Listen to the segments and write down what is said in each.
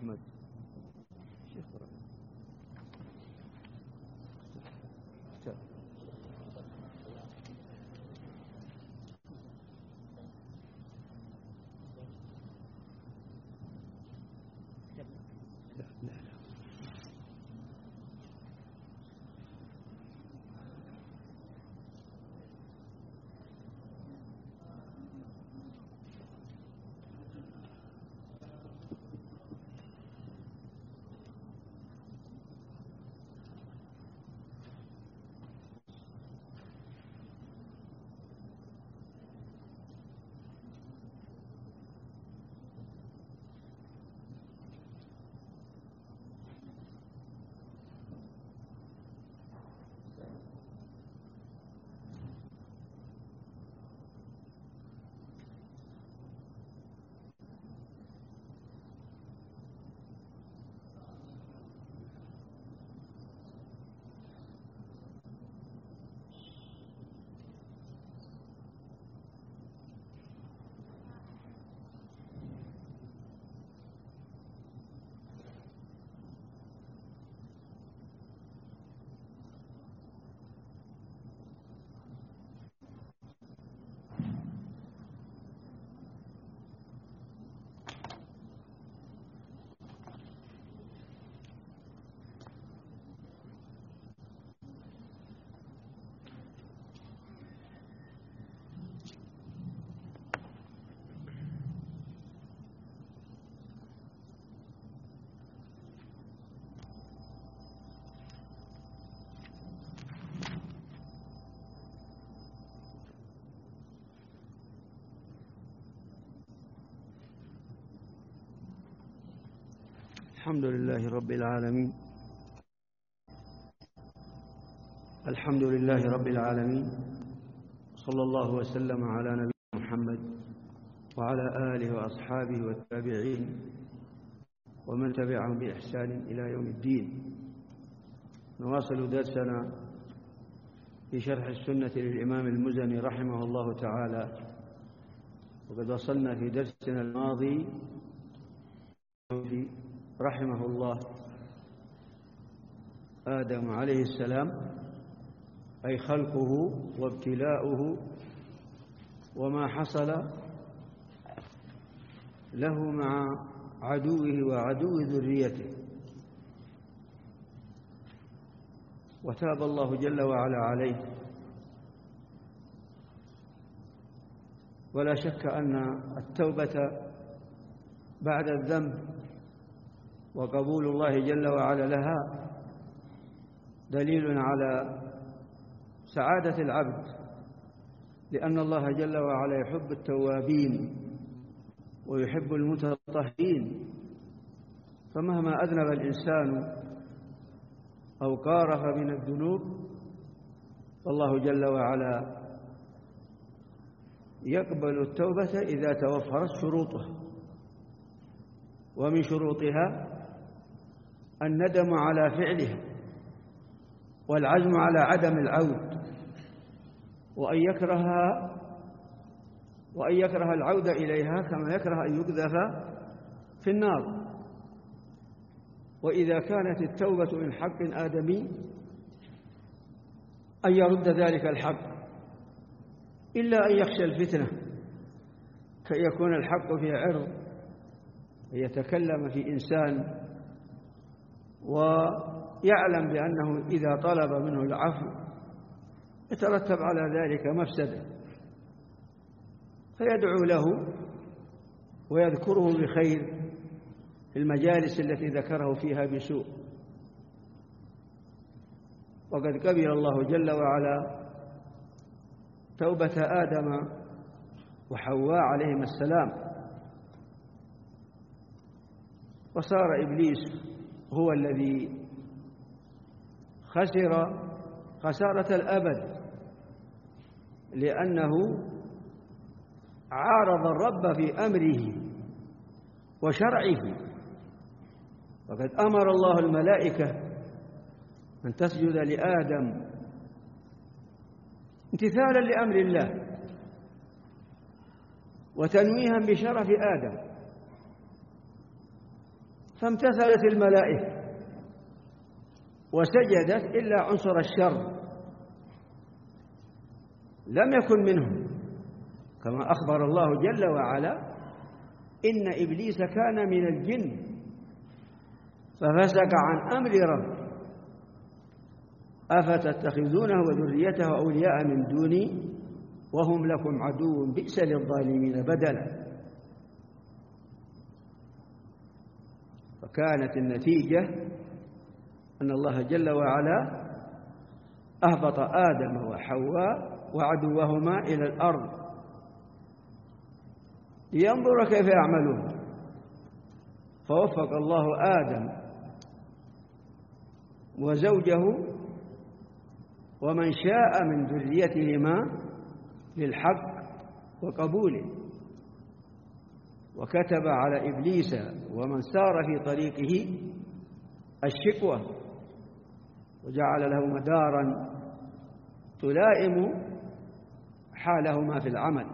أحمد الحمد لله رب العالمين. الحمد لله رب العالمين، صلى الله وسلم على نبينا محمد وعلى آله وأصحابه والتابعين ومن تبعهم بإحسان إلى يوم الدين. نواصل درسنا في شرح السنة للإمام المزني رحمه الله تعالى، وقد وصلنا في درسنا الماضي رحمه الله آدم عليه السلام، أي خلقه وابتلاؤه وما حصل له مع عدوه وعدو ذريته. وتاب الله جل وعلا عليه، ولا شك أن التوبة بعد الذنب وقبول الله جل وعلا لها دليل على سعادة العبد، لأن الله جل وعلا يحب التوابين ويحب المتطهرين. فمهما أذنب الإنسان أو قارف من الذنوب فالله جل وعلا يقبل التوبة إذا توفرت شروطها، ومن شروطها الندم على فعلها والعزم على عدم العود، وأن يكره العود إليها كما يكره أن يقذف في النار. وإذا كانت التوبة من حق آدمي أن يرد ذلك الحق، إلا أن يخشى الفتنة كي يكون الحق في عرض يتكلم في إنسان ويعلم بأنه إذا طلب منه العفو يترتب على ذلك مفسدة، فيدعو له ويذكره بخير في المجالس التي ذكره فيها بسوء. وقد قبل الله جل وعلا توبة آدم وحواء عليهما السلام، وصار إبليس هو الذي خسر خسارة الأبد، لأنه عارض الرب في أمره وشرعه. وقد أمر الله الملائكة أن تسجد لآدم امتثالا لأمر الله وتنويها بشرف آدم، فامتثلت الملائكة وسجدت إلا عنصر الشر لم يكن منهم، كما أخبر الله جل وعلا: إن إبليس كان من الجن ففسق عن أمر ربه أفتتخذونه وذريته أولياء من دوني وهم لكم عدو بئس للظالمين بدلا. فكانت النتيجة أن الله جل وعلا أهبط آدم وحواء وعدوهما إلى الأرض لينظر كيف يعملون، فوفق الله آدم وزوجه ومن شاء من ذريتهما للحق وقبوله، وكتب على إبليس ومن سار في طريقه الشقوة، وجعل له مدارا تلائم حالهما في العمل،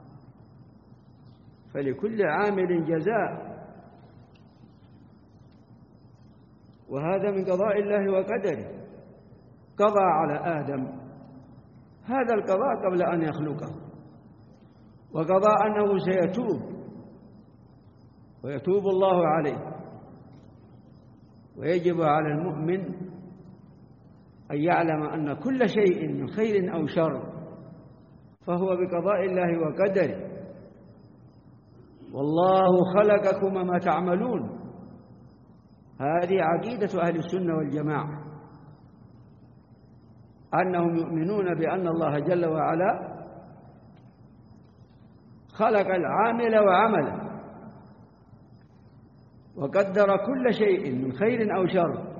فلكل عامل جزاء، وهذا من قضاء الله وقدره. قضى على آدم هذا القضاء قبل أن يخلقه، وقضى أنه سيتوب ويتوب الله عليه، ويجب على المؤمن أن يعلم أن كل شيء من خير أو شر فهو بقضاء الله وقدره، والله خلقكم وما تعملون. هذه عقيدة أهل السنة والجماعة، أنهم يؤمنون بأن الله جل وعلا خلق العامل وعمله وقدر كل شيء من خير أو شر،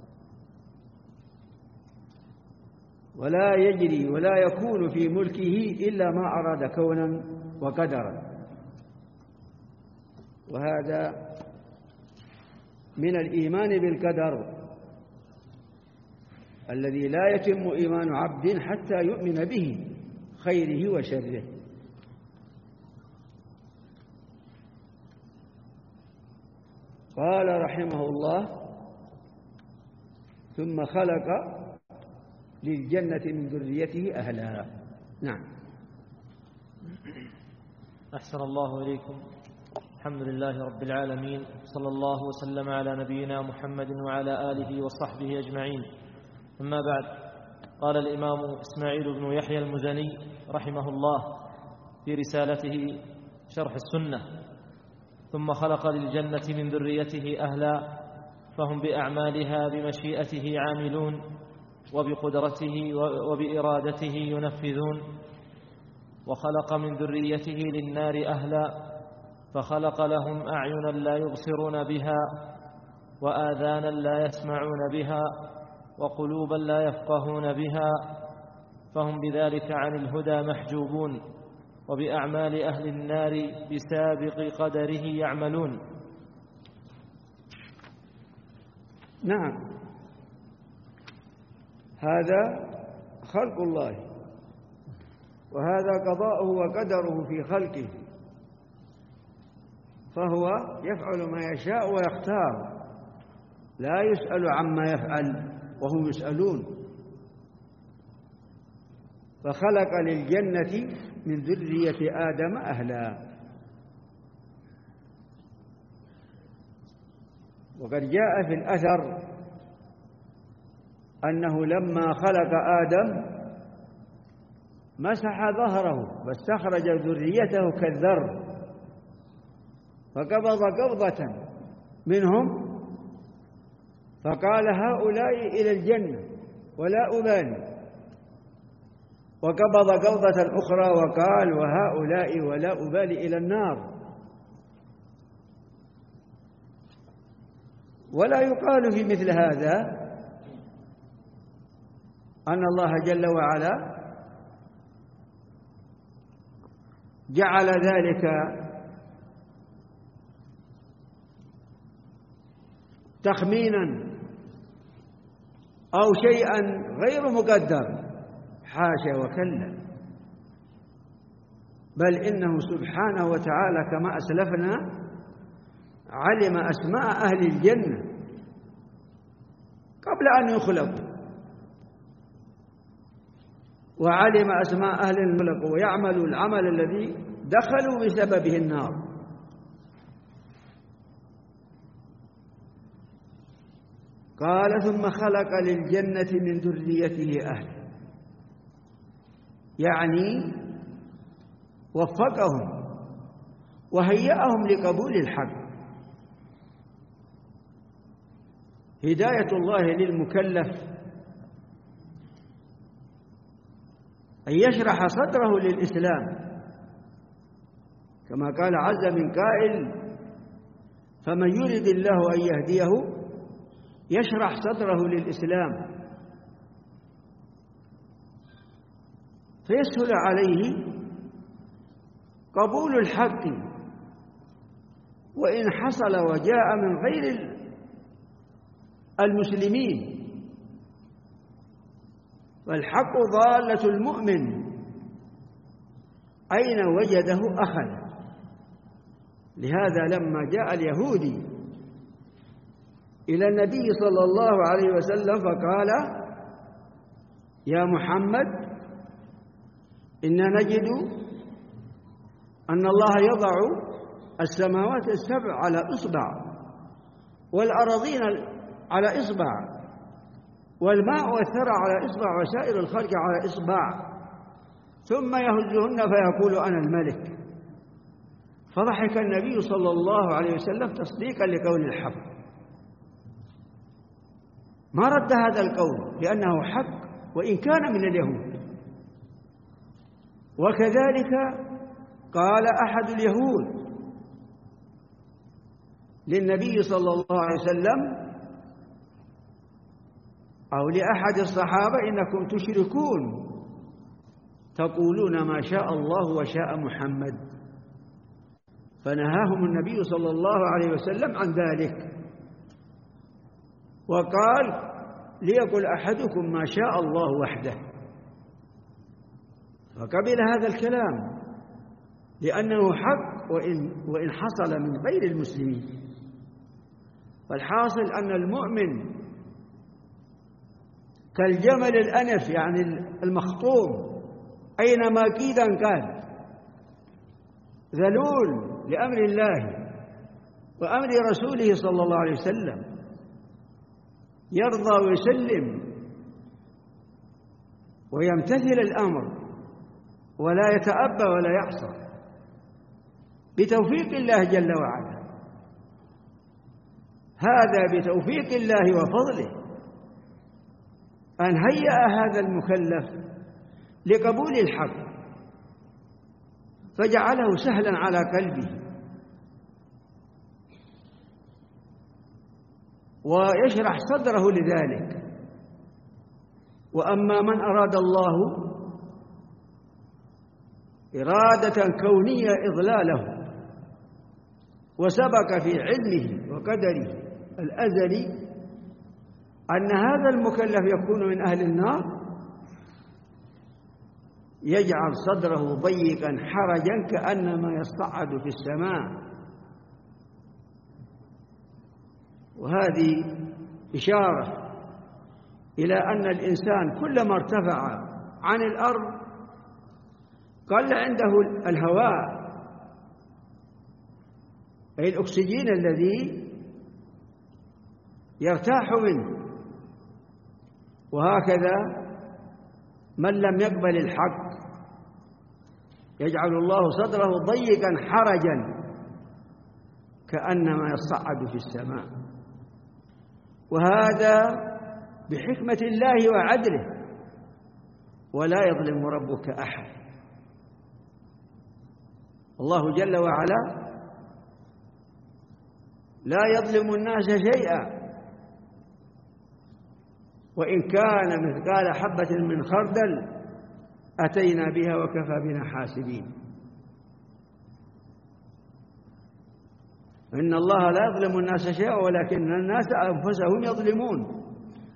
ولا يجري ولا يكون في ملكه إلا ما أراد كونا وقدرا. وهذا من الإيمان بالقدر الذي لا يتم إيمان عبد حتى يؤمن به خيره وشره. قال رحمه الله: ثم خلق للجنة من ذريته أهلها. نعم. أحسن الله إليكم. الحمد لله رب العالمين، صلى الله وسلم على نبينا محمد وعلى آله وصحبه أجمعين. أما بعد، قال الإمام إسماعيل بن يحيى المزني رحمه الله في رسالته شرح السنة: ثم خلق للجنة من ذريته أهلا فهم بأعمالها بمشيئته عاملون وبقدرته وبإرادته ينفذون. وخلق من ذريته للنار أهلا فخلق لهم أعينا لا يبصرون بها وآذانا لا يسمعون بها وقلوبا لا يفقهون بها، فهم بذلك عن الهدى محجوبون، وبأعمال أهل النار بسابق قدره يعملون. نعم، هذا خلق الله، وهذا قضاؤه وقدره في خلقه، فهو يفعل ما يشاء ويختار، لا يسأل عما يفعل وهم يسألون. فخلق للجنة من ذرية آدم أهلا. وقد جاء في الأثر أنه لما خلق آدم مسح ظهره واستخرج ذريته كالذر، فقبض قبضة منهم فقال: هؤلاء إلى الجنة ولا أبالي، وقبض قبضة أخرى وقال: وهؤلاء ولا أبالي إلى النار. ولا يقال في مثل هذا أن الله جل وعلا جعل ذلك تخمينا أو شيئا غير مقدر، حاشا وكلا، بل إنه سبحانه وتعالى كما أسلفنا علم أسماء أهل الجنة قبل أن يخلقوا، وعلم أسماء أهل النار ويعملوا العمل الذي دخلوا بسببه النار. قال ثم خلق للجنة من ذريته أهل، يعني وفقهم وهيأهم لقبول الحق. هداية الله للمكلف أن يشرح صدره للإسلام، كما قال عز من قائل: فمن يرد الله أن يهديه يشرح صدره للإسلام فيسهل عليه قبول الحق، وإن حصل وجاء من غير المسلمين. والحق ضالة المؤمن أين وجده أخذ. لهذا لما جاء اليهودي إلى النبي صلى الله عليه وسلم فقال: يا محمد، إنا نجد أن الله يضع السماوات السبع على إصبع والأراضين على إصبع والماء والثرى على إصبع وسائر الخلق على إصبع، ثم يهزهن فيقول أنا الملك. فضحك النبي صلى الله عليه وسلم تصديقا لقول الحق، ما رد هذا القول لأنه حق وإن كان من اليهود. وكذلك قال أحد اليهود للنبي صلى الله عليه وسلم أو لأحد الصحابة: إنكم تشركون تقولون ما شاء الله وشاء محمد. فنهاهم النبي صلى الله عليه وسلم عن ذلك، وقال: ليقل أحدكم ما شاء الله وحده. فقبل هذا الكلام لأنه حق وإن حصل من غير المسلمين. فالحاصل أن المؤمن كالجمل الأنف، يعني المخطوم، أينما كيدا كان، ذلول لأمر الله وأمر رسوله صلى الله عليه وسلم، يرضى ويسلم ويمتثل الأمر ولا يتأبى ولا يعصى بتوفيق الله جل وعلا. هذا بتوفيق الله وفضله أن هيأ هذا المكلف لقبول الحق فجعله سهلا على قلبه ويشرح صدره لذلك. وأما من أراد الله إرادة كونية إضلاله وسبق في علمه وقدره الأزلي أن هذا المكلف يكون من أهل النار، يجعل صدره ضيقا حرجا كأنما يصعد في السماء. وهذه إشارة إلى أن الإنسان كلما ارتفع عن الأرض قل عنده الهواء، أي الأكسجين الذي يرتاح منه. وهكذا من لم يقبل الحق يجعل الله صدره ضيقا حرجا كأنما يصعد في السماء. وهذا بحكمة الله وعدله، ولا يظلم ربك أحد. الله جل وعلا لا يظلم الناس شيئا، وإن كان مثقال حبة من خردل أتينا بها وكفى بنا حاسبين. إن الله لا يظلم الناس شيئا ولكن الناس أنفسهم يظلمون.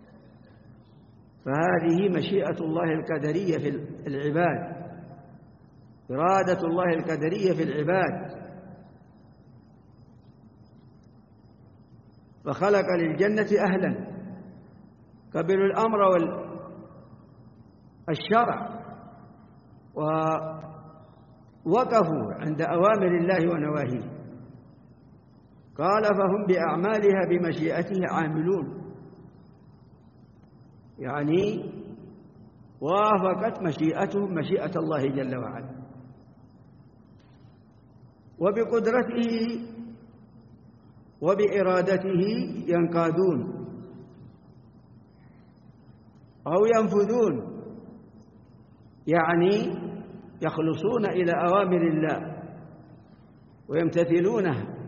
فهذه مشيئة الله القدرية في العباد، إرادة الله القدرية في العباد. فخلق للجنة أهلا قبلوا الأمر والشرع ووقفوا عند أوامر الله ونواهيه. قال فهم بأعمالها بمشيئته عاملون، يعني وافقت مشيئتهم مشيئة الله جل وعلا، وبقدرته وبإرادته ينقادون أو ينفذون، يعني يخلصون إلى أوامر الله ويمتثلونها.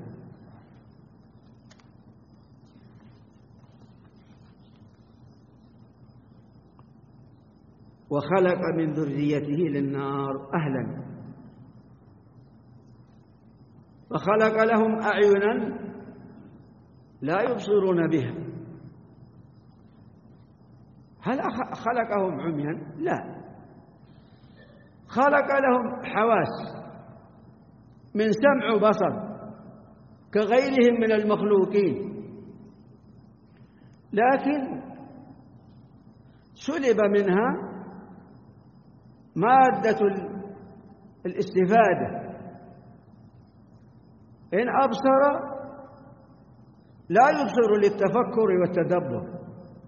وخلق من ذريته للنار أهلا، فخلق لهم أعينا لا يبصرون بها. هل خلقهم عميا؟ لا، خلق لهم حواس من سمع وبصر كغيرهم من المخلوقين، لكن سلب منها مادة الاستفادة. إن أبصر لا يبصر للتفكر والتدبر،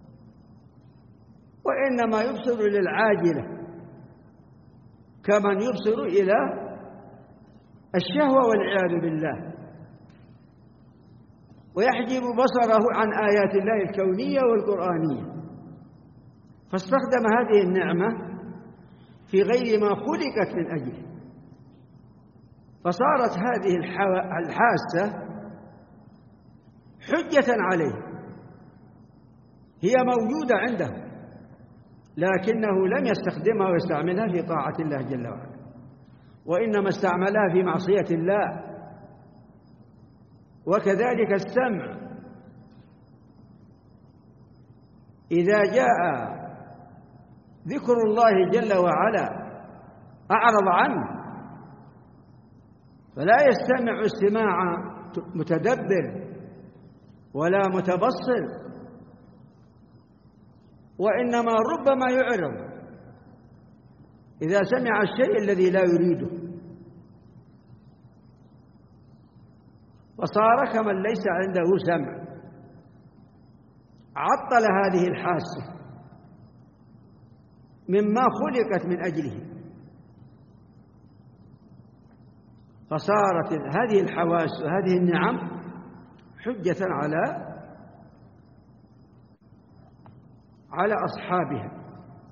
وإنما يبصر للعاجلة، كمن يبصر إلى الشهوة والعياذ بالله، ويحجب بصره عن آيات الله الكونية والقرآنية. فاستخدم هذه النعمة في غير ما خلقت من أجله، فصارت هذه الحاسة حجة عليه، هي موجودة عنده، لكنه لم يستخدمها ويستعملها في طاعة الله جل وعلا، وإنما استعملها في معصية الله. وكذلك السمع، إذا جاء ذكر الله جل وعلا أعرض عنه، فلا يستمع استماع متدبر ولا متبصر، وإنما ربما يعرض إذا سمع الشيء الذي لا يريده، وصار كمن ليس عنده سمع. عطل هذه الحاسة مما خلقت من أجله، فصارت هذه الحواس وهذه النعم حجة على أصحابها.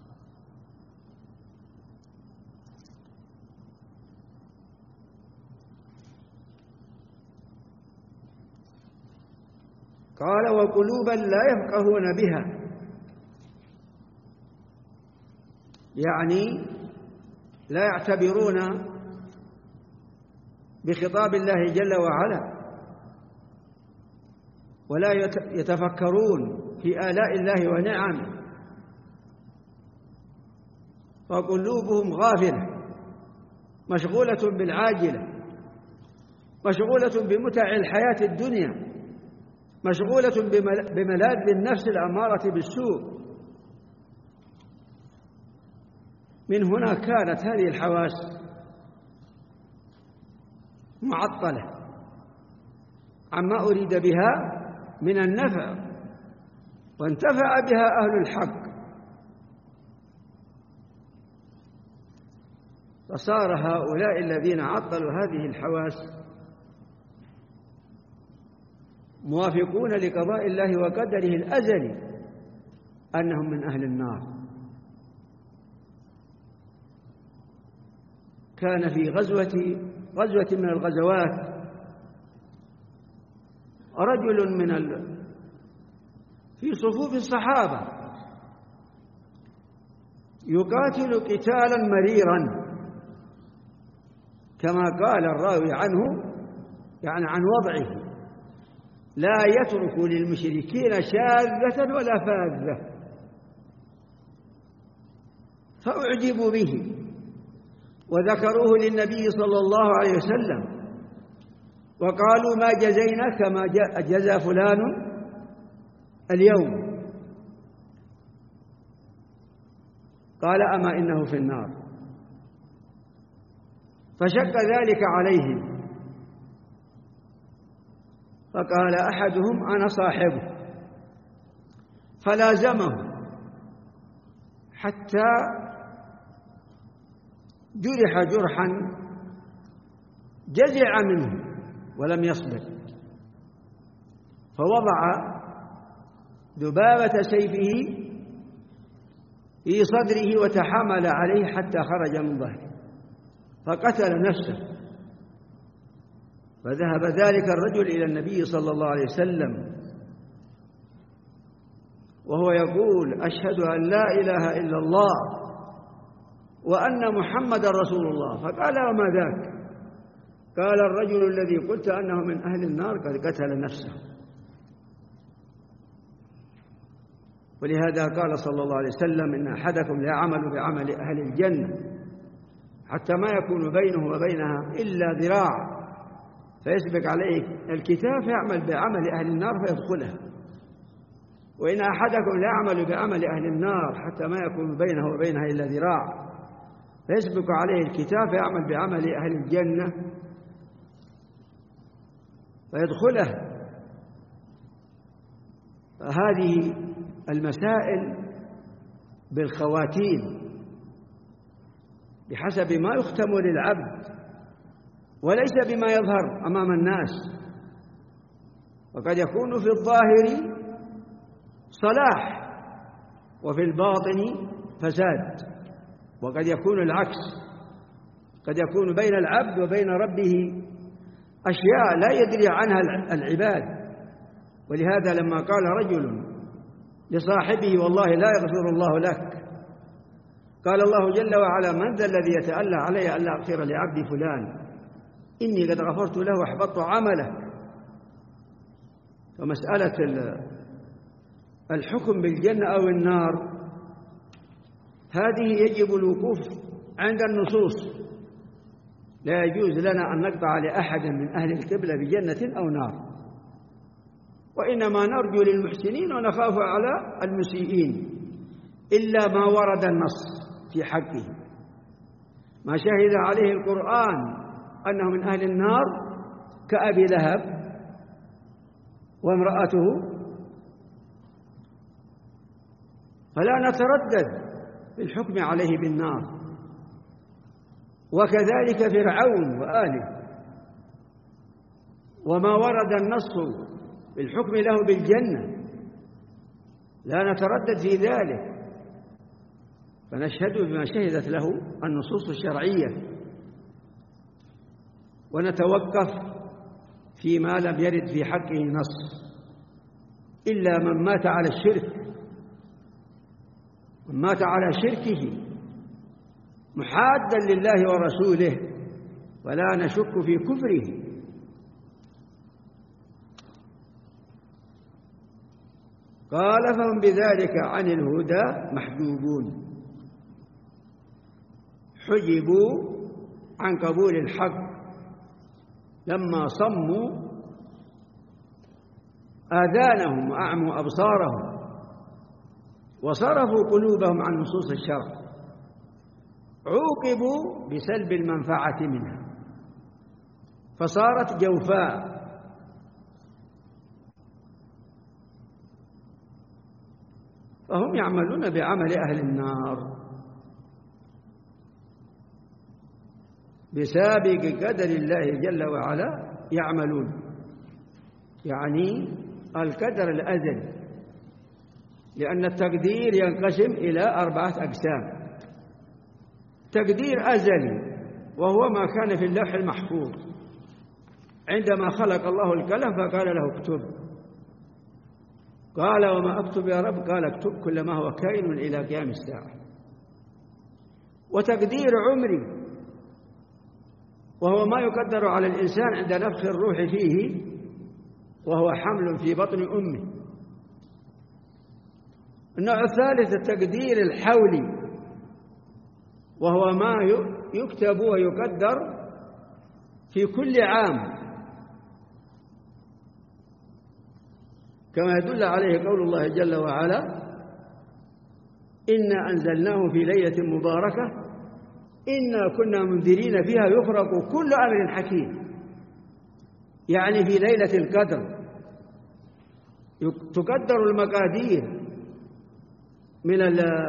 قال وقلوبا لا يفقهون بها، يعني لا يعتبرون بخطاب الله جل وعلا، ولا يتفكرون في آلاء الله ونعمه، وقلوبهم غافلة مشغولة بالعاجلة، مشغولة بمتع الحياة الدنيا، مشغولة بملاذ النفس الأمارة بالسوء. من هنا كانت هذه الحواس معطلة عما أريد بها من النفع، وانتفع بها أهل الحق، فصار هؤلاء الذين عطلوا هذه الحواس موافقون لقضاء الله وقدره الأزلي أنهم من أهل النار. كان في غزوة من الغزوات رجل في صفوف الصحابة يقاتل قتالا مريرا، كما قال الراوي عنه، يعني عن وضعه، لا يترك للمشركين شاذة ولا فاذة، فأعجبوا به وذكروه للنبي صلى الله عليه وسلم، وقالوا ما جزينا كما جزى فلان اليوم. قال أما إنه في النار. فشق ذلك عليهم، فقال أحدهم أنا صاحبه، فلازمه حتى جرح جرحا جزع منه ولم يصبر، فوضع ذبابة سيفه في صدره وتحامل عليه حتى خرج من ظهره فقتل نفسه. فذهب ذلك الرجل إلى النبي صلى الله عليه وسلم وهو يقول أشهد أن لا إله إلا الله وأن محمدا رسول الله. فقال وما ذاك؟ قال الرجل الذي قلت أنه من أهل النار قد قتل نفسه. ولهذا قال صلى الله عليه وسلم إن أحدكم لا يعمل بعمل أهل الجنة حتى ما يكون بينه وبينها إلا ذراع فيسبق عليه الكتاب فيعمل بعمل أهل النار فيدخلها، وإن أحدكم لا يعمل بعمل أهل النار حتى ما يكون بينه وبينها إلا ذراع فيسبق عليه الكتاب فيعمل بعمل أهل الجنة فيدخلها. فهذه المسائل بالخواتيم بحسب ما يختم للعبد وليس بما يظهر أمام الناس. وقد يكون في الظاهر صلاح وفي الباطن فساد، وقد يكون العكس، قد يكون بين العبد وبين ربه أشياء لا يدري عنها العباد. ولهذا لما قال رجل لصاحبه والله لا يغفر الله لك، قال الله جل وعلا من ذا الذي يتألى علي ألا أغفر لعبدي فلان إني قد غفرت له وأحبطت عمله. فمسألة الحكم بالجنة أو النار هذه يجب الوقوف عند النصوص، لا يجوز لنا أن نقطع لأحد من أهل القبلة بجنة أو نار، وإنما نرجو للمحسنين ونخاف على المسيئين إلا ما ورد النص في حقه. ما شهد عليه القرآن أنه من أهل النار كأبي لهب وامرأته، فلا نتردد في الحكم عليه بالنار. وكذلك فرعون وآله، وما ورد النص بالحكم له بالجنة لا نتردد في ذلك، فنشهد بما شهدت له النصوص الشرعية ونتوقف فيما لم يرد في حقه نص، إلا من مات على الشرك، من مات على شركه محادا لله ورسوله ولا نشك في كفره. قال فهم بذلك عن الهدى محجوبون، حجبوا عن قبول الحق لما صموا آذانهم وأعموا أبصارهم وصرفوا قلوبهم عن نصوص الشرع، عوقبوا بسلب المنفعة منها فصارت جوفاء. فهم يعملون بعمل أهل النار بسابق قدر الله جل وعلا يعملون، يعني القدر الأزلي، لأن التقدير ينقسم إلى 4 أقسام. تقدير أزلي وهو ما كان في اللوح المحفوظ عندما خلق الله القلم فقال له اكتب، قال وما أكتب يا رب؟ قال اكتب كل ما هو كائن إلى قيام الساعة. وتقدير عمري وهو ما يقدر على الإنسان عند نفخ الروح فيه وهو حمل في بطن أمه. النوع الثالث التقدير الحولي وهو ما يكتب ويقدر في كل عام، كما يدل عليه قول الله جل وعلا: إنا أنزلناه في ليلة مباركة إنا كنا منذرين فيها يفرق كل أمر حكيم. يعني في ليلة القدر تقدر المقادير من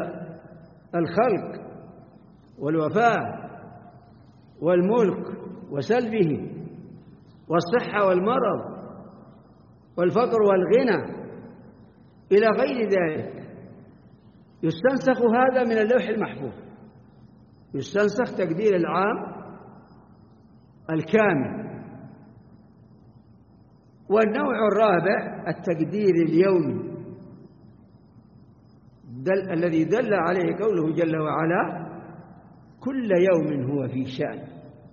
الخلق والوفاة والملك وسلبه والصحة والمرض والفقر والغنى إلى غير ذلك. يستنسخ هذا من اللوح المحفوظ، يستنسخ تقدير العام الكامل. والنوع الرابع التقدير اليومي الذي دل عليه قوله جل وعلا: كل يوم هو في شأن.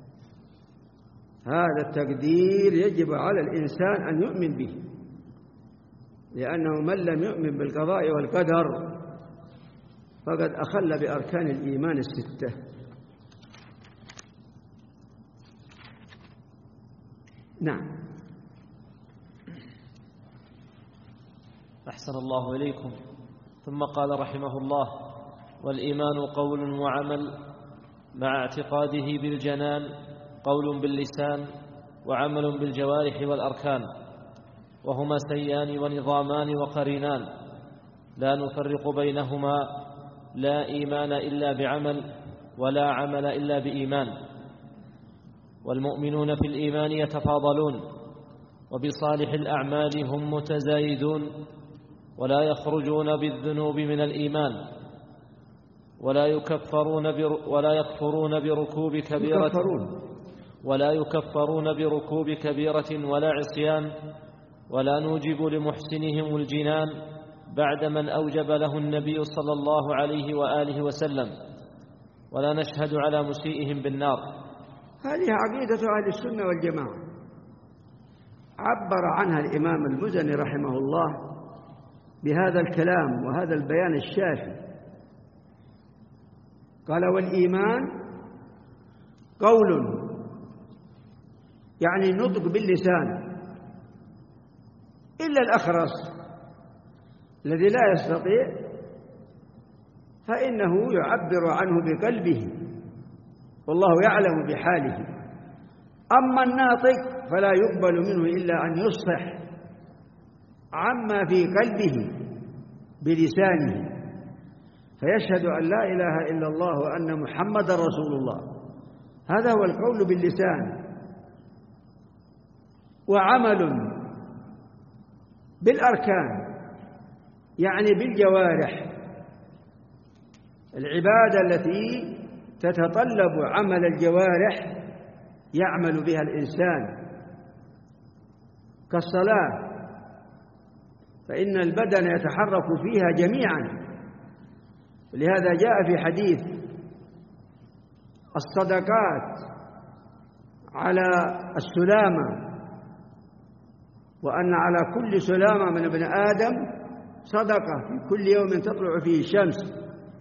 هذا التقدير يجب على الإنسان أن يؤمن به، لأنه من لم يؤمن بالقضاء والقدر فقد أخل بأركان الإيمان الستة. نعم. أحسن الله إليكم. ثم قال رحمه الله: والإيمان قول وعمل مع اعتقاده بالجنان، قول باللسان وعمل بالجوارح والأركان، وهما سيان ونظامان وقرينان لا نفرق بينهما، لا إيمان إلا بعمل ولا عمل إلا بإيمان. والمؤمنون في الإيمان يتفاضلون، وبصالح الأعمال هم متزايدون، ولا يخرجون بالذنوب من الإيمان، ولا يكفرون بركوب كبيرة ولا عصيان، ولا نوجب لمحسنهم الجنان بعد من أوجب له النبي صلى الله عليه وآله وسلم، ولا نشهد على مسيئهم بالنار. هذه عقيدة أهل السنة والجماعة، عبر عنها الإمام المزني رحمه الله بهذا الكلام وهذا البيان الشافي. قال: والإيمان قول، يعني نطق باللسان، إلا الأخرس الذي لا يستطيع فإنه يعبر عنه بقلبه والله يعلم بحاله. أما الناطق فلا يقبل منه إلا أن يصح عما في قلبه بلسانه، فيشهد أن لا إله إلا الله وأن محمد رسول الله. هذا هو القول باللسان. وعمل بالأركان، يعني بالجوارح، العبادة التي تتطلب عمل الجوارح يعمل بها الإنسان، كالصلاة، فإن البدن يتحرك فيها جميعا. ولهذا جاء في حديث الصدقات على السلامة، وأن على كل سلامة من ابن آدم صدقة في كل يوم تطلع فيه الشمس،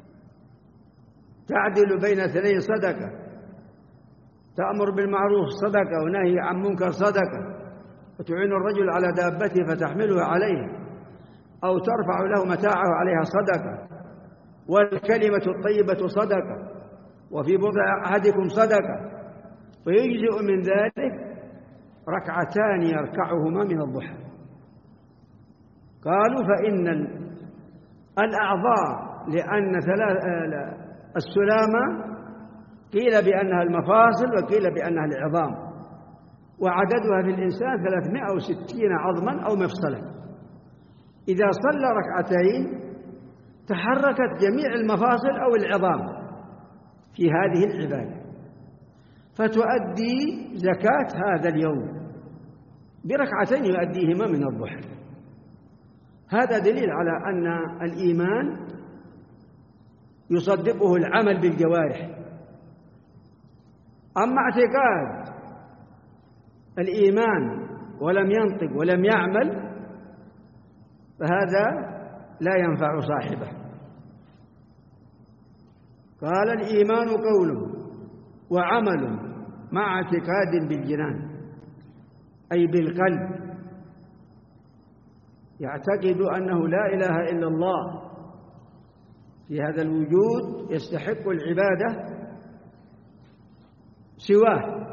تعدل بين اثنين صدقة، تأمر بالمعروف صدقة ونهي عن منكر صدقة، وتعين الرجل على دابته فتحمله عليه أو ترفع له متاعه عليها صدقة، والكلمة الطيبة صدقة، وفي بضع أحدكم صدقة، ويجزئ من ذلك ركعتان يركعهما من الضحى. قالوا: فإن الأعضاء، لأن السلامة قيل بأنها المفاصل وقيل بأنها العظام، وعددها في الإنسان 360 عظما أو مفصلا. إذا صلى ركعتين تحركت جميع المفاصل أو العظام في هذه العبادة، فتؤدي زكاة هذا اليوم بركعتين يؤديهما من الضحى. هذا دليل على أن الإيمان يصدقه العمل بالجوارح. أما اعتقاد الإيمان ولم ينطق ولم يعمل فهذا لا ينفع صاحبه. قال: الإيمان قول وعمل مع اعتقاد بالجنان، أي بالقلب، يعتقد أنه لا إله إلا الله في هذا الوجود يستحق العبادة سواه،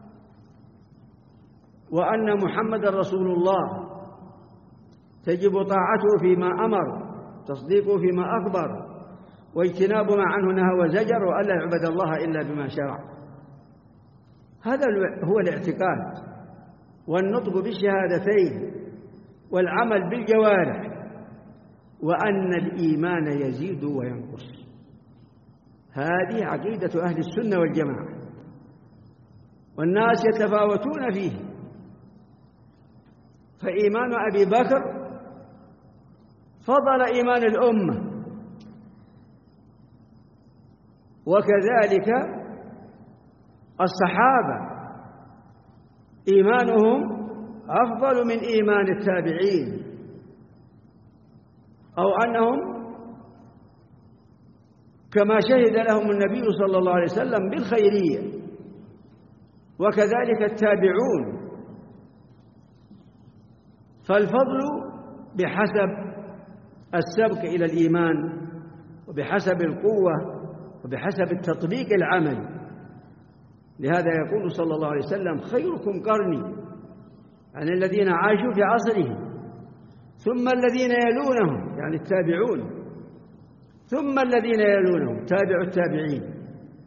وأن محمد رسول الله تجب طاعته فيما أمر، تصديقه فيما أخبر، واجتناب ما عنه نهى وزجر، وألا يعبد الله إلا بما شرع. هذا هو الاعتقاد والنطق بالشهادتين والعمل بالجوارح، وأن الإيمان يزيد وينقص. هذه عقيدة أهل السنة والجماعة، والناس يتفاوتون فيه. فإيمان أبي بكر فضل إيمان الأمة، وكذلك الصحابة إيمانهم أفضل من إيمان التابعين، أو أنهم كما شهد لهم النبي صلى الله عليه وسلم بالخيرية، وكذلك التابعون. فالفضل بحسب السبق إلى الإيمان، وبحسب القوة، وبحسب التطبيق العملي. لهذا يقول صلى الله عليه وسلم: خيركم قرني، عن الذين عاشوا في عصره، ثم الذين يلونهم، يعني التابعون، ثم الذين يلونهم تابع التابعين.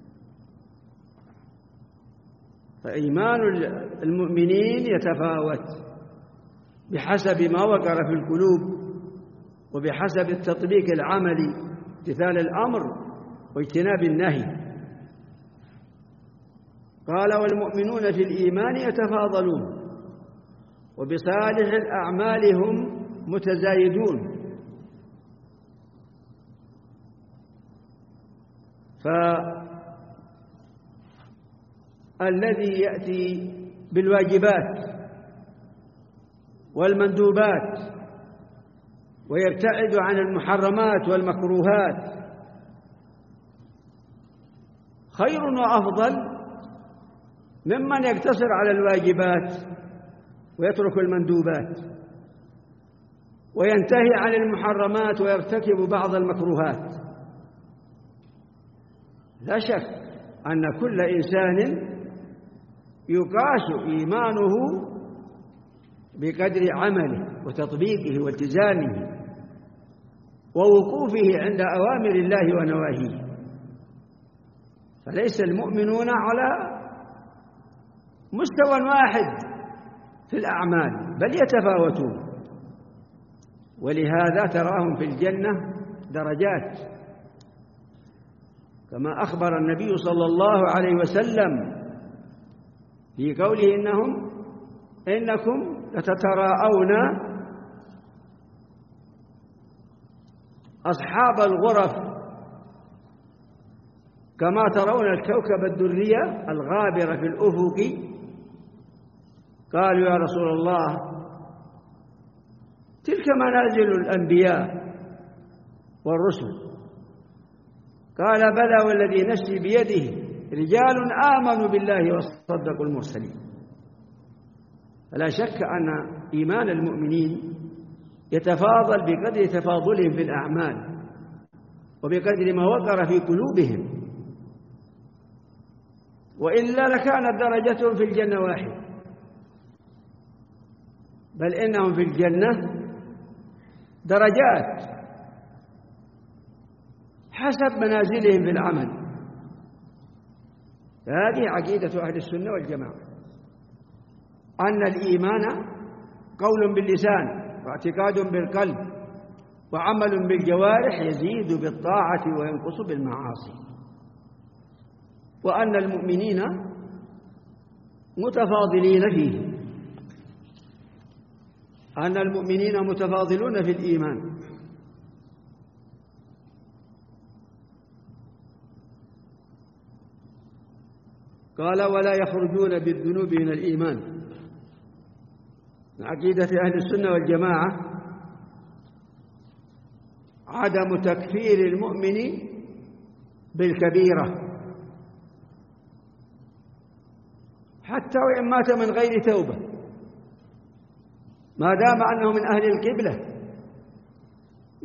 فإيمان المؤمنين يتفاوت بحسب ما وقر في القلوب، وبحسب التطبيق العملي، امتثال الأمر واجتناب النهي. قال: والمؤمنون في الإيمان يتفاضلون، وبصالح الأعمال هم متزايدون. فالذي يأتي بالواجبات والمندوبات ويبتعد عن المحرمات والمكروهات خير وأفضل ممن يقتصر على الواجبات ويترك المندوبات، وينتهي عن المحرمات ويرتكب بعض المكروهات. لا شك أن كل إنسان يقاس إيمانه بقدر عمله وتطبيقه والتزامه ووقوفه عند أوامر الله ونواهيه. فليس المؤمنون على مستوى واحد في الأعمال، بل يتفاوتون. ولهذا تراهم في الجنة درجات، كما أخبر النبي صلى الله عليه وسلم في قوله: إنكم لتتراءون أصحاب الغرف كما ترون الكوكب الدري الغابر في الأفق. قالوا: يا رسول الله، تلك منازل الأنبياء والرسل. قال: بلى والذي نفسي بيده، رجال آمنوا بالله وصدقوا المرسلين. فلا شك أن إيمان المؤمنين يتفاضل بقدر تفاضلهم في الأعمال، وبقدر ما وقر في قلوبهم، وإلا لكانت درجتهم في الجنة واحد. بل إنهم في الجنة درجات حسب منازلهم في العمل. هذه عقيدة أهل السنة والجماعة، أن الإيمان قول باللسان واعتقاد بالقلب وعمل بالجوارح، يزيد بالطاعة وينقص بالمعاصي. وأن المؤمنين متفاضلين فيه، أن المؤمنين متفاضلون في الإيمان. قال: ولا يخرجون بالذنوب من الإيمان. من عقيدة أهل السنة والجماعة عدم تكفير المؤمن بالكبيرة حتى وإن مات من غير توبة، ما دام أنه من أهل القبلة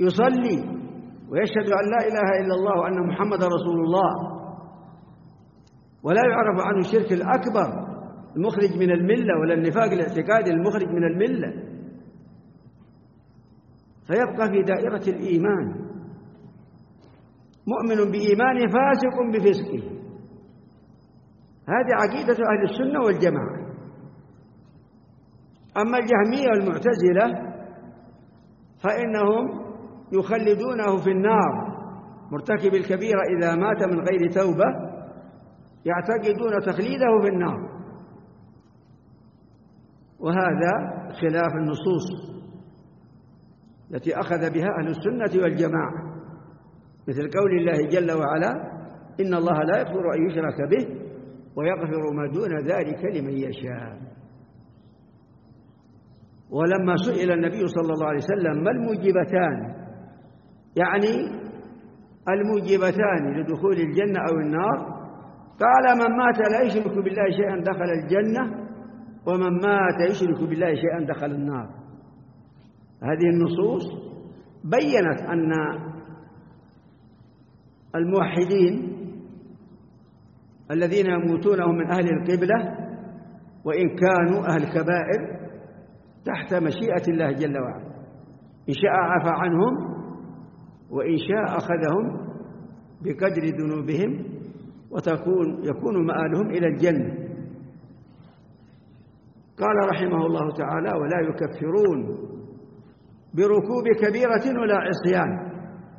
يصلي ويشهد أن لا إله إلا الله وأن محمد رسول الله، ولا يعرف عنه الشرك الأكبر المخرج من الملة ولا النفاق الاعتقادي المخرج من الملة، فيبقى في دائرة الإيمان، مؤمن بإيمانه فاسق بفسقه. هذه عقيدة أهل السنة والجماعة. أما الجهمية والمعتزلة فإنهم يخلدونه في النار، مرتكب الكبيرة إذا مات من غير توبة يعتقدون تخليده في النار، وهذا خلاف النصوص التي أخذ بها أهل السنة والجماعة، مثل قول الله جل وعلا: إن الله لا يغفر أن يشرك به ويغفر ما دون ذلك لمن يشاء. ولما سئل النبي صلى الله عليه وسلم ما الموجبتان، يعني الموجبتان لدخول الجنة أو النار، قال: من مات لا يشرك بالله شيئا دخل الجنة، ومن مات يشرك بالله شيئا دخل النار. هذه النصوص بيّنت أن الموحدين الذين يموتون هم من أهل القبلة وإن كانوا أهل كبائر تحت مشيئة الله جل وعلا، إن شاء عفى عنهم وإن شاء أخذهم بقدر ذنوبهم يكون مآلهم إلى الجنة. قال رحمه الله تعالى: ولا يكفرون بركوب كبيرة ولا عصيان.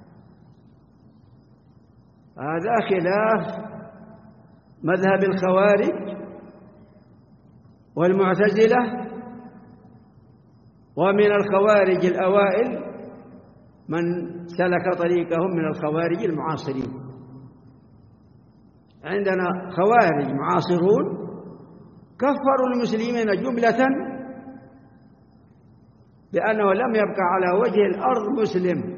هذا خلاف مذهب الخوارج والمعتزلة، ومن الخوارج الأوائل من سلك طريقهم من الخوارج المعاصرين. عندنا خوارج معاصرون كفروا المسلمين جملة بأنه لم يبقى على وجه الأرض مسلم،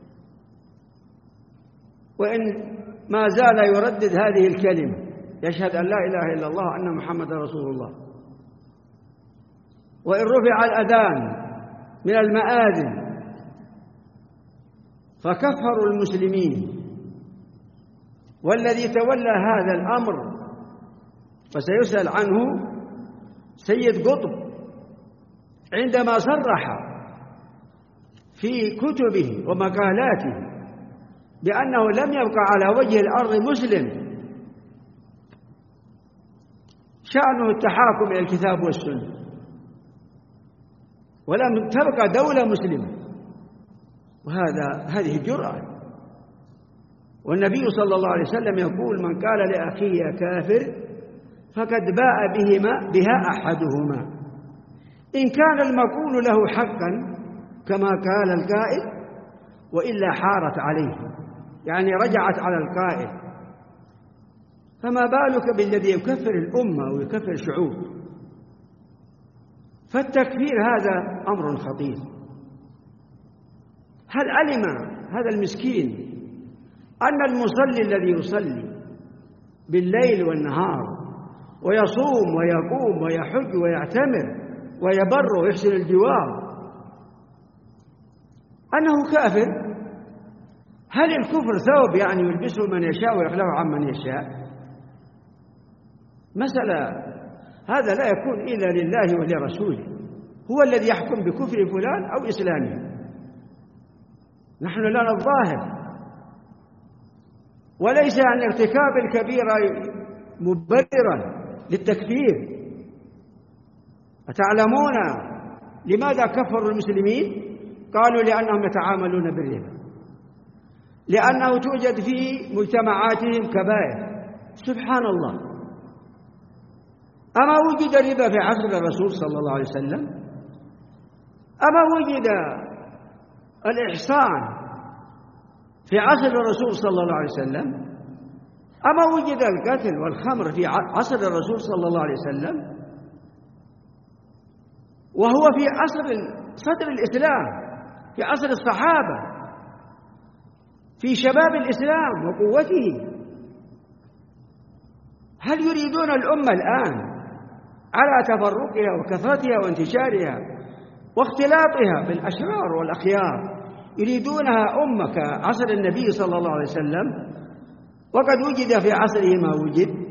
وإن ما زال يردد هذه الكلمة: يشهد أن لا إله إلا الله وأن محمد رسول الله. وإن رفع الأذان من المآذن فكفروا المسلمين. والذي تولى هذا الأمر فسيسأل عنه سيد قطب عندما صرح في كتبه ومقالاته بأنه لم يبقى على وجه الأرض مسلم شأنه التحاكم إلى الكتاب والسنة، ولم تبقى دولة مسلمة، وهذه جرأة. والنبي صلى الله عليه وسلم يقول: من قال لأخيه يا كافر فقد باء بها أحدهما، إن كان المقول له حقا كما قال القائل، وإلا حارت عليه، يعني رجعت على القائل. فما بالك بالذي يكفر الأمة ويكفر الشعوب؟ فالتكفير هذا أمر خطير. هل علم هذا المسكين أن المصلي الذي يصلي بالليل والنهار ويصوم ويقوم ويحج ويعتمر ويبر ويحسن الجوار أنه كافر؟ هل الكفر ثوب يعني يلبسه من يشاء ويخلعه عن من يشاء؟ مسألة هذا لا يكون إلا لله ولرسوله، هو الذي يحكم بكفر فلان أو إسلامه، نحن لنا الظاهر، وليس عن ارتكاب الكبيرة مبررا للتكفير. أتعلمون لماذا كفروا المسلمين؟ قالوا لأنهم يتعاملون بالربا، لأنه توجد في مجتمعاتهم كبائر. سبحان الله، أما وجد الربا في عصر الرسول صلى الله عليه وسلم؟ أما وجد الإحصان في عصر الرسول صلى الله عليه وسلم؟ أما وجد القتل والخمر في عصر الرسول صلى الله عليه وسلم؟ وهو في عصر صدر الإسلام، في عصر الصحابة، في شباب الإسلام وقوته. هل يريدون الأمة الآن على تفرقها وكثرتها وانتشارها واختلاطها بالأشرار والأخيار يريدونها أمة كعصر النبي صلى الله عليه وسلم وقد وجد في عصره ما وجد،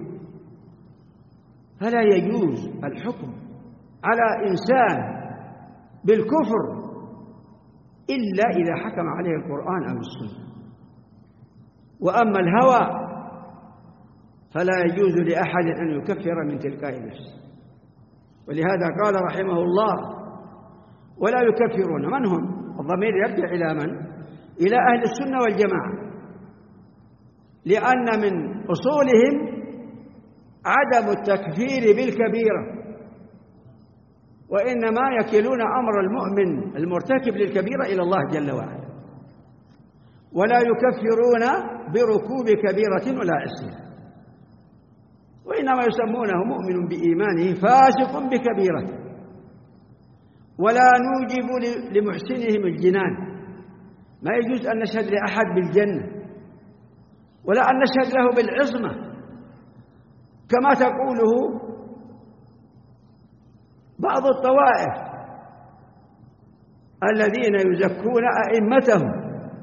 فلا يجوز الحكم على إنسان بالكفر إلا إذا حكم عليه القرآن أو السنة. وأما الهوى فلا يجوز لأحد أن يكفر من تلقاء نفسه. ولهذا قال رحمه الله: ولا يكفرون. من هم؟ الضمير يرجع إلى من؟ إلى أهل السنة والجماعة، لأن من أصولهم عدم التكفير بالكبيرة، وإنما يكلون أمر المؤمن المرتكب للكبيرة إلى الله جل وعلا، ولا يكفرون بركوب كبيرة ولا عصيان، وإنما يسمونه مؤمن بإيمانه فاسق بكبيرة. ولا نوجب لمحسنهم الجنان، ما يجوز أن نشهد لأحد بالجنة ولا أن نشهد له بالعصمة كما تقوله بعض الطوائف الذين يزكون أئمتهم،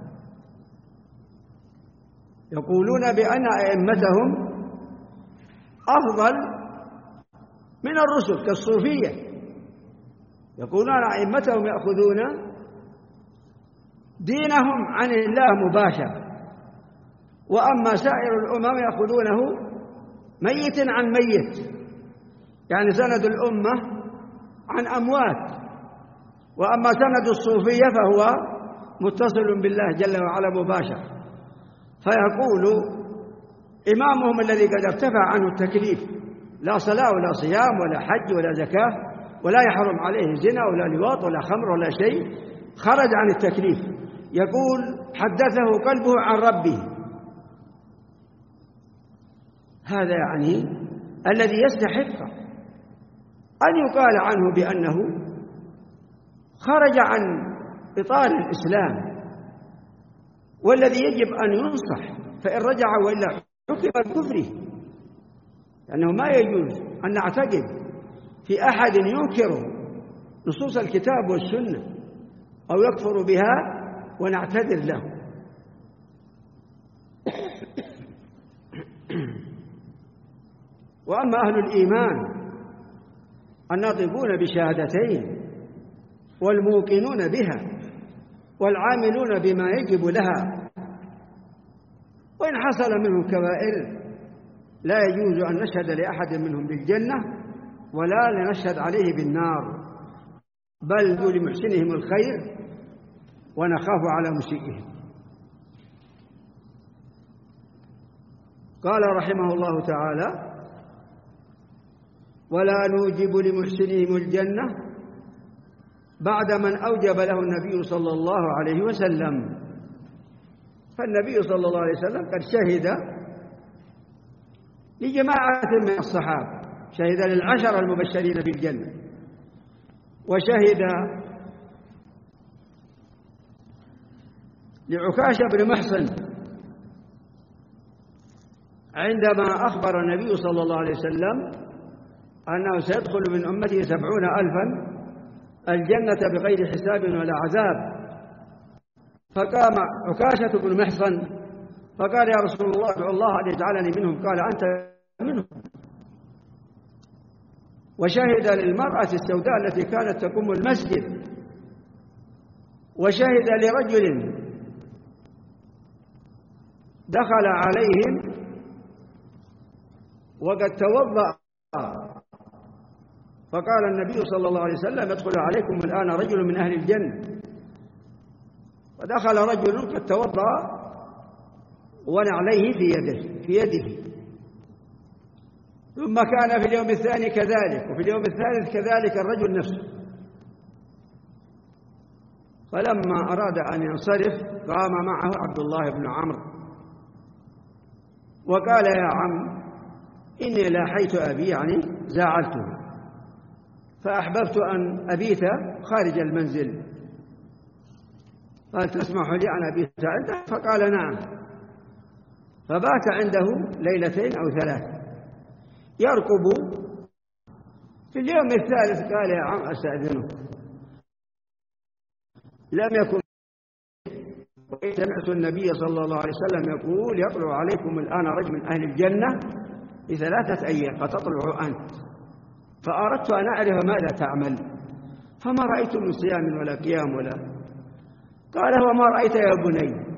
يقولون بأن أئمتهم أفضل من الرسل كالصوفية، يقولون أئمتهم يأخذون دينهم عن الله مباشرة، وأما سائر الأمم يأخذونه ميت عن ميت، يعني سند الأمة عن أموات، وأما سند الصوفية فهو متصل بالله جل وعلا مباشرة. فيقول إمامهم الذي قد ارتفع عنه التكليف لا صلاة ولا صيام ولا حج ولا زكاة ولا يحرم عليه زنا ولا لواط ولا خمر ولا شيء، خرج عن التكليف، يقول حدثه قلبه عن ربه. هذا يعني الذي يستحق أن يقال عنه بأنه خرج عن إطار الإسلام، والذي يجب أن ينصح، فإن رجع وإلا حكم بكفره، لأنه ما يجوز أن نعتقد في أحد ينكر نصوص الكتاب والسنة أو يكفر بها ونعتذر له. وأما أهل الإيمان الناطقون بشهادتين والموقنون بها والعاملون بما يجب لها، وإن حصل منهم كبائر لا يجوز أن نشهد لأحد منهم بالجنة ولا لنشهد عليه بالنار، بل لمحسنهم الخير ونخاف على مسيئهم. قال رحمه الله تعالى: ولا نوجب لمحسنهم الجنة بعد من أوجب له النبي صلى الله عليه وسلم. فالنبي صلى الله عليه وسلم قد شهد لجماعة من الصحابة، شهد للعشر المبشرين بالجنة، وشهد لعكاشة بن محصن عندما أخبر النبي صلى الله عليه وسلم أنه سيدخل من أمته 70,000 الجنة بغير حساب ولا عذاب، فقام عكاشة بن محصن فقال: يا رسول الله ادعو الله أن يجعلني منهم. قال: أنت منهم. وشهد للمرأة السوداء التي كانت تقوم المسجد، وشهد لرجل دخل عليهم وقد توضأ، فقال النبي صلى الله عليه وسلم: يدخل عليكم الآن رجل من أهل الجنة. فدخل رجل قد توضأ ونعليه في يده، ثم كان في اليوم الثاني كذلك، وفي اليوم الثالث كذلك الرجل نفسه. فلما أراد أن ينصرف قام معه عبد الله بن عمرو وقال: يا عم، إني لاحيت أبي، يعني زعلته، فأحببت أن أبيت خارج المنزل، قال: تسمح لي أن أبيت عنده؟ فقال: نعم. فبات عنده ليلتين أو 3 يرقب. في اليوم الثالث قال: يا عم أستأذنه. لم يكن سمعت النبي صلى الله عليه وسلم يقول يطلع عليكم الآن رجل من أهل الجنة ب3 أيام فتطلع أنت، فأردت أن أعرف ماذا تعمل، فما رأيت من صيام ولا قيام ولا. قال وما رأيت يا بني؟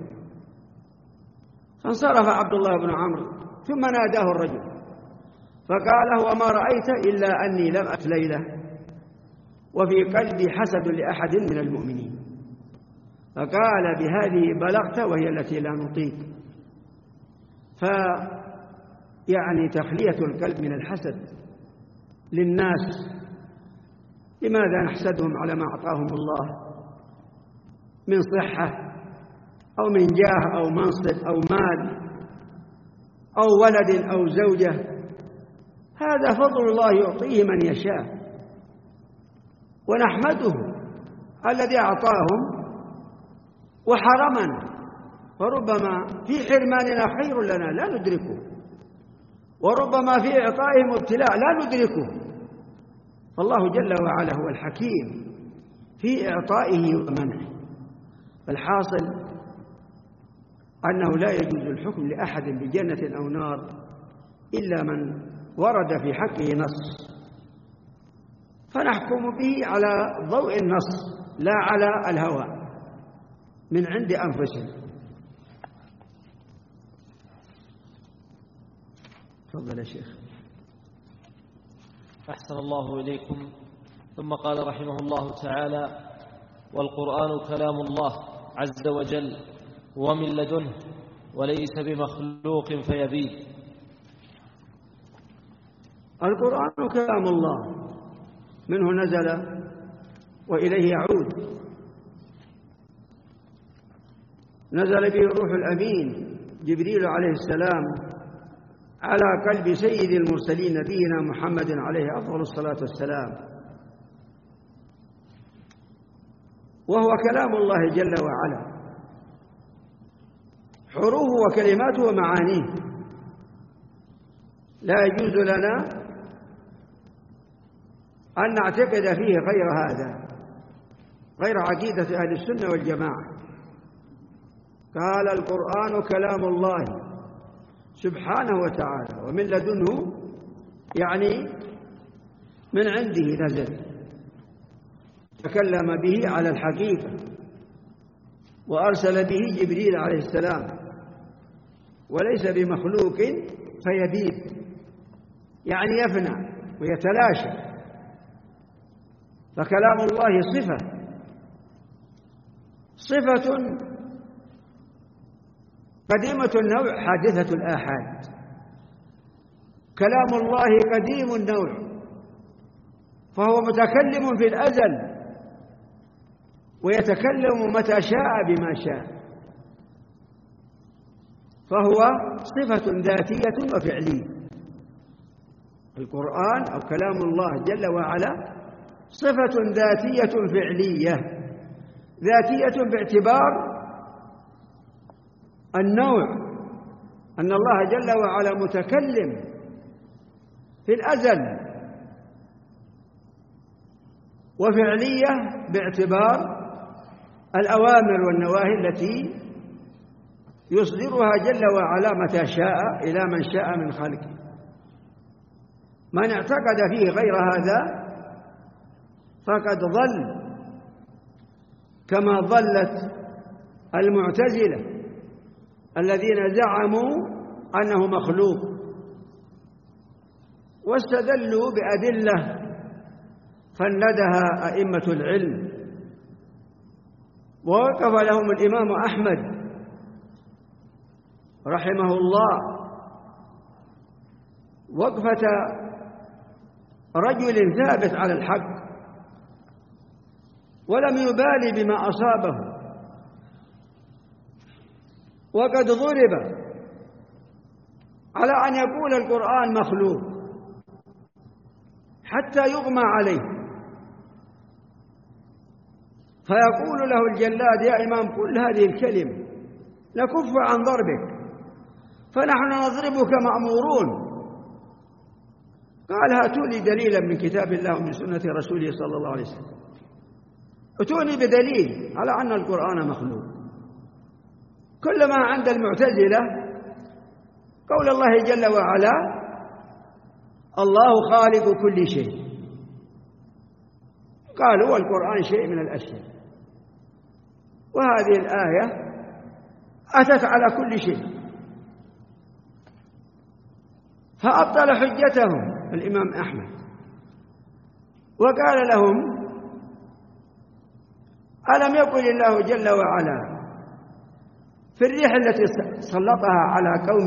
فانصرف عبد الله بن عمرو ثم ناداه الرجل فقال وما رأيت إلا أني لم أت ليلة وفي قلبي حسد لأحد من المؤمنين. فقال بهذه بلغت وهي التي لا نطيق. فيعني تخلية القلب من الحسد للناس، لماذا نحسدهم على ما أعطاهم الله من صحة أو من جاه أو منصب أو مال أو ولد أو زوجة؟ هذا فضل الله يعطيه من يشاء، ونحمده الذي أعطاهم وحرمنا، وربما في حرماننا خير لنا لا ندركه، وربما في إعطائهم ابتلاء لا ندركه. فالله جل وعلا هو الحكيم في إعطائه ومنعه. الحاصل أنه لا يجوز الحكم لأحد بجنة أو نار إلا من ورد في حقه نص، فنحكم به على ضوء النص لا على الهوى من عند أنفسنا. تفضل يا شيخ. أحسن الله إليكم. ثم قال رحمه الله تعالى: والقرآن كلام الله عز وجل ومن لدنه وليس بمخلوق فيبيد. القرآن كلام الله، منه نزل وإليه يعود. نزل به الروح الأمين جبريل عليه السلام على قلب سيد المرسلين نبينا محمد عليه أفضل الصلاة والسلام، وهو كلام الله جل وعلا، حروفه وكلماته ومعانيه. لا يجوز لنا أن نعتقد فيه غير هذا، غير عقيدة أهل السنة والجماعة. قال القرآن كلام الله سبحانه وتعالى ومن لدنه، يعني من عنده نزل، تكلم به على الحقيقة، وأرسل به جبريل عليه السلام، وليس بمخلوق فيبيد، يعني يفنى ويتلاشى. فكلام الله صفة قديمة النوع حادثة الآحاد. كلام الله قديم النوع، فهو متكلم في الأزل ويتكلم متى شاء بما شاء، فهو صفة ذاتية وفعلية. القرآن أو كلام الله جل وعلا صفة ذاتية فعلية. ذاتية باعتبار النوع، أن الله جل وعلا متكلم في الأزل، وفعلية باعتبار الأوامر والنواهي التي يصدرها جل وعلا متى شاء إلى من شاء من خلقه. من اعتقد فيه غير هذا فقد ضل، كما ضلت المعتزلة الذين زعموا أنه مخلوق، واستدلوا بأدلة فندها أئمة العلم، ووقف لهم الإمام أحمد رحمه الله وقفة رجل ثابت على الحق ولم يبالي بما أصابه، وقد ضرب على أن يقول القرآن مخلوق حتى يغمى عليه، فيقول له الجلاد: يا إمام قل هذه الكلمة نكف عن ضربك، فنحن نضربك مأمورون. قال: هاتوا لي دليلا من كتاب الله ومن سنة رسوله صلى الله عليه وسلم، اتوني بدليل على أن القرآن مخلوق. كل ما عند المعتزلة قول الله جل وعلا الله خالق كل شيء، قالوا والقرآن شيء من الأشياء، وهذه الآية أتت على كل شيء، فأبطل حجتهم الإمام أحمد وقال لهم ألم يقل الله جل وعلا في الريح التي سلطها على قوم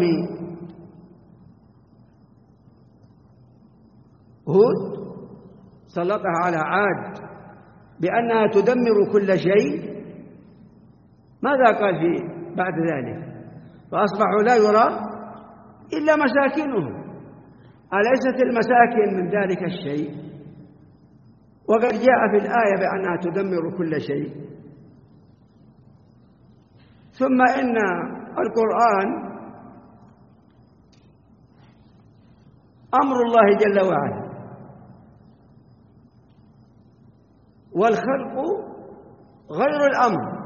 هود، سلطها على عاد بأنها تدمر كل شيء، ماذا قال في بعد ذلك؟ فأصبحوا لا يرى إلا مساكنهم، أليست المساكن من ذلك الشيء؟ وقد جاء في الآية بأنها تدمر كل شيء. ثم إن القرآن أمر الله جل وعلا، والخلق غير الأمر،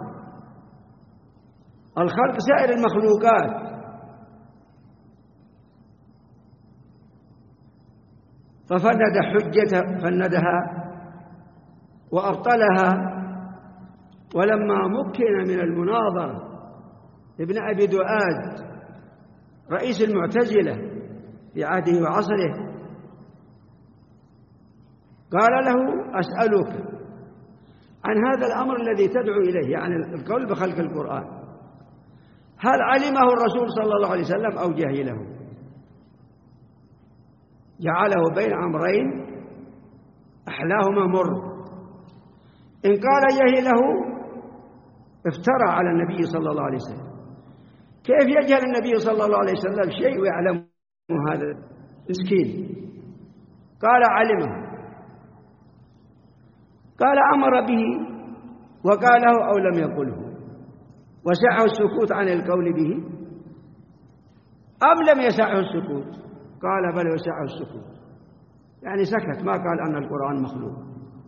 الخلق سائر المخلوقات، ففند حجته فندها وأبطلها. ولما مكن من المناظرة ابن أبي دؤاد رئيس المعتزلة في عهده وعصره قال له أسألك عن هذا الأمر الذي تدعو إليه، يعني القول بخلق القرآن، هل علمه الرسول صلى الله عليه وسلم أو جهله؟ جعله بين أمرين أحلاهما مر، إن قال جهله افترى على النبي صلى الله عليه وسلم. كيف يجهل النبي صلى الله عليه وسلم شيء ويعلمه هذا مسكين؟ قال علمه، قال أمر به وقاله أو لم يقله، وسعه السكوت عن القول به أم لم يسعه السكوت؟ قال بل وسعه السكوت، يعني سكت، ما قال أن القرآن مخلوق.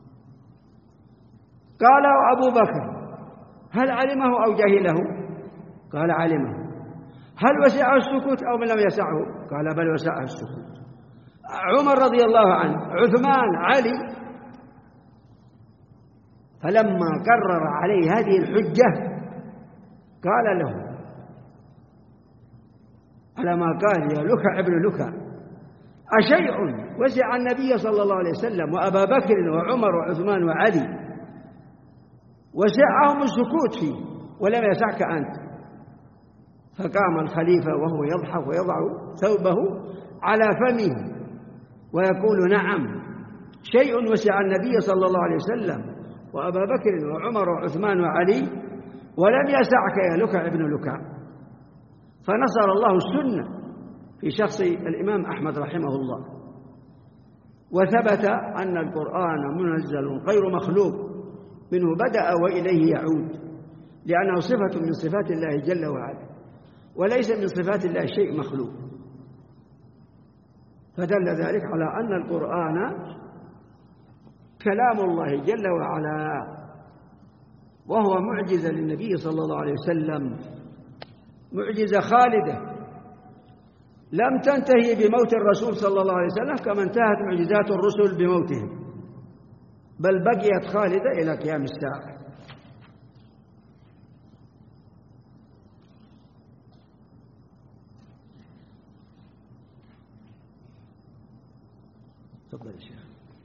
قال أبو بكر هل علمه أو جهله؟ قال علمه. هل وسعه السكوت أو لم يسعه؟ قال بل وسعه السكوت. عمر رضي الله عنه، عثمان، علي. فلما قرر عليه هذه الحجة قال له على ما قال يا لكع ابن لكع أشيء وسع النبي صلى الله عليه وسلم وأبا بكر وعمر وعثمان وعلي وسعهم السكوت فيه ولم يسعك أنت؟ فقام الخليفة وهو يضحك ويضع ثوبه على فمه ويقول نعم، شيء وسع النبي صلى الله عليه وسلم وأبا بكر وعمر وعثمان وعلي ولم يسعك يا لكع ابن لكع. فنصر الله السنة في شخص الإمام أحمد رحمه الله، وثبت أن القرآن منزل غير مخلوق، منه بدأ وإليه يعود، لأنه صفة من صفات الله جل وعلا، وليس من صفات الله شيء مخلوق. فدل ذلك على أن القرآن كلام الله جل وعلا، وهو معجزة للنبي صلى الله عليه وسلم، معجزة خالدة لم تنتهي بموت الرسول صلى الله عليه وسلم كما انتهت معجزات الرسل بموتهم، بل بقيت خالدة إلى قيام الساعة. تفضل يا شيخ.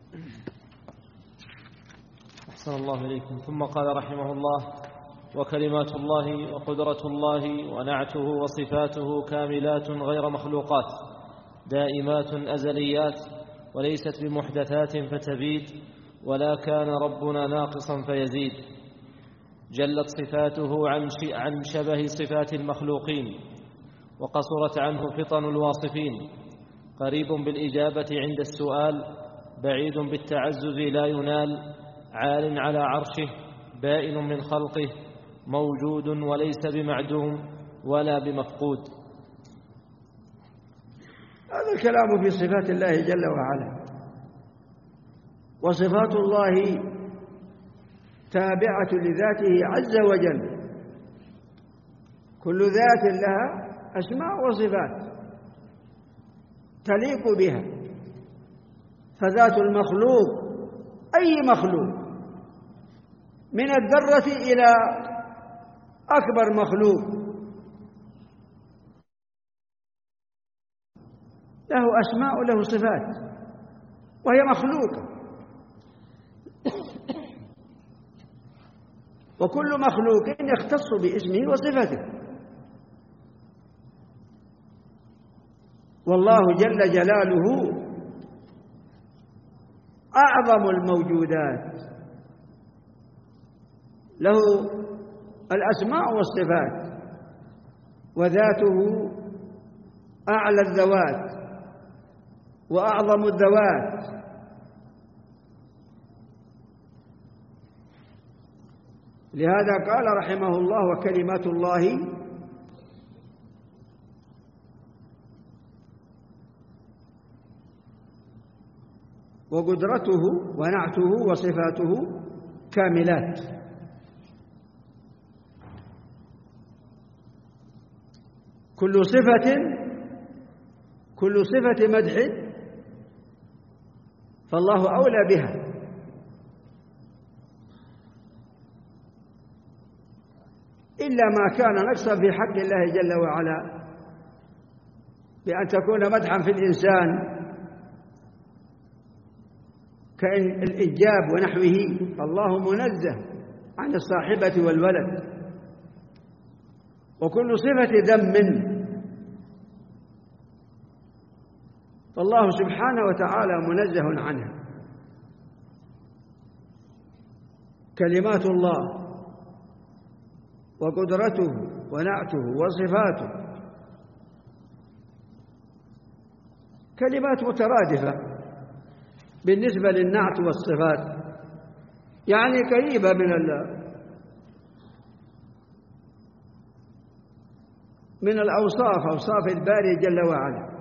أحسن الله إليكم. ثم قال رحمه الله: وكلمات الله وقدرة الله ونعته وصفاته كاملات غير مخلوقات، دائمات أزليات، وليست بمحدثات فتبيد، ولا كان ربنا ناقصا فيزيد. جلت صفاته عن شبه صفات المخلوقين، وقصرت عنه فطن الواصفين، قريب بالإجابة عند السؤال، بعيد بالتعزز لا ينال، عال على عرشه، بائن من خلقه، موجود وليس بمعدوم ولا بمفقود. هذا الكلام في صفات الله جل وعلا، وصفات الله تابعة لذاته عز وجل، كل ذات لها أسماء وصفات تليق بها، فذات المخلوق أي مخلوق من الذرة إلى أكبر مخلوق له أسماء وله صفات وهي مخلوقة، وكل مخلوق يختص باسمه وصفته. والله جل جلاله أعظم الموجودات، له الأسماء والصفات، وذاته أعلى الذوات وأعظم الذوات. لهذا قال رحمه الله: وكلمات الله وقدرته ونعته وصفاته كاملات. كل صفة مدح فالله أولى بها، إلا ما كان نقصا في حق الله جل وعلا، بأن تكون مدحا في الإنسان كالإجاب ونحوه، فالله منزه عن الصاحبة والولد. وكل صفة ذم فالله سبحانه وتعالى منزه عنها. كلمات الله وقدرته ونعته وصفاته كلمات مترادفة بالنسبة للنعت والصفات، يعني قريبة من الأوصاف، أوصاف الباري جل وعلا،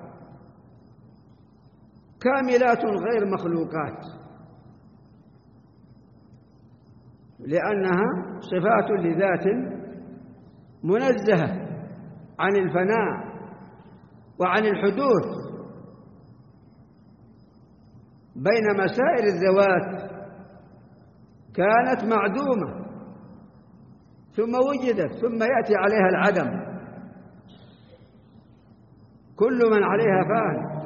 كاملات غير مخلوقات، لأنها صفات لذات منزهة عن الفناء وعن الحدوث، بينما سائر الذوات كانت معدومة ثم وجدت ثم يأتي عليها العدم. كل من عليها فان.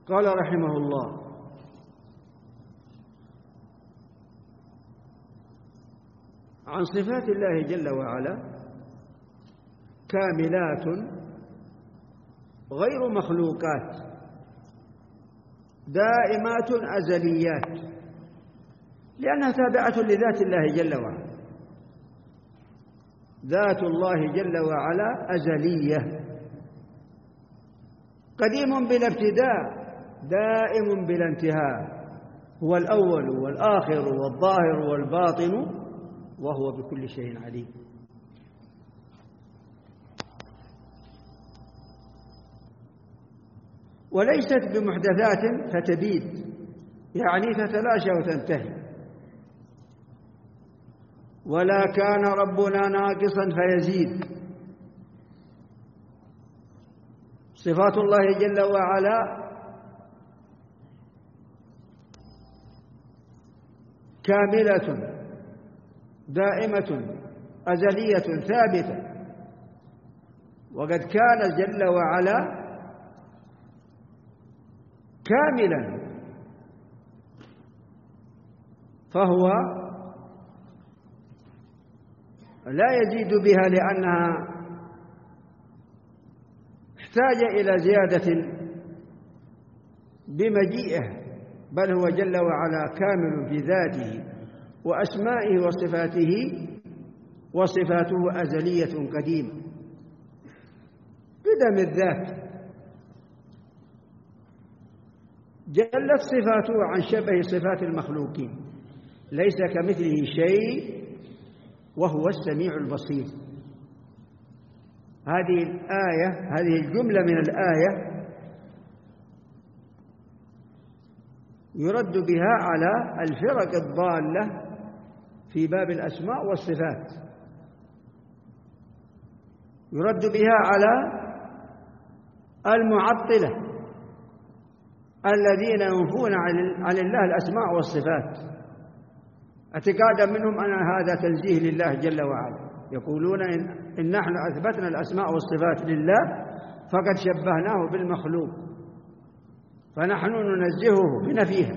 قال رحمه الله: عن صفات الله جل وعلا كاملات غير مخلوقات دائمات أزليات، لأنها تابعة لذات الله جل وعلا. ذات الله جل وعلا أزلية، قديم بلا ابتداء، دائم بلا انتهاء، هو الأول والآخر والظاهر والباطن، وهو بكل شيء عليم. وليست بمحدثات فتبيد، يعني تتلاشى وتنتهي، ولا كان ربنا ناقصا فيزيد. صفات الله جل وعلا كاملة دائمة أزلية ثابتة، وقد كان جل وعلا كاملا، فهو لا يزيد بها لأنها احتاج إلى زيادة بمجيئه، بل هو جل وعلا كامل في ذاته وأسمائه وصفاته، وصفاته أزلية قديمة قدم الذات. جلت صفاته عن شبه صفات المخلوقين، ليس كمثله شيء وهو السميع البصير. هذه الآية، هذه الجملة من الآية يرد بها على الفرق الضالة في باب الأسماء والصفات، يرد بها على المعطلة الذين ينفون عن الله الأسماء والصفات اعتقادا منهم أن هذا تنزيه لله جل وعلا. يقولون إن نحن أثبتنا الأسماء والصفات لله فقد شبهناه بالمخلوق، فنحن ننزهه بنفيها.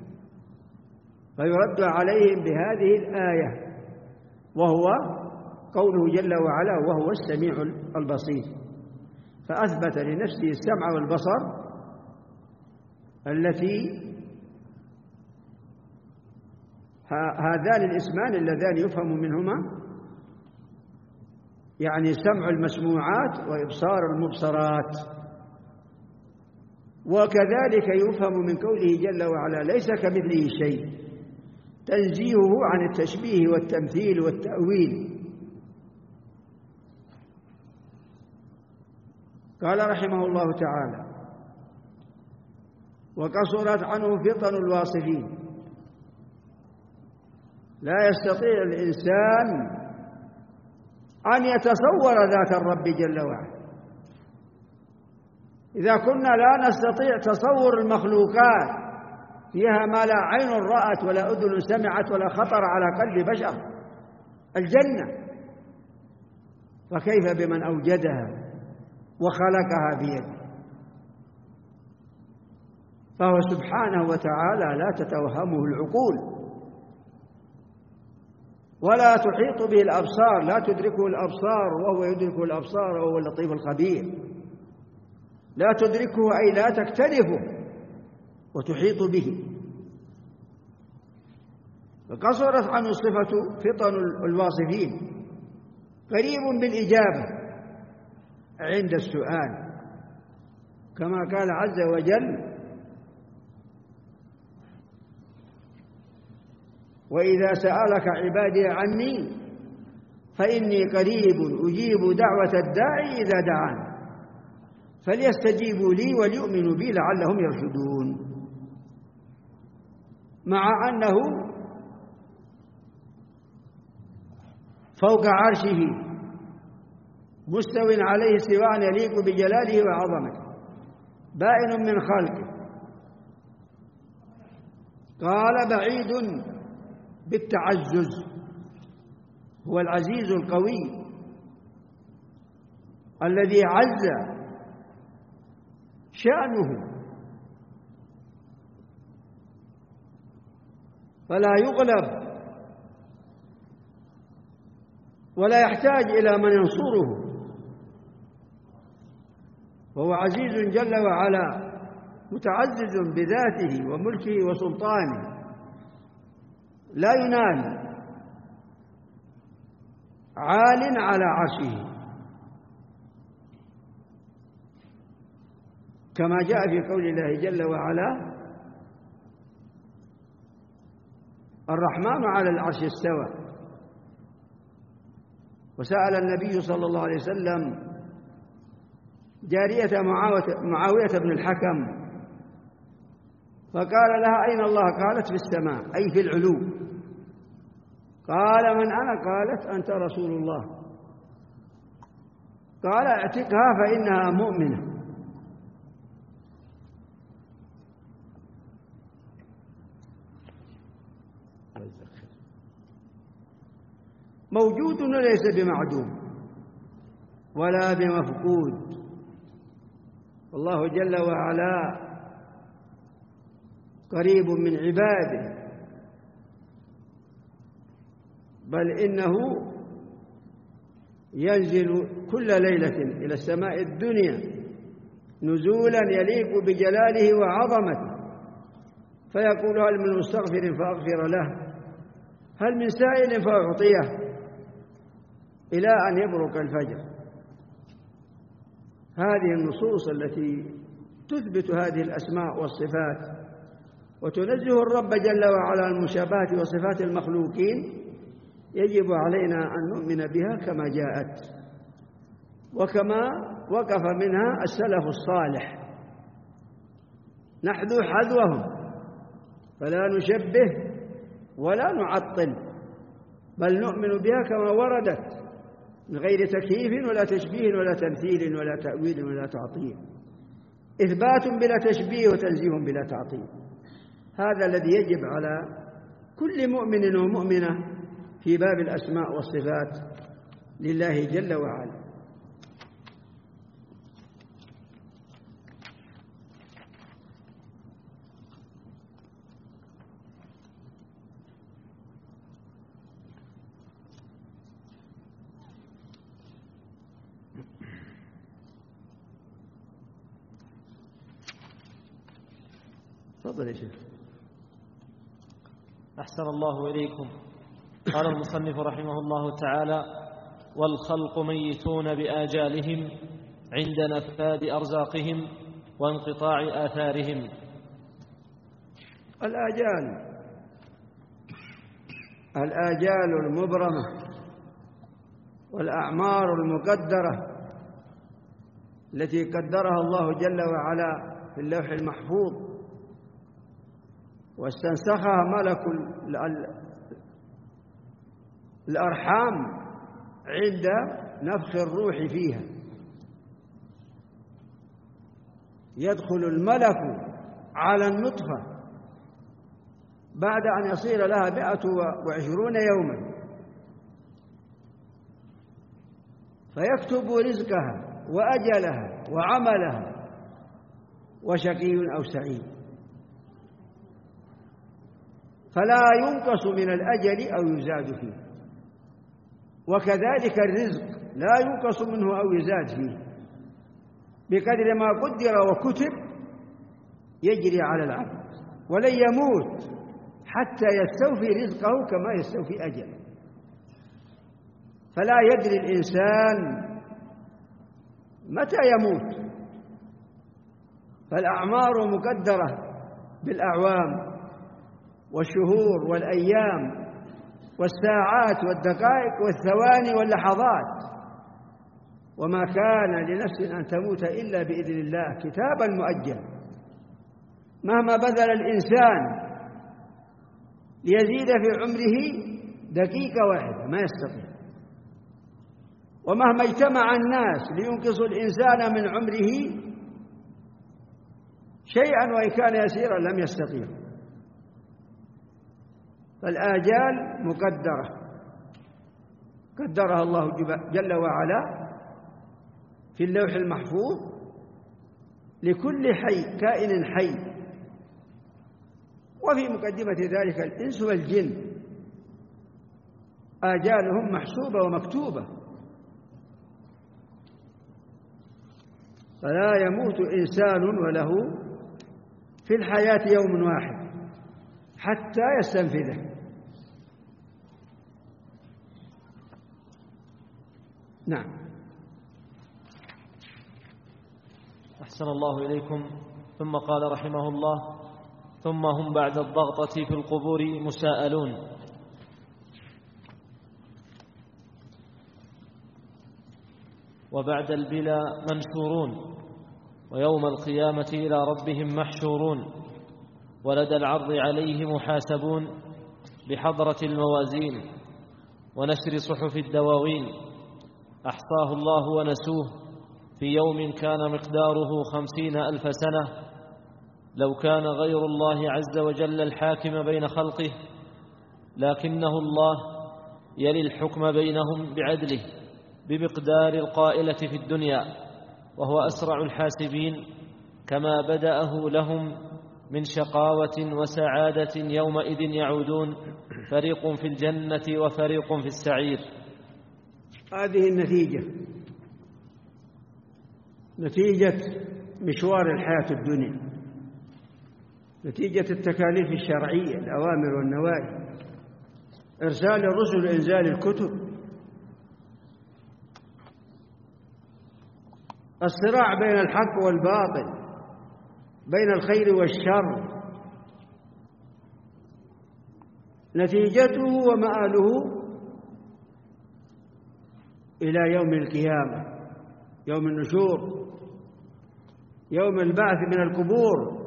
فيرد عليهم بهذه الآية، وهو قوله جل وعلا: وهو السميع البصير. فأثبت لنفسه السمع والبصر التي هذان الاسمان اللذان يفهم منهما، يعني سمع المسموعات وإبصار المبصرات. وكذلك يفهم من قوله جل وعلا: ليس كمثله شيء، تنزيهه عن التشبيه والتمثيل والتأويل. قال رحمه الله تعالى: وقصرت عنه فطن الواصفين. لا يستطيع الإنسان أن يتصور ذات الرب جل وعلا. إذا كنا لا نستطيع تصور المخلوقات فيها ما لا عين رأت ولا أذن سمعت ولا خطر على قلب بشر، الجنة، فكيف بمن أوجدها وخلقها بيده؟ فهو سبحانه وتعالى لا تتوهمه العقول ولا تحيط به الأبصار، لا تدركه الأبصار وهو يدرك الأبصار وهو اللطيف الخبير. لا تدركه أي لا تكتنفه وتحيط به. فقصرت عنه صفة فطن الواصفين، قريب بالإجابة عند السؤال، كما قال عز وجل: وإذا سألك عبادي عني فإني قريب أجيب دعوة الداعي إذا دعان فليستجيبوا لي وليؤمنوا بي لعلهم يرشدون. مع أنه فوق عرشه مستو عليه استواء يليق بجلاله وعظمته، بائن من خلقه. قال: بعيد بالتعزز، هو العزيز القوي الذي عز شأنه فلا يغلب ولا يحتاج إلى من ينصره، وهو عزيز جل وعلا متعزز بذاته وملكه وسلطانه، لا ينال، عال على عرشه، كما جاء في قول الله جل وعلا: الرحمن على العرش استوى. وسأل النبي صلى الله عليه وسلم جارية معاوية بن الحكم فقال لها: أين الله؟ قالت: في السماء، أي في العلو. قال: من أنا؟ قالت: أنت رسول الله. قال: اعتقها فإنها مؤمنة. موجود وليس بمعدوم ولا بمفقود، والله جل وعلا قريب من عباده، بل إنه ينزل كل ليلة إلى السماء الدنيا نزولا يليق بجلاله وعظمته، فيقول: هل من مستغفر فأغفر له، هل من سائل فأعطيه، إلى أن يبرق الفجر. هذه النصوص التي تثبت هذه الأسماء والصفات وتنزه الرب جل وعلا عن المشابهة وصفات المخلوقين، يجب علينا أن نؤمن بها كما جاءت وكما وقف منها السلف الصالح، نحذو حذوهم فلا نشبه ولا نعطل، بل نؤمن بها كما وردت من غير تكييف ولا تشبيه ولا تمثيل ولا تأويل ولا تعطيل، إثبات بلا تشبيه وتنزيه بلا تعطيل. هذا الذي يجب على كل مؤمن ومؤمنة في باب الأسماء والصفات لله جل وعلا. تفضل يا شيخ. أحسن الله إليكم. قال المصنف رحمه الله تعالى: والخلق ميتون بآجالهم عند نفاذ أرزاقهم وانقطاع آثارهم. الآجال المبرمة والأعمار المقدرة التي قدرها الله جل وعلا في اللوح المحفوظ واستنسخها ملك الأرحام عند نفخ الروح فيها. يدخل الملك على النطفة بعد أن يصير لها 120 يوما فيكتب رزقها وأجلها وعملها وشقي أو سعيد، فلا ينقص من الأجل أو يزاد فيه، وكذلك الرزق لا ينقص منه أو يزاد فيه، بقدر ما قدر وكتب يجري على العبد، ولن يموت حتى يستوفي رزقه كما يستوفي أجله. فلا يدري الإنسان متى يموت، فالأعمار مقدرة بالأعوام والشهور والأيام والساعات والدقائق والثواني واللحظات، وما كان لنفس أن تموت إلا بإذن الله كتابا مؤجلا. مهما بذل الإنسان ليزيد في عمره دقيقة واحدة ما يستطيع، ومهما اجتمع الناس لينقصوا الإنسان من عمره شيئا وإن كان يسيرا لم يستطيع. فالآجال مقدرة قدرها الله جل وعلا في اللوح المحفوظ لكل حي، كائن حي، وفي مقدمة ذلك الإنس والجن آجالهم محسوبة ومكتوبة، فلا يموت إنسان وله في الحياة يوم واحد حتى يستنفذه. نعم. أحسن الله إليكم. ثم قال رحمه الله: ثم هم بعد الضغطة في القبور مساءلون. وبعد البلا منشورون، ويوم القيامة إلى ربهم محشورون، ولدى العرض عليه محاسبون بحضرة الموازين ونشر صحف الدواوين. أحصاه الله ونسوه في يوم كان مقداره 50,000 سنة. لو كان غير الله عز وجل الحاكم بين خلقه لكنه الله يلي الحكم بينهم بعدله بمقدار القائلة في الدنيا، وهو أسرع الحاسبين، كما بدأه لهم من شقاوة وسعادة يومئذ يعودون، فريق في الجنة وفريق في السعير. هذه النتيجة، نتيجة مشوار الحياة الدنيا، نتيجة التكاليف الشرعية، الأوامر والنواهي، إرسال الرسل، إنزال الكتب، الصراع بين الحق والباطل، بين الخير والشر، نتيجته ومآله إلى يوم القيامة، يوم النشور، يوم البعث من القبور.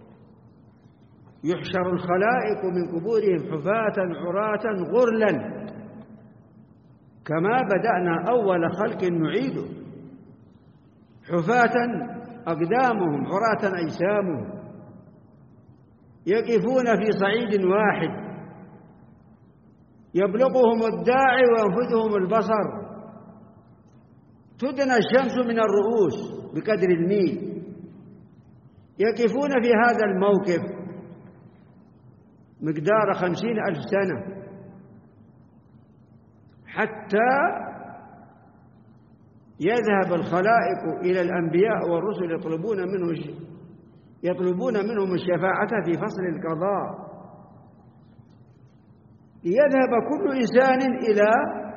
يحشر الخلائق من قبورهم حفاة عراة غرلا، كما بدأنا أول خلق نعيده، حفاة أقدامهم عراة أجسامهم، يقفون في صعيد واحد يبلغهم الداعي وينفذهم البصر، تدنى الشمس من الرؤوس بقدر الميل. يقفون في هذا الموقف مقدار 50,000 سنة حتى يذهب الخلائق إلى الأنبياء والرسل يطلبون منهم الشفاعة في فصل القضاء، ليذهب كل إنسان إلى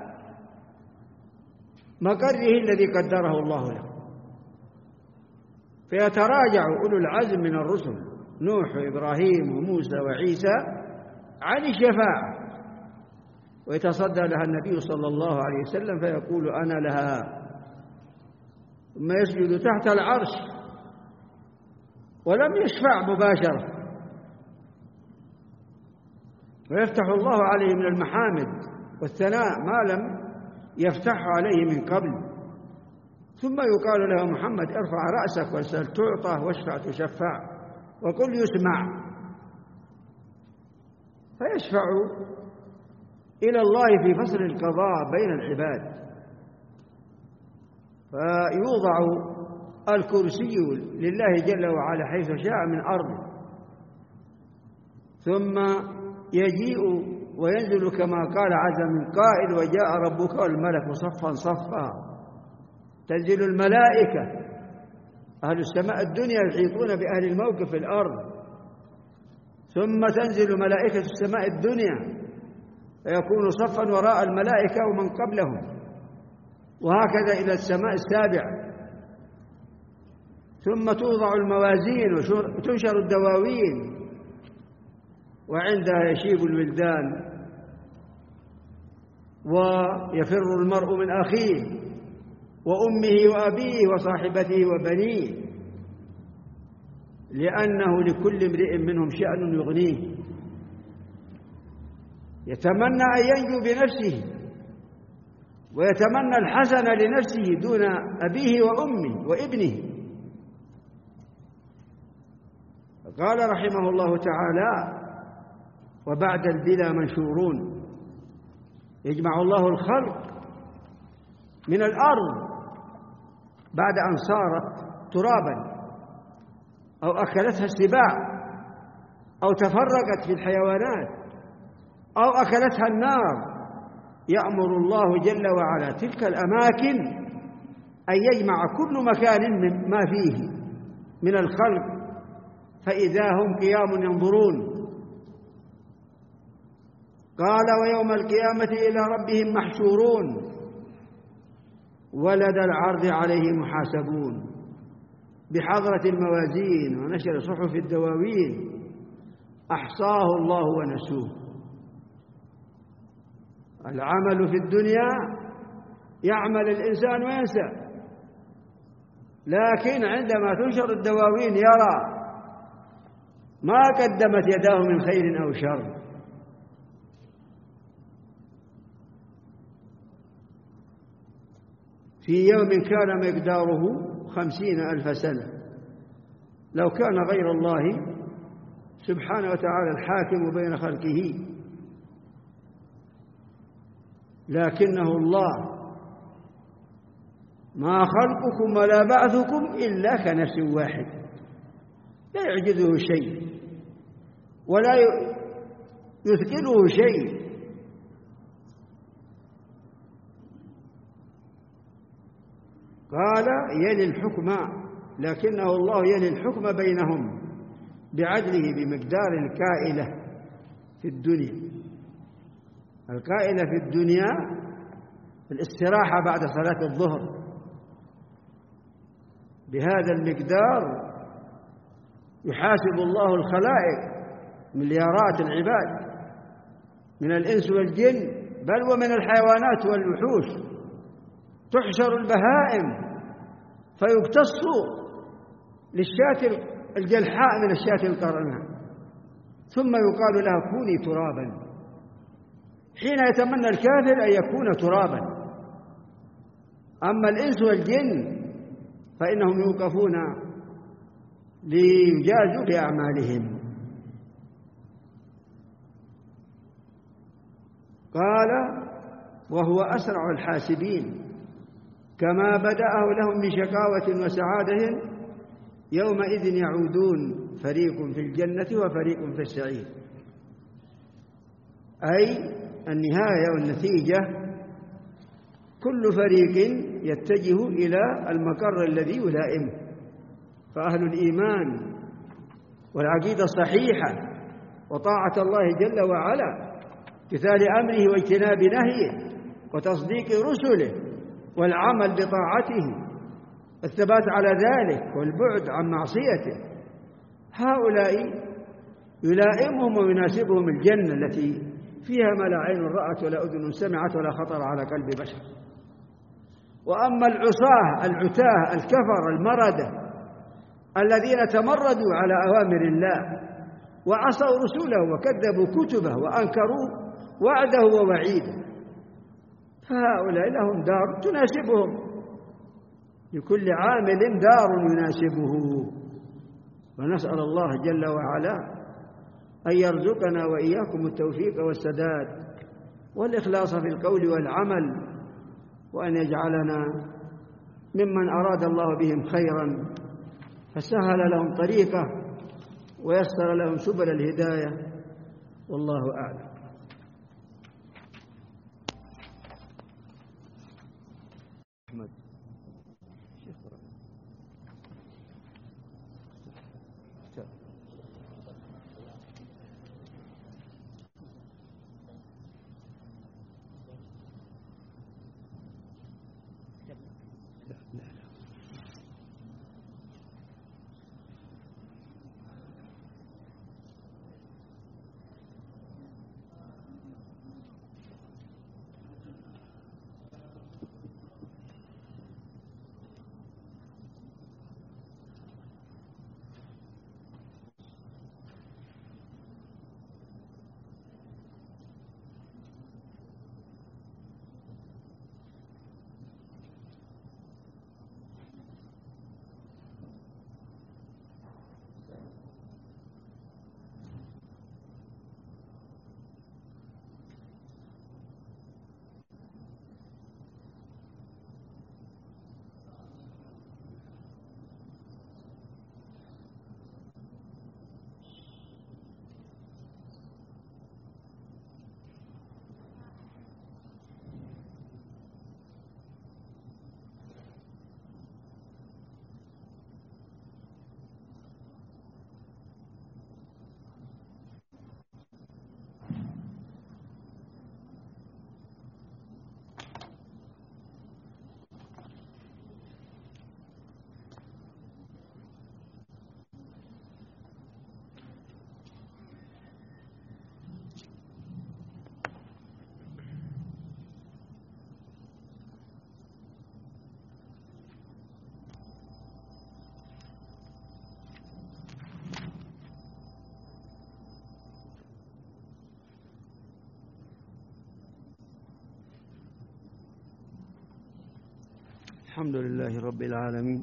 مقره الذي قدره الله له، فيتراجع أولو العزم من الرسل نوح وإبراهيم وموسى وعيسى عن الشفاعة، ويتصدى لها النبي صلى الله عليه وسلم فيقول أنا لها، ثم يسجد تحت العرش ولم يشفع مباشرة، ويفتح الله عليه من المحامد والثناء ما لم يفتح عليه من قبل، ثم يقال له محمد ارفع رأسك واسأل تعطى واشفع تشفع وقل يسمع، فيشفع إلى الله في فصل القضاء بين العباد، فيوضع الكرسي لله جل وعلا حيث شاء من أرضه، ثم يجيء وينزل كما قال عز من قائل وجاء ربك والملك صفا صفا. تنزل الملائكة، أهل السماء الدنيا يحيطون بأهل الموقف في الأرض، ثم تنزل ملائكة السماء الدنيا فيكون صفا وراء الملائكة ومن قبلهم، وهكذا إلى السماء السابعة، ثم توضع الموازين وتنشر الدواوين، وعندها يشيب الولدان ويفر المرء من أخيه وأمه وأبيه وصاحبته وبنيه، لأنه لكل امرئ منهم شأن يغنيه، يتمنى أن ينجو بنفسه ويتمنى الحسن لنفسه دون أبيه وأمه وابنه. قال رحمه الله تعالى: وبعد البلا منشورون. يجمع الله الخلق من الأرض بعد أن صارت ترابا أو أكلتها السباع، أو تفرقت في الحيوانات أو أكلتها النار، يأمر الله جل وعلا تلك الأماكن أن يجمع كل مكان من ما فيه من الخلق، فإذا هم قيام ينظرون. قال: ويوم القيامة إلى ربهم محشورون ولدى العرض عليه محاسبون، بحضرة الموازين ونشر صحف الدواوين، أحصاه الله ونسوه. العمل في الدنيا يعمل الإنسان وينسى، لكن عندما تنشر الدواوين يرى ما قدمت يداه من خير أو شر. في يوم كان مقداره 50,000 سنة. لو كان غير الله سبحانه وتعالى الحاكم بين خلقه، لكنه الله. ما خلقكم ولا بعثكم إلا كنفس واحد، لا يعجزه شيء ولا يثقله شيء. قال: يلي الحكم، لكنه الله يلي الحكم بينهم بعدله بمقدار الكائلة في الدنيا. الكائلة في الدنيا الاستراحة بعد صلاة الظهر بهذا المقدار يحاسب الله الخلائق، مليارات العباد من الإنس والجن، بل ومن الحيوانات والوحوش. تحشر البهائم فيقتص للشاة الجلحاء من الشاة القرناء، ثم يقال لها كوني ترابا. حين يتمنى الكافر أن يكون ترابا. أما الإنس والجن فإنهم يوقفون ليجازوا بأعمالهم. قال: وهو أسرع الحاسبين، كما بدأه لهم من شقاوة وسعادة يومئذ يعودون، فريق في الجنة وفريق في السعير. أي النهاية والنتيجة كل فريق يتجه إلى المقر الذي يلائمه. فأهل الإيمان والعقيدة الصحيحة وطاعة الله جل وعلا، امتثال أمره واجتناب نهيه وتصديق رسله والعمل بطاعته، الثبات على ذلك والبعد عن معصيته، هؤلاء يلائمهم ويناسبهم الجنة التي فيها ما لا عين رأت ولا أذن سمعت ولا خطر على قلب بشر. وأما العصاة العتاه الكفر المردة الذين تمردوا على أوامر الله وعصوا رسوله وكذبوا كتبه وأنكروا وعده ووعيده، فهؤلاء لهم دار تناسبهم، لكل عامل دار يناسبه. ونسأل الله جل وعلا أن يرزقنا وإياكم التوفيق والسداد والإخلاص في القول والعمل، وأن يجعلنا ممن أراد الله بهم خيرا فسهل لهم طريقه ويسر لهم سبل الهداية، والله أعلم. أحمد الحمد لله رب العالمين.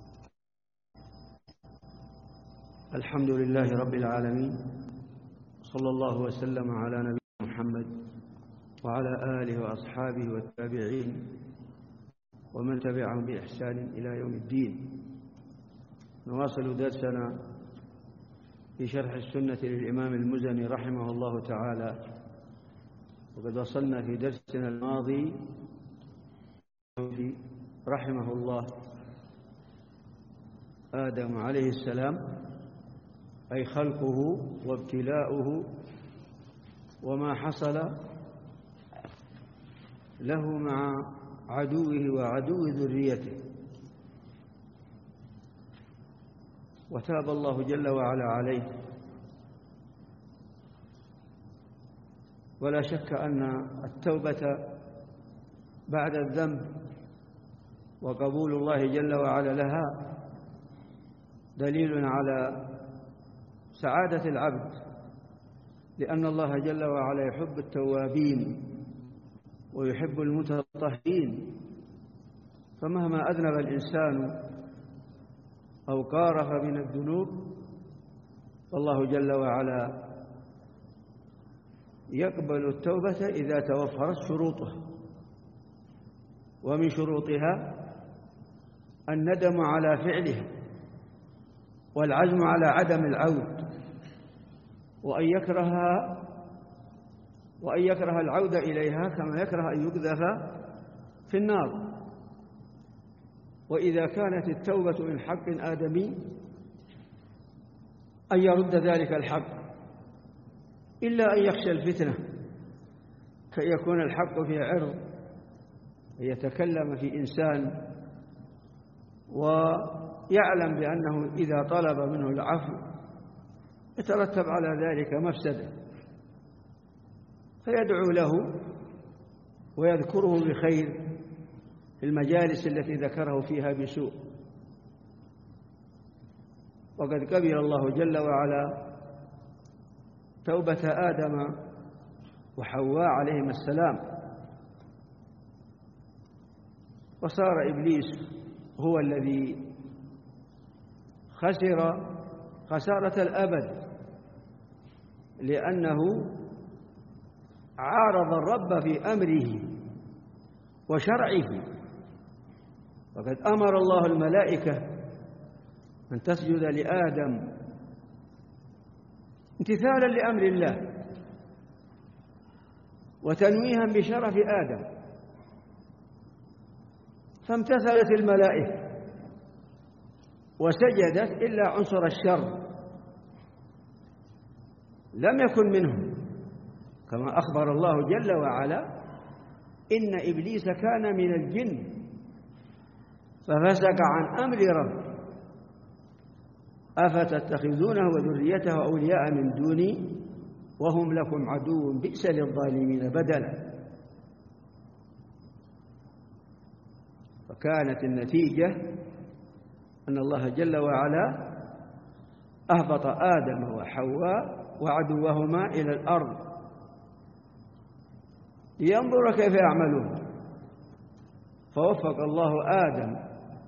الحمد لله رب العالمين، صلى الله وسلم على نبينا محمد وعلى آله وأصحابه والتابعين ومن تبعهم بإحسان إلى يوم الدين. نواصل درسنا في شرح السنة للإمام المزني رحمه الله تعالى، وقد وصلنا في درسنا الماضي رحمه الله آدم عليه السلام، أي خلقه وابتلاؤه وما حصل له مع عدوه وعدو ذريته. وتاب الله جل وعلا عليه، ولا شك أن التوبة بعد الذنب وقبول الله جل وعلا لها دليل على سعادة العبد، لأن الله جل وعلا يحب التوابين ويحب المتطهرين. فمهما أذنب الإنسان أو قارف من الذنوب فالله جل وعلا يقبل التوبة إذا توفرت شروطها، ومن شروطها الندم على فعلها والعزم على عدم العود، وأن يكره العود إليها كما يكره أن يقذف في النار. وإذا كانت التوبة من حق آدمي أن يرد ذلك الحق، إلا أن يخشى الفتنة كي يكون الحق في عرض يتكلم في إنسان ويعلم بأنه إذا طلب منه العفو يترتب على ذلك مفسدة، فيدعو له ويذكره بخير في المجالس التي ذكره فيها بسوء. وقد قبل الله جل وعلا توبة آدم وحواء عليهما السلام، وصار إبليس هو الذي خسر خسارة الأبد، لأنه عارض الرب في أمره وشرعه. وقد أمر الله الملائكة أن تسجد لآدم امتثالا لأمر الله وتنويها بشرف آدم، فامتثلت الملائكة وسجدت إلا عنصر الشر لم يكن منهم، كما أخبر الله جل وعلا إن إبليس كان من الجن ففسق عن أمر ربه أفتتخذونه وذريته أولياء من دوني وهم لكم عدو بئس للظالمين بدلا. فكانت النتيجة أن الله جل وعلا أهبط آدم وحواء وعدوهما إلى الأرض لينظر كيف يعملون، فوفق الله آدم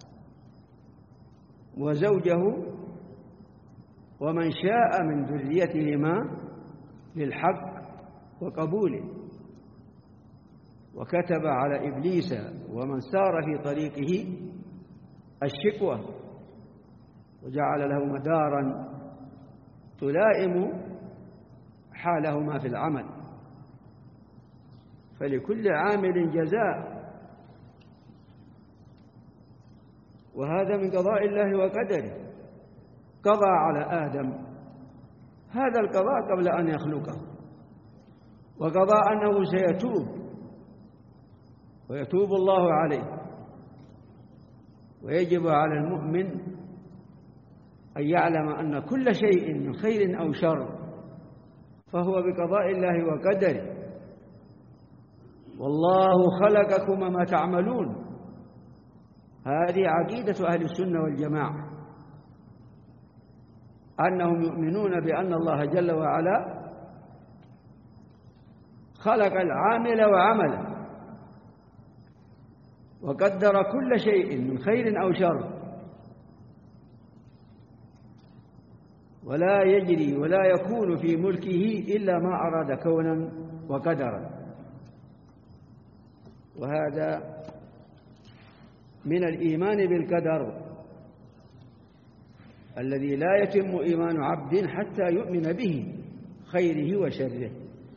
وزوجه ومن شاء من ذريتهما للحق وقبوله، وكتب على إبليس ومن سار في طريقه الشقوة، وجعل له مدارا تلائم حالهما في العمل. فلكل عامل جزاء، وهذا من قضاء الله وقدره. قضى على آدم هذا القضاء قبل أن يخلقه، وقضى أنه سيتوب ويتوب الله عليه. ويجب على المؤمن أن يعلم أن كل شيء من خير أو شر فهو بقضاء الله وقدره. والله خلقكم وما تعملون، هذه عقيدة أهل السنة والجماعة، أنهم يؤمنون بأن الله جل وعلا خلق العامل وعمله، وقدر كل شيء من خير أو شر، ولا يجري ولا يكون في ملكه إلا ما أراد كونا وقدرا. وهذا من الإيمان بالقدر الذي لا يتم إيمان عبد حتى يؤمن به خيره وشره.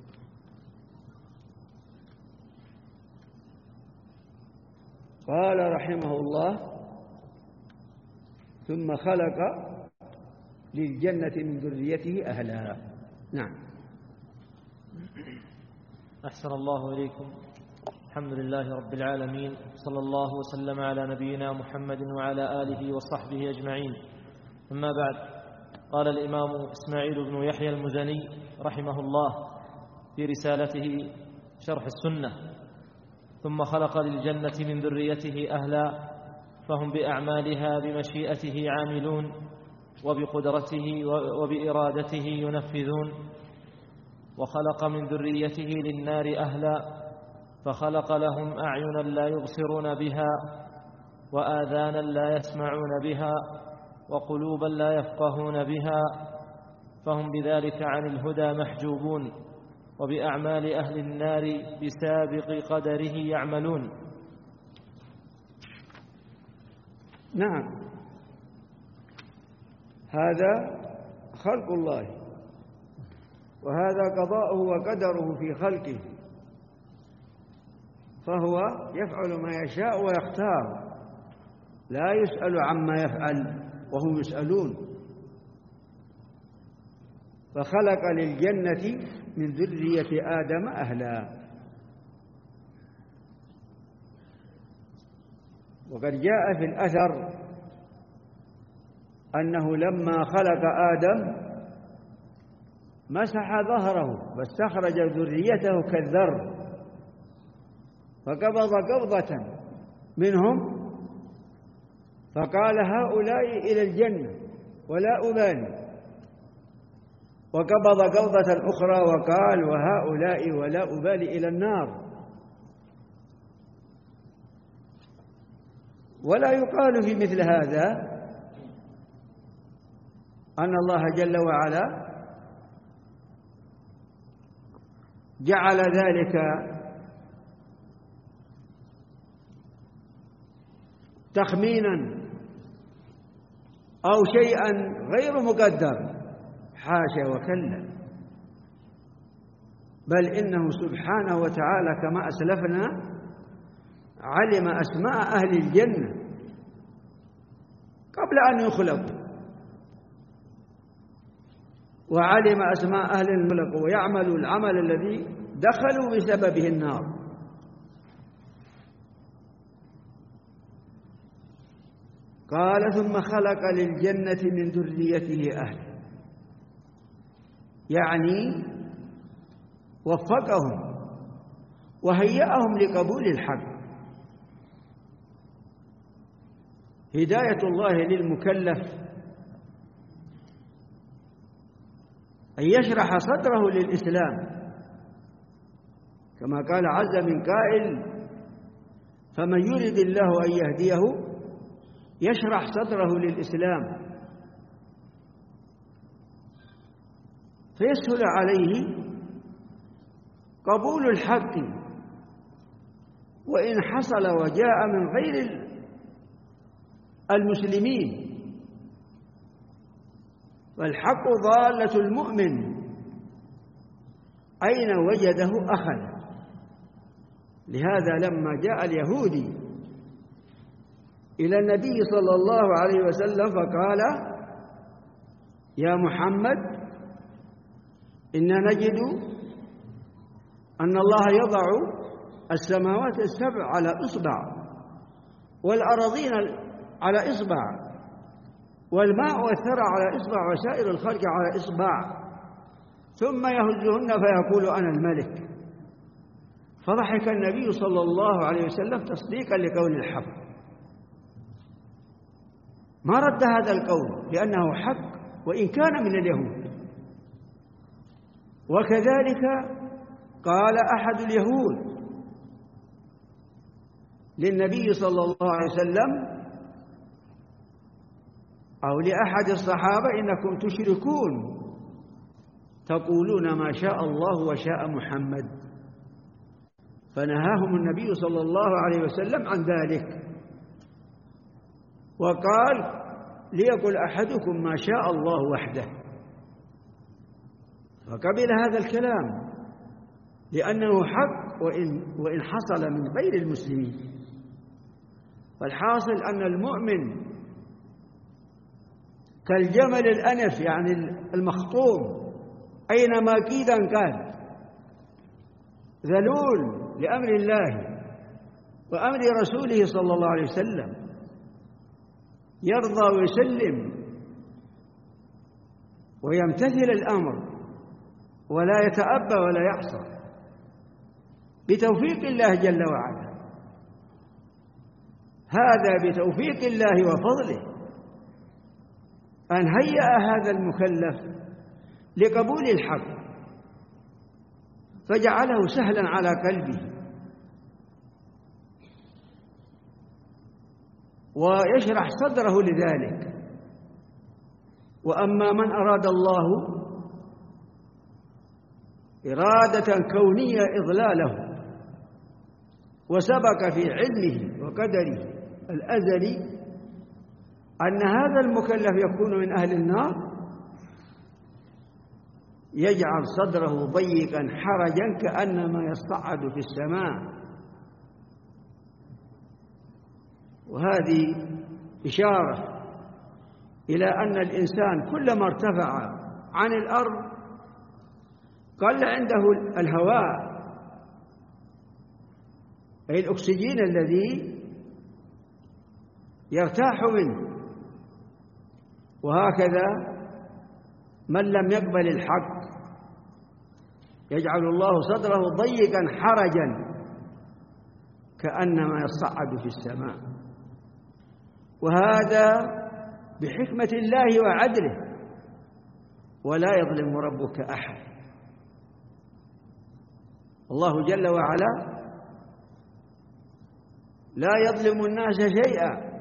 قال رحمه الله: ثم خلق للجنة من ذريته أهلها. نعم. أحسن الله إليكم. الحمد لله رب العالمين، صلى الله وسلم على نبينا محمد وعلى آله وصحبه أجمعين. أما بعد، قال الإمام إسماعيل بن يحيى المزني رحمه الله في رسالته شرح السنة: ثم خلق للجنة من ذريته أهلا، فهم بأعمالها بمشيئته عاملون، وبقدرته وبإرادته ينفذون. وخلق من ذريته للنار أهلا، فخلق لهم أعينا لا يبصرون بها، وآذانا لا يسمعون بها، وقلوبا لا يفقهون بها، فهم بذلك عن الهدى محجوبون، وبأعمال أهل النار بسابق قدره يعملون. نعم، هذا خلق الله، وهذا قضاؤه وقدره في خلقه، فهو يفعل ما يشاء ويختار، لا يسأل عما يفعل وهم يسألون. فخلق للجنة من ذرية آدم أهلا. وقد جاء في الأثر أنه لما خلق آدم مسح ظهره واستخرج ذريته كالذر، فقبض قبضة منهم فقال: هؤلاء إلى الجنة ولا أبالي، وقبض قبضة أخرى وقال: وهؤلاء ولا أبالي إلى النار. ولا يقال في مثل هذا أن الله جل وعلا جعل ذلك تخمينا أو شيئا غير مقدر، حاشا وكلا، بل إنه سبحانه وتعالى كما أسلفنا علم أسماء أهل الجنة قبل أن يخلقوا، وعلم أسماء أهل الخلق ويعملوا العمل الذي دخلوا بسببه النار. قال: ثم خلق للجنة من ذريته أهل، يعني وفقهم وهيأهم لقبول الحق. هداية الله للمكلف أن يشرح صدره للإسلام، كما قال عز من قائل: فمن يرد الله أن يهديه يشرح صدره للإسلام فيسهل عليه قبول الحق، وإن حصل وجاء من غير المسلمين. والحق ضالة المؤمن، أين وجده أخذ. لهذا لما جاء اليهودي إلى النبي صلى الله عليه وسلم فقال: يا محمد، إنا نجد أن الله يضع السماوات السبع على إصبع، والأراضين على إصبع، والماء والثرى على إصبع، وسائر الخلق على إصبع، ثم يهزهن فيقول أنا الملك. فضحك النبي صلى الله عليه وسلم تصديقا لقول الحق، ما رد هذا القول لأنه حق وإن كان من اليهود. وكذلك قال أحد اليهود للنبي صلى الله عليه وسلم أو لأحد الصحابة إنكم تشركون تقولون ما شاء الله وشاء محمد، فنهاهم النبي صلى الله عليه وسلم عن ذلك وقال ليقل أحدكم ما شاء الله وحده، فقبل هذا الكلام لأنه حق وإن حصل من غير المسلمين. فالحاصل أن المؤمن كالجمل الأنف يعني المخطوم أينما كيدا كان، ذلول لأمر الله وأمر رسوله صلى الله عليه وسلم، يرضى ويسلم ويمتثل الأمر ولا يتأبى ولا يعصى بتوفيق الله جل وعلا. هذا بتوفيق الله وفضله أن هيأ هذا المكلف لقبول الحق فجعله سهلا على قلبه ويشرح صدره لذلك. وأما من أراد الله إرادة كونية إضلاله وسبق في علمه وقدره الأزلي أن هذا المكلف يكون من أهل النار، يجعل صدره ضيقا حرجا كأنما يصعد في السماء. وهذه إشارة إلى أن الإنسان كلما ارتفع عن الأرض قل عنده الهواء أي الأكسجين الذي يرتاح منه. وهكذا من لم يقبل الحق يجعل الله صدره ضيقا حرجا كأنما يصعد في السماء. وهذا بحكمة الله وعدله، ولا يظلم ربك أحد. الله جل وعلا لا يظلم الناس شيئا،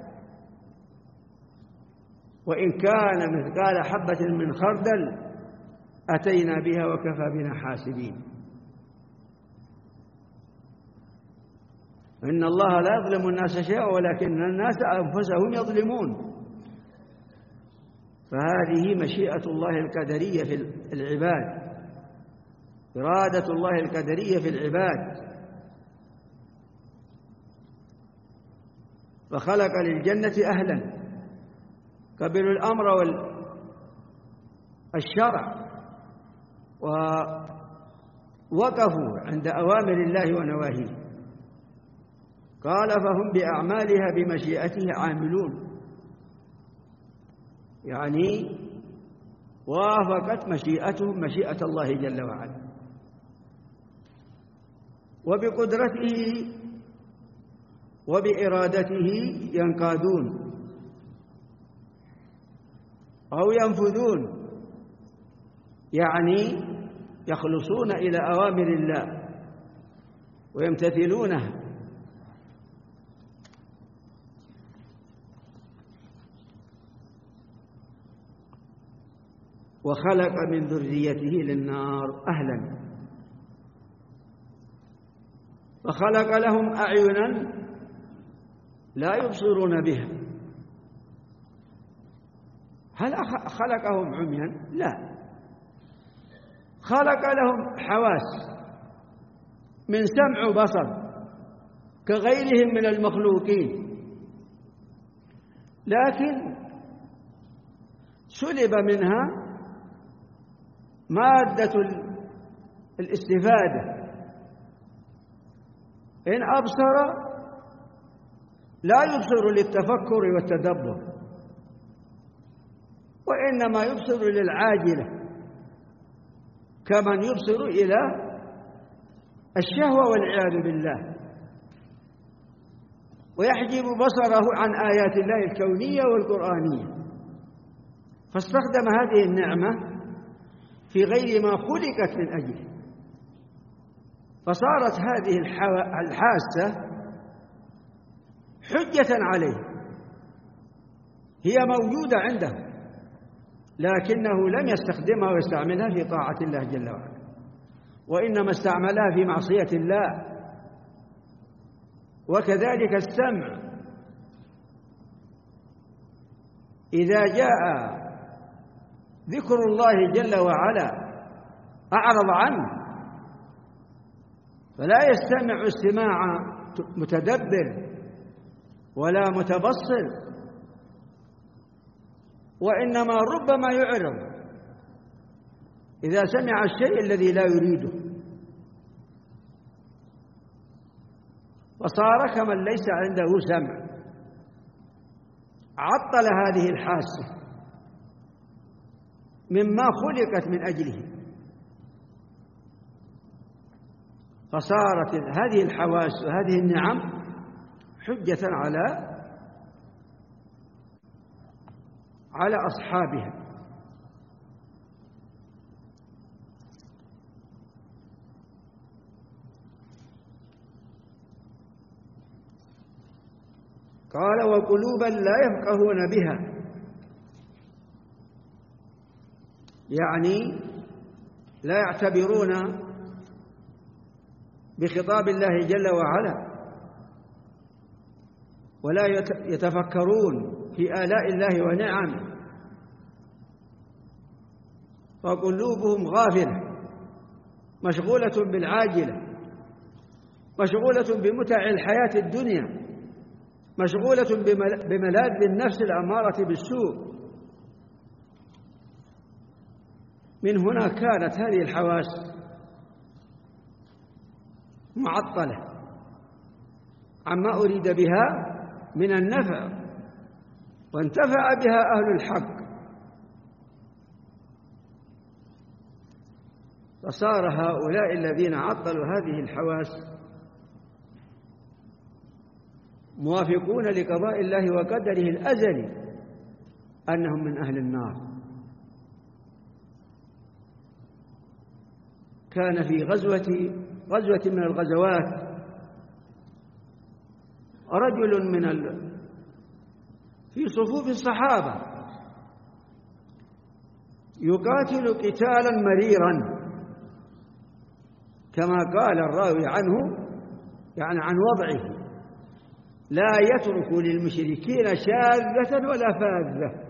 وإن كان مثقال حبة من خردل أتينا بها وكفى بنا حاسبين. إن الله لا يظلم الناس شيئا ولكن الناس أنفسهم يظلمون. فهذه مشيئة الله القدرية في العباد، إرادة الله القدرية في العباد. فخلق للجنة أهلا قبلوا الأمر والشرع ووقفوا عند أوامر الله ونواهيه. قال فهم بأعمالها بمشيئته عاملون، يعني وافقت مشيئتهم مشيئة الله جل وعلا، وبقدرته وبإرادته ينقادون أو ينفذون، يعني يخلصون إلى أوامر الله ويمتثلونها. وخلق من ذريته للنار أهلا، فخلق لهم أعينا لا يبصرون بها. هل خلقهم عميا؟ لا، خلق لهم حواس من سمع وبصر كغيرهم من المخلوقين، لكن سلب منها مادة الاستفادة. إن أبصر لا يبصر للتفكر والتدبر، وإنما يبصر للعاجلة كمن يبصر إلى الشهوة والعياذ بالله، ويحجب بصره عن آيات الله الكونية والقرآنية. فاستخدم هذه النعمة في غير ما خلقت من أجله، فصارت هذه الحاسة حجة عليه، هي موجودة عنده لكنه لم يستخدمها ويستعملها في طاعة الله جل وعلا، وإنما استعملها في معصية الله. وكذلك السمع، إذا جاء ذكر الله جل وعلا أعرض عنه، فلا يستمع استماع متدبر ولا متبصر، وإنما ربما يعرض إذا سمع الشيء الذي لا يريده، فصار كمن ليس عنده سمع، عطل هذه الحاسة مما خلقت من أجله، فصارت هذه الحواس وهذه النعم حجة على أصحابها. قال: وقلوبا لا يفقهون بها، يعني لا يعتبرون بخطاب الله جل وعلا، ولا يتفكرون في آلاء الله ونعمه، فقلوبهم غافلة مشغولة بالعاجلة، مشغولة بمتع الحياة الدنيا، مشغولة بملاذ النفس الأمارة بالسوء. من هنا كانت هذه الحواس معطلة عما أريد بها من النفع، وانتفع بها أهل الحق، فصار هؤلاء الذين عطلوا هذه الحواس موافقون لقضاء الله وقدره الأزلي أنهم من أهل النار. كان في غزوة من الغزوات رجل في صفوف الصحابة يقاتل قتالا مريرا، كما قال الراوي عنه، يعني عن وضعه، لا يترك للمشركين شاذة ولا فاذة،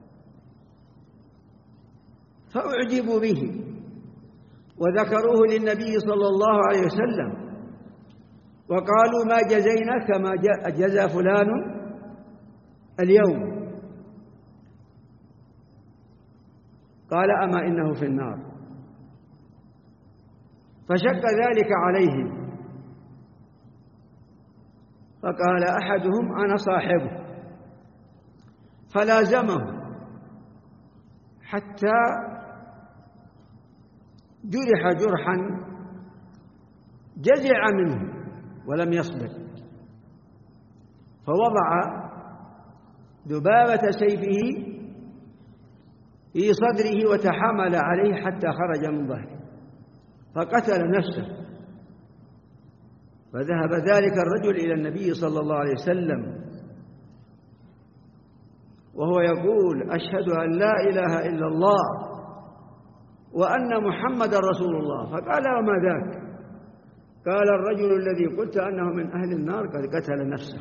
فأعجبوا به وذكروه للنبي صلى الله عليه وسلم، وقالوا: ما جزينا كما جزى فلان اليوم. قال: أما إنه في النار. فشق ذلك عليهم، فقال أحدهم: أنا صاحبه، فلازمه حتى جرح جرحا جزع منه ولم يصبر، فوضع ذبابة سيفه في صدره وتحامل عليه حتى خرج من ظهره، فقتل نفسه. فذهب ذلك الرجل إلى النبي صلى الله عليه وسلم وهو يقول: أشهد أن لا إله إلا الله وأن محمد رسول الله. فقال: وما ذاك؟ قال: الرجل الذي قلت أنه من أهل النار قد قتل نفسه.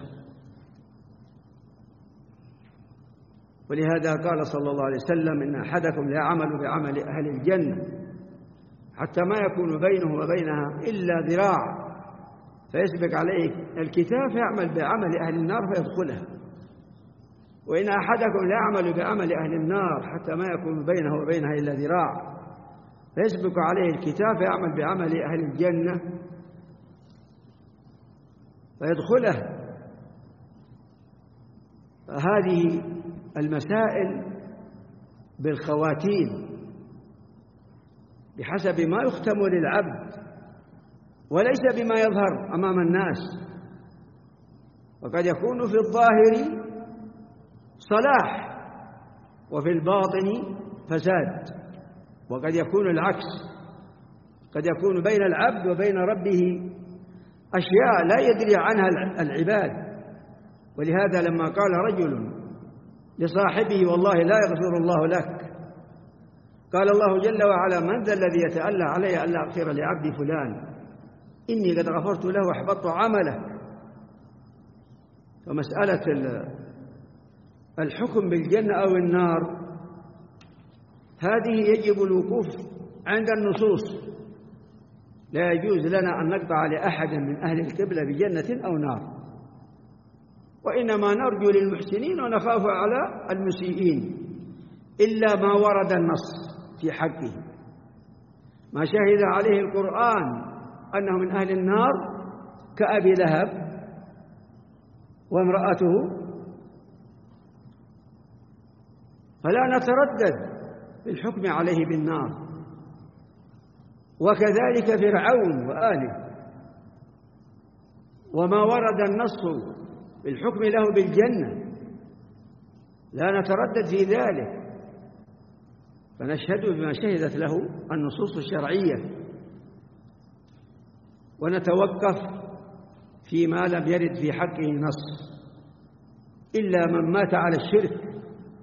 ولهذا قال صلى الله عليه وسلم: إن أحدكم لا يعمل بعمل أهل الجنة حتى ما يكون بينه وبينها إلا ذراع، فيسبق عليه الكتاب فيعمل بعمل أهل النار فيدخلها. وإن أحدكم لا يعمل بعمل أهل النار حتى ما يكون بينه وبينها إلا ذراع، فيسبق عليه الكتاب فيعمل بعمل أهل الجنة فيدخلها. هذه المسائل بالخواتيم بحسب ما يختم للعبد، وليس بما يظهر أمام الناس. وقد يكون في الظاهر صلاح وفي الباطن فساد، وقد يكون العكس، قد يكون بين العبد وبين ربه أشياء لا يدري عنها العباد، ولهذا لما قال رجل لصاحبه والله لا يغفر الله لك، قال الله جل وعلا من ذا الذي يتألى علي ألا أغفر لعبدي فلان إني قد غفرت له وأحبطت عمله. فمسألة الحكم بالجنة أو النار هذه يجب الوقوف عند النصوص، لا يجوز لنا أن نقطع لأحد من أهل القبلة بجنة أو نار، وإنما نرجو للمحسنين ونخاف على المسيئين، إلا ما ورد النص في حقه، ما شهد عليه القرآن أنه من أهل النار كأبي لهب وامرأته، فلا نتردد في الحكم عليه بالنار. وكذلك فرعون وآله، وما ورد النص بالحكم له بالجنة لا نتردد في ذلك، فنشهد بما شهدت له النصوص الشرعية، ونتوقف فيما لم يرد في حقه نص، إلا من مات على الشرك،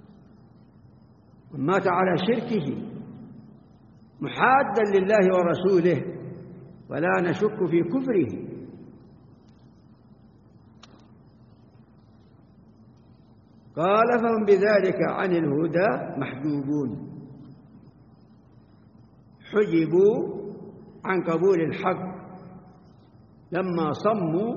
من مات على شركه محادا لله ورسوله ولا نشك في كفره. قال فهم بذلك عن الهدى محجوبون، حجبوا عن قبول الحق لما صموا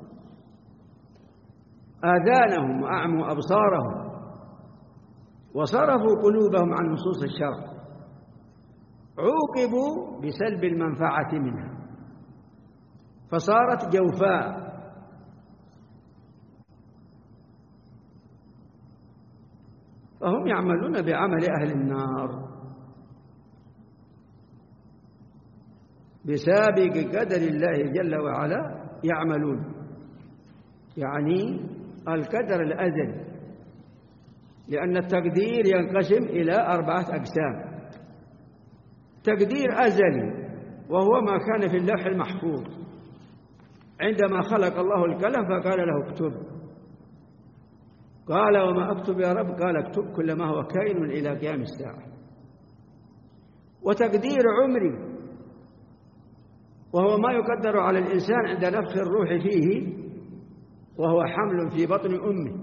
آذانهم وأعموا أبصارهم وصرفوا قلوبهم عن نصوص الشرع، عوقبوا بسلب المنفعة منها فصارت جوفاء. فهم يعملون بعمل أهل النار بسابق قدر الله جل وعلا يعملون، يعني القدر الأزلي، لأن التقدير ينقسم إلى 4 أقسام: تقدير أزلي وهو ما كان في اللوح المحفوظ، عندما خلق الله القلم فقال له اكتب، قال وما أكتب يا رب؟ قال اكتب كل ما هو كائن إلى قيام الساعة. وتقدير عمري وهو ما يقدر على الإنسان عند نفخ الروح فيه وهو حمل في بطن أمه.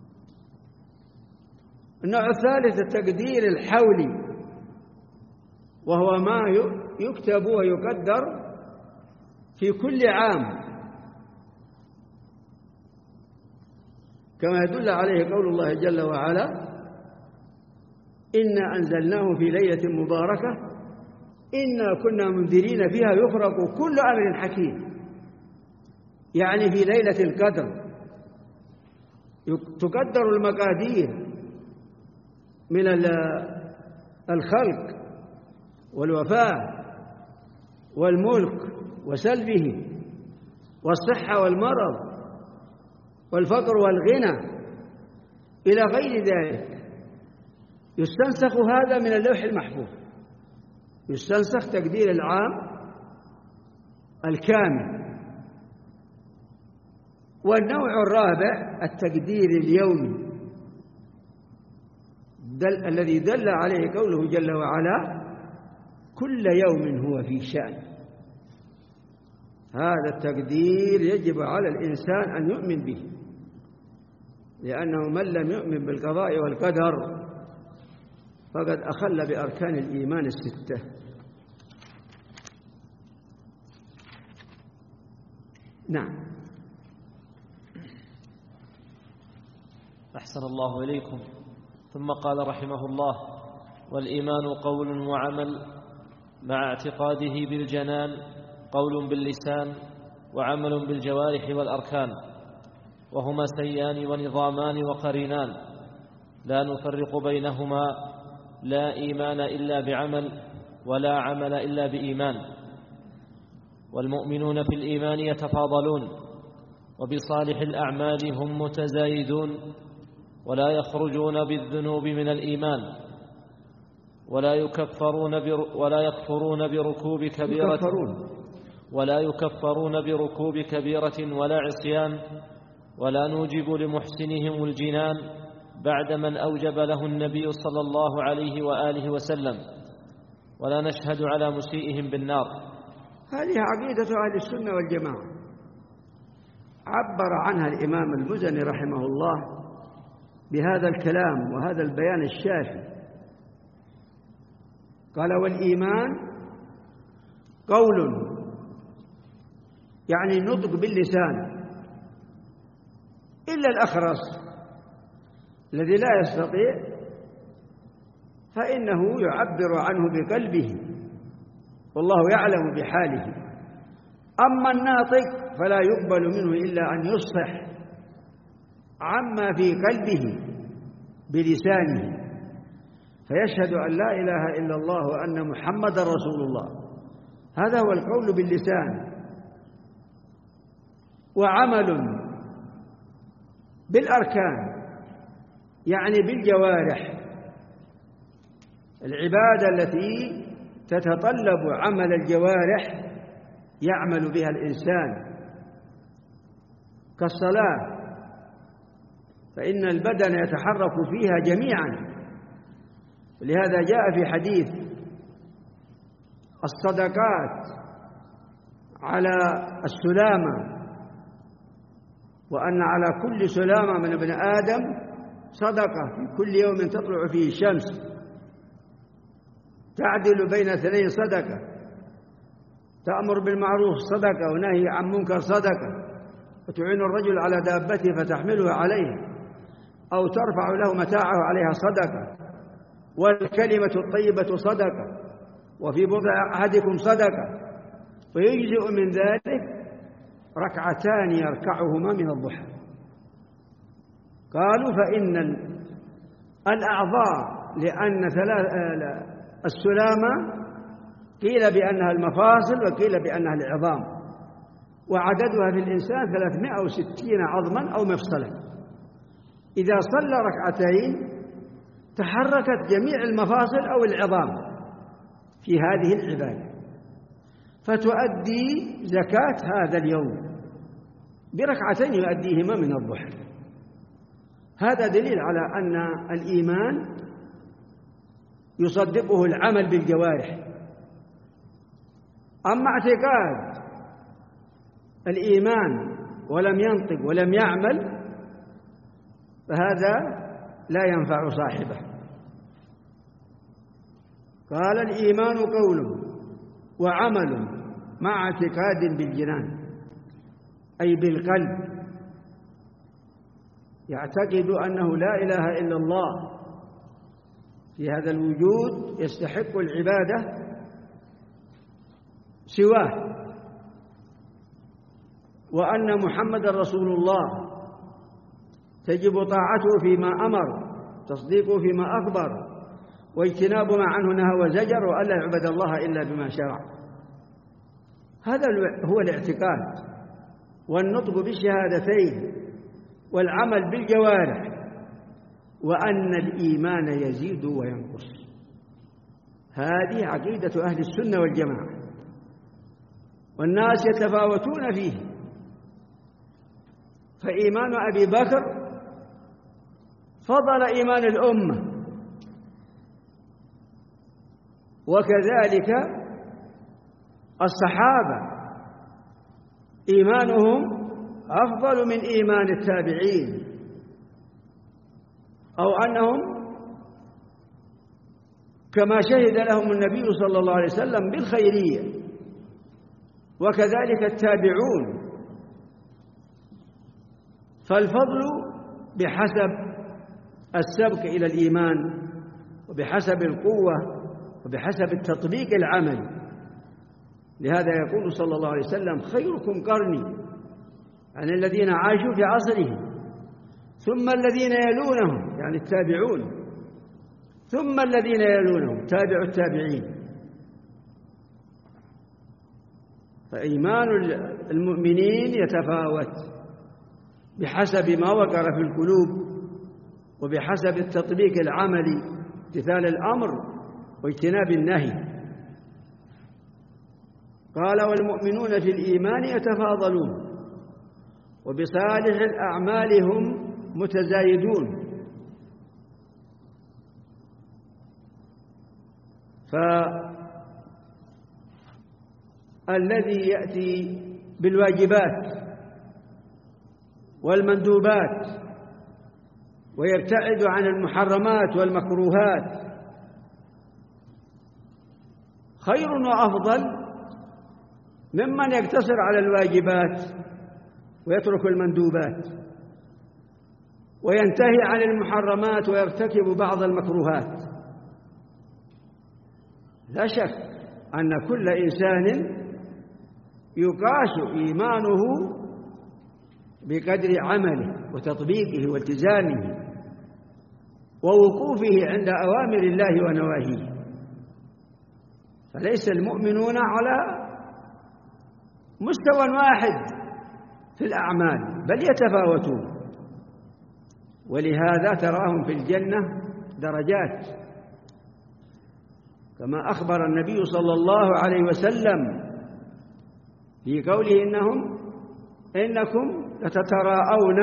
النوع الثالث التقدير الحولي وهو ما يكتب ويقدر في كل عام، كما يدل عليه قول الله جل وعلا إنا أنزلناه في ليلة مباركة إنا كنا منذرين فيها يفرق كل أمر حكيم، يعني في ليلة القدر تقدر المقادير من الخلق والوفاة والملك وسلبه والصحة والمرض والفقر والغنى إلى غير ذلك، يستنسخ هذا من اللوح المحفوظ، يستنسخ تقدير العام الكامل. والنوع الرابع التقدير اليومي الذي دل عليه قوله جل وعلا كل يوم هو في شأن. هذا التقدير يجب على الإنسان أن يؤمن به، لأنه من لم يؤمن بالقضاء والقدر فقد أخل بأركان الإيمان 6. نعم. أحسن الله إليكم. ثم قال رحمه الله: والإيمان قول وعمل، مع اعتقاده بالجنان قول باللسان وعمل بالجوارح والأركان، وهما سيان ونظامان وقرينان لا نفرق بينهما، لا إيمان إلا بعمل ولا عمل إلا بإيمان. والمؤمنون في الإيمان يتفاضلون، وبصالح الأعمال هم متزايدون، ولا يخرجون بالذنوب من الإيمان، ولا يكفرون بركوب كبيرة، ولا يكفرون بركوب كبيرة ولا عصيان، ولا نوجب لمحسنهم الجنان بعد من أوجب له النبي صلى الله عليه وآله وسلم، ولا نشهد على مسيئهم بالنار. هذه عقيدة أهل السنة والجماعة، عبر عنها الإمام المزني رحمه الله بهذا الكلام وهذا البيان الشافي. قال: والإيمان قول، يعني نطق باللسان، إلا الأخرس الذي لا يستطيع فإنه يعبر عنه بقلبه والله يعلم بحاله. أما الناطق فلا يقبل منه إلا أن يصفح عما في قلبه بلسانه، فيشهد أن لا إله إلا الله وأن محمدا رسول الله. هذا هو القول باللسان. وعمل بالأركان، يعني بالجوارح، العبادة التي تتطلب عمل الجوارح يعمل بها الإنسان، كالصلاة، فإن البدن يتحرك فيها جميعا. ولهذا جاء في حديث الصدقات على السلامة، وأن على كل سلامة من ابن آدم صدقة في كل يوم تطلع فيه الشمس، تعدل بين اثنين صدقة، تأمر بالمعروف صدقة ونهي عن منكر صدقة، وتعين الرجل على دابته فتحمله عليه أو ترفع له متاعه عليها صدقة، والكلمة الطيبة صدقة، وفي بضع أحدكم صدقة، ويجزئ من ذلك ركعتان يركعهما من الضحى. قالوا: فإن الأعضاء، لأن السلامة قيل بأنها المفاصل وقيل بأنها العظام، وعددها في الإنسان 360 عظما أو مفصلا. إذا صلى ركعتين تحركت جميع المفاصل أو العظام في هذه العبادة، فتؤدي زكاة هذا اليوم بركعتين يؤديهما من الضحى. هذا دليل على أن الإيمان يصدقه العمل بالجوارح. أما اعتقاد الإيمان ولم ينطق ولم يعمل فهذا لا ينفع صاحبه. قال: الإيمان قول وعمل مع اعتقاد بالجنان، أي بالقلب، يعتقد أنه لا إله إلا الله في هذا الوجود يستحق العبادة سواه، وأن محمد رسول الله تجب طاعته فيما أمر، تصديقه فيما أخبر، واجتناب ما عنه نهى وزجر، وألا يعبد الله إلا بما شرع. هذا هو الاعتقاد والنطق بالشهادتين والعمل بالجوارح، وأن الإيمان يزيد وينقص. هذه عقيدة أهل السنة والجماعة، والناس يتفاوتون فيه. فإيمان أبي بكر فضل إيمان الأمة، وكذلك الصحابة إيمانهم أفضل من إيمان التابعين، أو أنهم كما شهد لهم النبي صلى الله عليه وسلم بالخيرية، وكذلك التابعون. فالفضل بحسب السبق إلى الإيمان، وبحسب القوة، وبحسب التطبيق العملي. لهذا يقول صلى الله عليه وسلم: خيركم قرني، يعني الذين عاشوا في عصره، ثم الذين يلونهم، يعني التابعون، ثم الذين يلونهم تابع التابعين. فإيمان المؤمنين يتفاوت بحسب ما وقر في القلوب، وبحسب التطبيق العملي، امتثال الأمر واجتناب النهي. قال: والمؤمنون في الإيمان يتفاضلون، وبصالح الأعمال هم متزايدون. فالذي يأتي بالواجبات والمندوبات ويبتعد عن المحرمات والمكروهات خير وأفضل ممن يقتصر على الواجبات ويترك المندوبات وينتهي عن المحرمات ويرتكب بعض المكروهات. لا شك أن كل إنسان يقاس إيمانه بقدر عمله وتطبيقه والتزامه ووقوفه عند أوامر الله ونواهيه. فليس المؤمنون على مستوى واحد في الأعمال بل يتفاوتون، ولهذا تراهم في الجنة درجات، كما أخبر النبي صلى الله عليه وسلم في قوله إنكم لتتراءون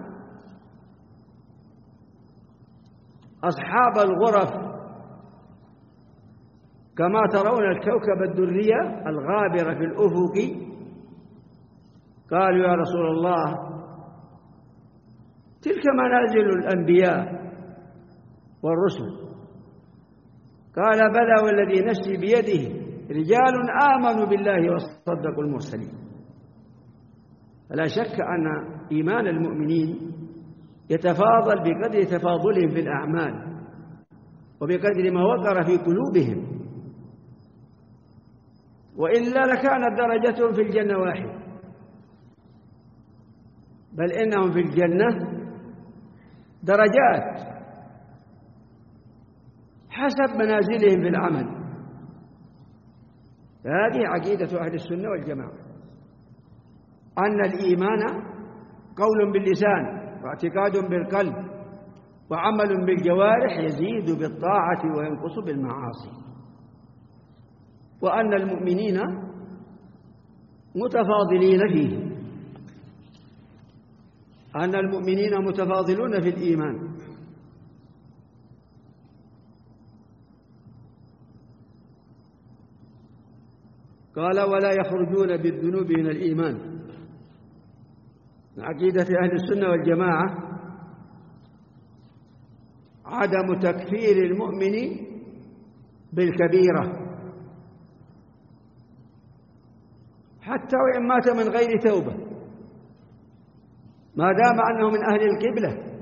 أصحاب الغرف كما ترون الكوكب الدري الغابر في الأفق. قالوا يا رسول الله تلك منازل الأنبياء والرسل. قال بلى والذي نفسي بيده رجال آمنوا بالله وصدقوا المرسلين. فلا شك أن إيمان المؤمنين يتفاضل بقدر تفاضلهم في الأعمال وبقدر ما وقر في قلوبهم، وإلا لكانت درجتهم في الجنة واحدة، بل إنهم في الجنة درجات حسب منازلهم في العمل. هذه عقيدة أهل السنة والجماعة، أن الإيمان قول باللسان واعتقاد بالقلب وعمل بالجوارح يزيد بالطاعة وينقص بالمعاصي، وأن المؤمنين متفاضلين فيه، أن المؤمنين متفاضلون في الإيمان. قال ولا يخرجون بالذنوب من الإيمان. عقيدة أهل السنة والجماعة عدم تكفير المؤمن بالكبيرة حتى وإن مات من غير توبة، ما دام أنه من أهل القبلة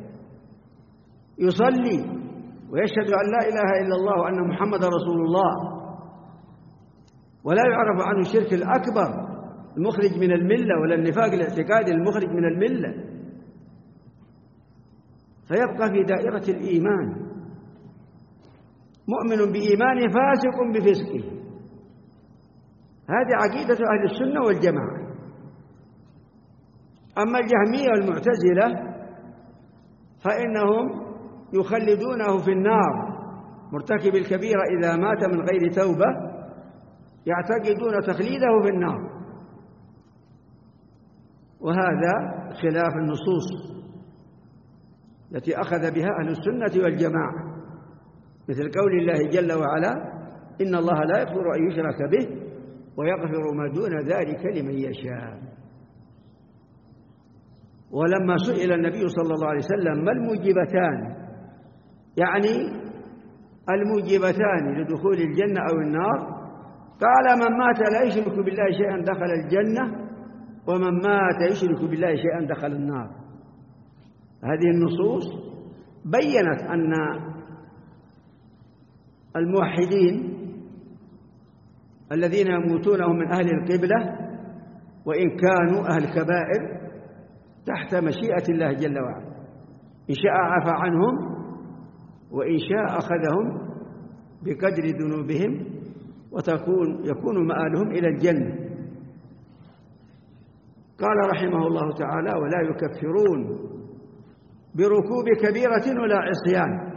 يصلي ويشهد أن لا إله إلا الله وأن محمد رسول الله، ولا يعرف عنه الشرك الأكبر المخرج من الملة ولا النفاق الاعتقادي المخرج من الملة، فيبقى في دائرة الإيمان مؤمن بإيمانه فاسق بفسقه. هذه عقيدة أهل السنة والجماعة. أما الجهمية والمعتزلة فإنهم يخلدونه في النار، مرتكب الكبيرة إذا مات من غير توبة يعتقدون تخليده في النار، وهذا خلاف النصوص التي أخذ بها أهل السنة والجماعة، مثل قول الله جل وعلا إن الله لا يغفر أن يشرك به ويغفر ما دون ذلك لمن يشاء. ولما سئل النبي صلى الله عليه وسلم ما الموجبتان، يعني الموجبتان لدخول الجنة أو النار، قال من مات لا يشرك بالله شيئا دخل الجنة ومن مات يشرك بالله شيئا دخل النار. هذه النصوص بيّنت أن الموحدين الذين يموتون من أهل القبلة وإن كانوا أهل كبائر تحت مشيئة الله جل وعلا، إن شاء عفى عنهم وإن شاء أخذهم بقدر ذنوبهم يكون مآلهم إلى الجنة. قال رحمه الله تعالى ولا يكفرون بركوب كبيرة ولا عصيان.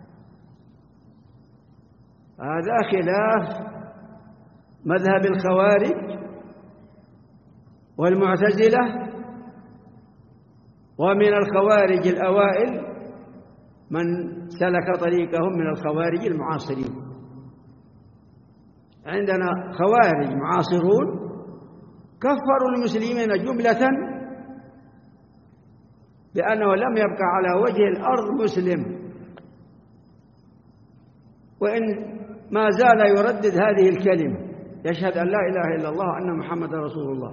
هذا خلاف مذهب الخوارج والمعتزلة ومن الخوارج الأوائل من سلك طريقهم من الخوارج المعاصرين. عندنا خوارج معاصرون كفروا المسلمين جملة بأنه لم يبقى على وجه الأرض مسلم، وإن ما زال يردد هذه الكلمة، يشهد أن لا إله إلا الله وأن محمد رسول الله،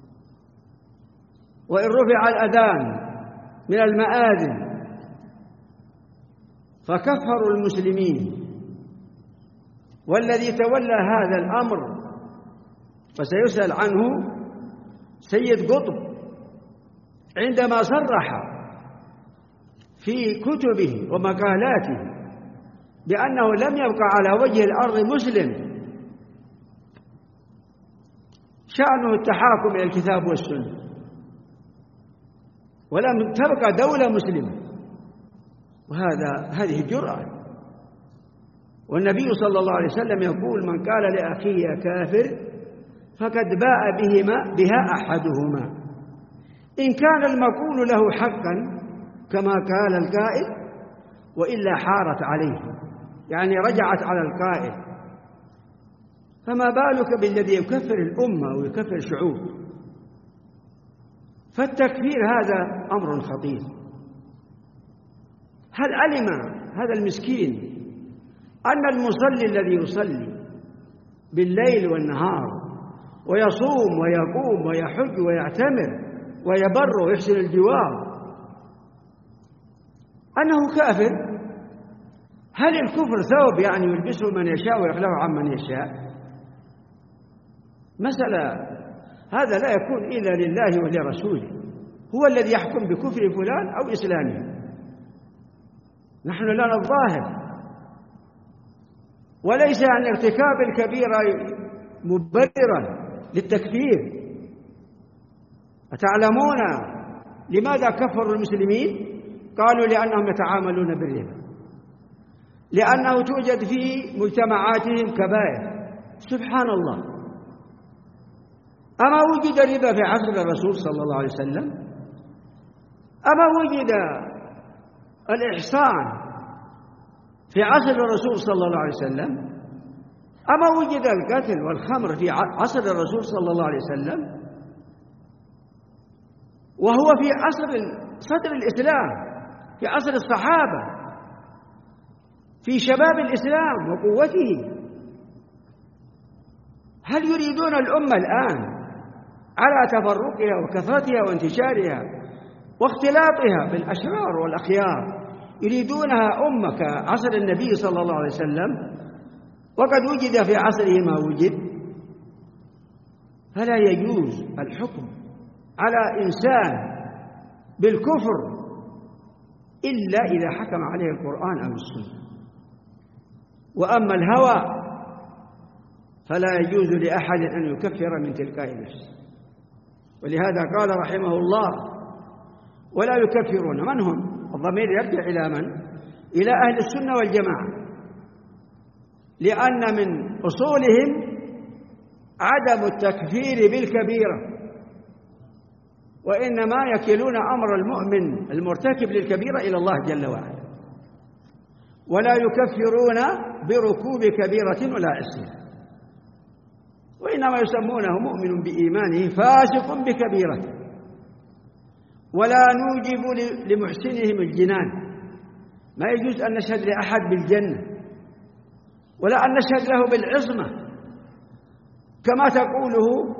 وإن رفع الأذان من المآذن فكفروا المسلمين. والذي تولى هذا الأمر فسيسأل عنه سيد قطب عندما صرح في كتبه ومقالاته بأنه لم يبقى على وجه الأرض مسلم شأنه التحاكم إلى الكتاب والسنة، ولم تبقى دولة مسلمة، وهذه جرأة. والنبي صلى الله عليه وسلم يقول: من قال لأخيه يا كافر فقد باء بها أحدهما، إن كان المقول له حقا كما قال القائل، وإلا حارت عليه، يعني رجعت على القائل. فما بالك بالذي يكفر الأمة ويكفر الشعوب؟ فالتكفير هذا أمر خطير. هل علم هذا المسكين أن المصلي الذي يصلي بالليل والنهار ويصوم ويقوم ويحج ويعتمر ويبر ويحسن الجوار أنه كافر؟ هل الكفر ثوب يعني يلبسه من يشاء ويخلعه عمن يشاء؟ مسألة هذا لا يكون إلا لله ولرسوله، هو الذي يحكم بكفر فلان أو إسلامه، نحن لنا الظاهر. وليس عن ارتكاب الكبيرة مبررا للتكفير. أتعلمون لماذا كفروا المسلمين؟ قالوا لأنهم يتعاملون بالربا، لأنه توجد في مجتمعاتهم كبائر. سبحان الله، أما وجد الربا في عصر الرسول صلى الله عليه وسلم؟ أما وجد الإحصان في عصر الرسول صلى الله عليه وسلم؟ أما وجد القتل والخمر في عصر الرسول صلى الله عليه وسلم؟ وهو في عصر صدر الإسلام، في عصر الصحابة، في شباب الإسلام وقوته. هل يريدون الأمة الآن على تفرقها وكثرتها وانتشارها واختلاطها بالأشرار والأخيار، يريدونها أمة كعصر النبي صلى الله عليه وسلم وقد وجد في عصره ما وجد؟ فلا يجوز الحكم على إنسان بالكفر إلا إذا حكم عليه القرآن أو السنة. وأما الهوى فلا يجوز لأحد أن يكفر من تلقاء نفسه. ولهذا قال رحمه الله: ولا يكفرون. من هم؟ الضمير يرجع إلى من؟ إلى أهل السنة والجماعة، لأن من أصولهم عدم التكفير بالكبيرة، وإنما يكلون أمر المؤمن المرتكب للكبيرة إلى الله جل وعلا، ولا يكفرون بركوب كبيرة ولا عصيان، وإنما يسمونه مؤمن بإيمانه فاسق بكبيرة. ولا نوجب لمحسنهم الجنان، ما يجوز أن نشهد لأحد بالجنة ولا أن نشهد له بالعصمة كما تقوله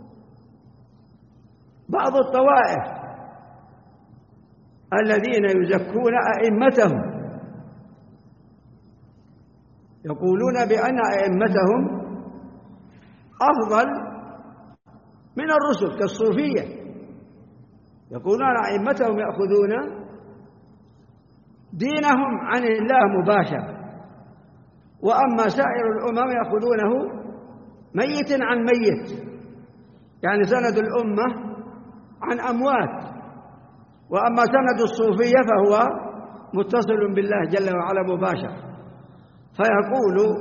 بعض الطوائف الذين يزكون أئمتهم، يقولون بأن أئمتهم أفضل من الرسل كالصوفية، يقولون أئمتهم يأخذون دينهم عن الله مباشرة، وأما سائر الأمم يأخذونه ميت عن ميت، يعني سند الأمة عن أموات. وأما سند الصوفية فهو متصل بالله جل وعلا مباشرة. فيقول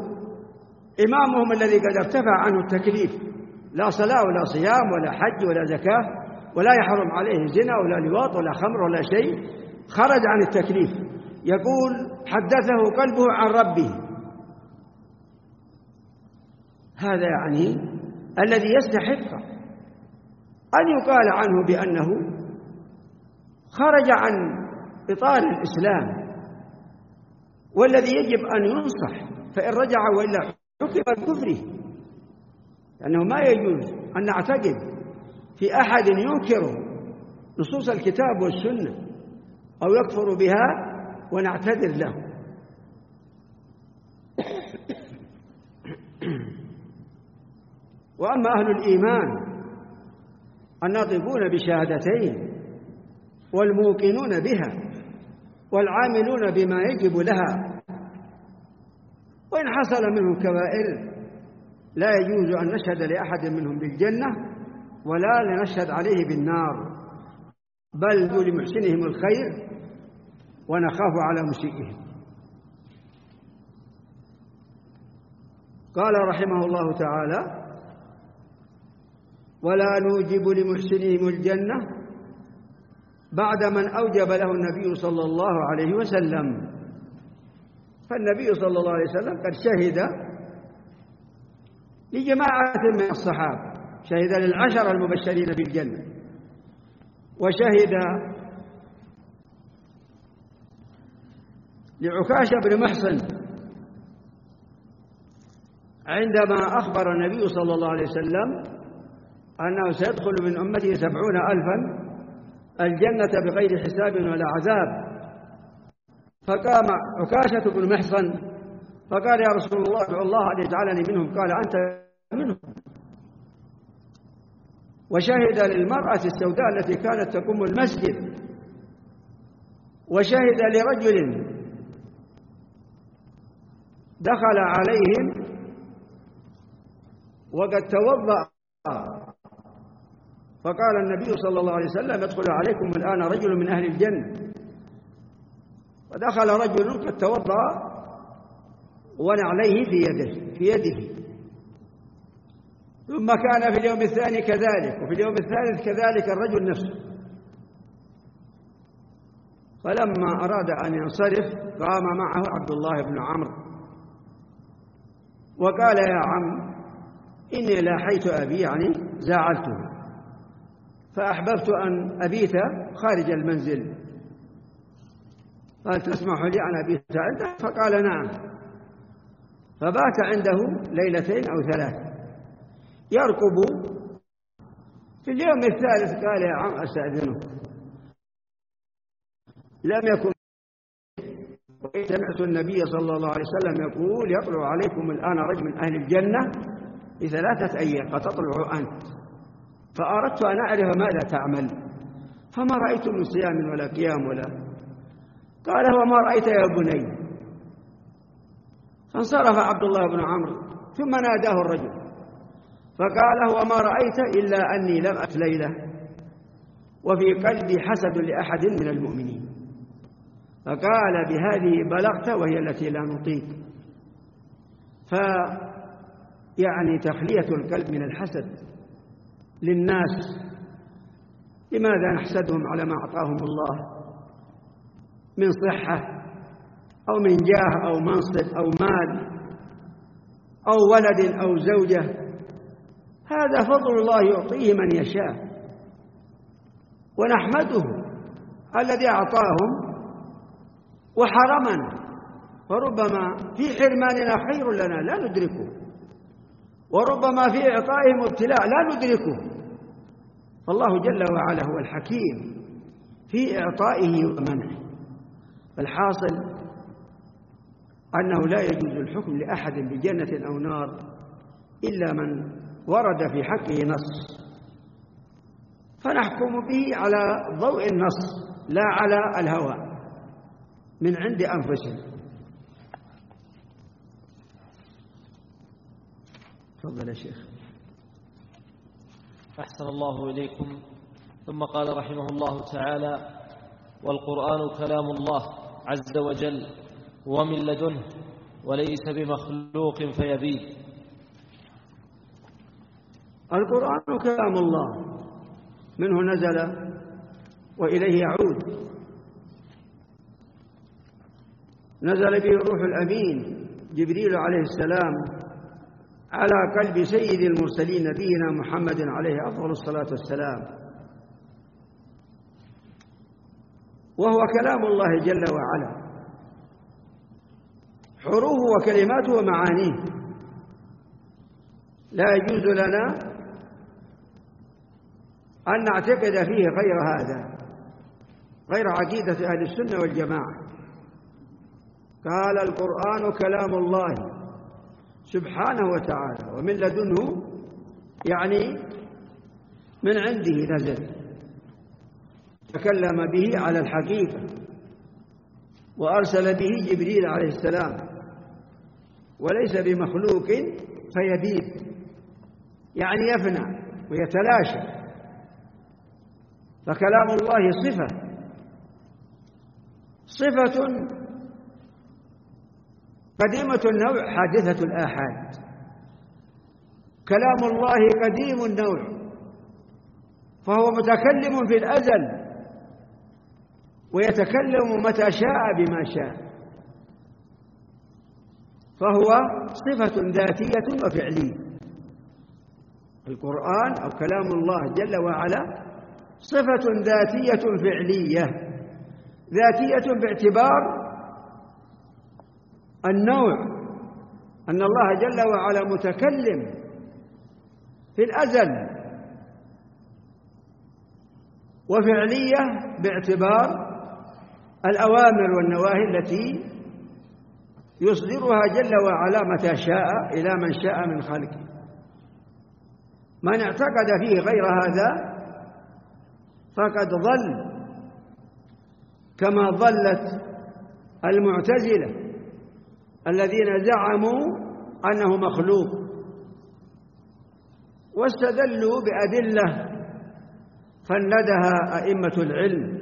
إمامهم الذي قد ارتفع عنه التكليف، لا صلاة ولا صيام ولا حج ولا زكاة، ولا يحرم عليه زنا ولا لواط ولا خمر ولا شيء، خرج عن التكليف. يقول حدثه قلبه عن ربه، هذا يعني الذي يستحق أن يقال عنه بأنه خرج عن إطار الإسلام، والذي يجب أن ينصح، فإن رجع وإلا حكم بكفره، لأنه ما يجوز أن نعتقد في أحد ينكر نصوص الكتاب والسنة أو يكفر بها ونعتذر له. وأما أهل الإيمان الناطقون بشهادتين والموقنون بها والعاملون بما يجب لها، وإن حصل منهم كبائر لا يجوز أن نشهد لأحد منهم بالجنة ولا لنشهد عليه بالنار، بل لمحسنهم الخير ونخاف على مسيئهم. قال رحمه الله تعالى: ولا نوجب لمحسنهم الجنة بعد من أوجب له النبي صلى الله عليه وسلم. فالنبي صلى الله عليه وسلم قد شهد لجماعة من الصحابة، شهد للعشر المبشرين بالجنة، وشهد لعكاشة بن محصن عندما أخبر النبي صلى الله عليه وسلم أنه سيدخل من أمته 70,000 الجنة بغير حساب ولا عذاب. فقام عكاشة بن محصن فقال: يا رسول الله ادعو الله أن يجعلني منهم. قال: أنت منهم. وشهد للمرأة السوداء التي كانت تقوم المسجد، وشهد لرجل دخل عليهم وقد توضأ، فقال النبي صلى الله عليه وسلم: يدخل عليكم الآن رجل من أهل الجنة. ودخل رجل قد توضأ ونعليه في يده. ثم كان في اليوم الثاني كذلك، وفي اليوم الثالث كذلك الرجل نفسه. فلما أراد أن ينصرف قام معه عبد الله بن عمرو وقال: يا عم، إني لاحيت أبي، يعني زعلته، فأحببت أن أبيت خارج المنزل، قال: تسمح لي أن أبيت عنده؟ فقال: نعم. فبات عنده ليلتين أو 3 يرقب. في اليوم الثالث قال: يا عم أستأذنه، لم يكن سمعت النبي صلى الله عليه وسلم يقول: يطلع عليكم الآن رجل من أهل الجنة ل3 أيام فتطلع أنت. فأردت أن أعرف ماذا تعمل، فما رأيت من صيام ولا قيام ولا. قال: وما رأيت يا بني؟ فانصرف عبد الله بن عمرو، ثم ناداه الرجل فقال: وما رأيت إلا أني لم أت ليلة وفي قلبي حسد لأحد من المؤمنين. فقال: بهذه بلغت وهي التي لا نطيق. فيعني تخلية القلب من الحسد للناس، لماذا نحسدهم على ما أعطاهم الله من صحة أو من جاه أو منصب أو مال أو ولد أو زوجة؟ هذا فضل الله يعطيه من يشاء، ونحمده الذي أعطاهم وحرمنا، فربما في حرماننا خير لنا لا ندركه، وربما في إعطائهم ابتلاء لا ندركه. فالله جل وعلا هو الحكيم في إعطائه ومنعه. فالحاصل أنه لا يجوز الحكم لأحد بجنة أو نار إلا من ورد في حقه نص، فنحكم به على ضوء النص لا على الهوى من عند أنفسنا. تفضل يا شيخ. أحسن الله إليكم. ثم قال رحمه الله تعالى: والقرآن كلام الله عز وجل ومن لدنه وليس بمخلوق فيبيد. القرآن كلام الله منه نزل وإليه يعود. نزل به الروح الأمين جبريل عليه السلام على قلب سيد المرسلين نبينا محمد عليه أفضل الصلاة والسلام، وهو كلام الله جل وعلا، حروفه وكلماته ومعانيه. لا يجوز لنا أن نعتقد فيه غير هذا، غير عقيدة أهل السنة والجماعة. قال القرآن كلام الله سبحانه وتعالى ومن لدنه، يعني من عنده نزل، تكلم به على الحقيقة، وأرسل به جبريل عليه السلام، وليس بمخلوق فيبيد، يعني يفنى ويتلاشى. فكلام الله صفة قديمة النوع حادثة الآحاد. كلام الله قديم النوع، فهو متكلم في الأزل، ويتكلم متى شاء بما شاء، فهو صفة ذاتية وفعلية. القرآن أو كلام الله جل وعلا صفة ذاتية فعلية. ذاتية باعتبار النوع، أن الله جل وعلا متكلم في الأزل، وفعلية باعتبار الأوامر والنواهي التي يصدرها جل وعلا متى شاء إلى من شاء من خلقه. من اعتقد فيه غير هذا فقد ضل، كما ضلت المعتزلة الذين زعموا أنه مخلوق، واستدلوا بأدلة فندها أئمة العلم،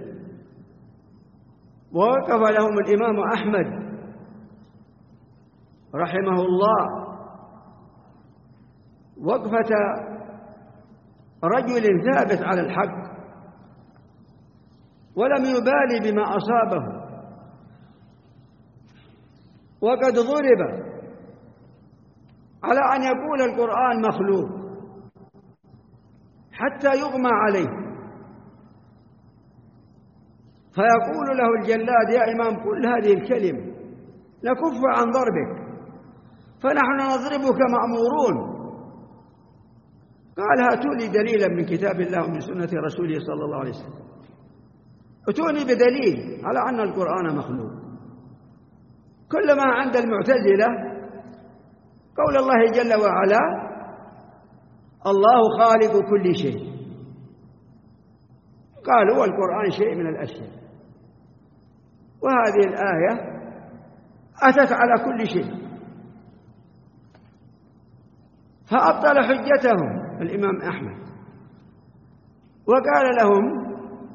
ووقف لهم الإمام أحمد رحمه الله وقفة رجل ثابت على الحق، ولم يبالي بما أصابه، وقد ضرب على أن يقول القرآن مخلوق حتى يغمى عليه، فيقول له الجلاد: يا إمام قل هذه الكلمة نكف عن ضربك، فنحن نضربك مأمورون. قال: هاتوا لي دليلا من كتاب الله ومن سنة رسوله صلى الله عليه وسلم، اتوني بدليل على أن القرآن مخلوق. كل ما عند المعتزلة قول الله جل وعلا: الله خالق كل شيء. قالوا والقرآن شيء من الأشياء، وهذه الآية أتت على كل شيء، فأبطل حجتهم الإمام أحمد وقال لهم: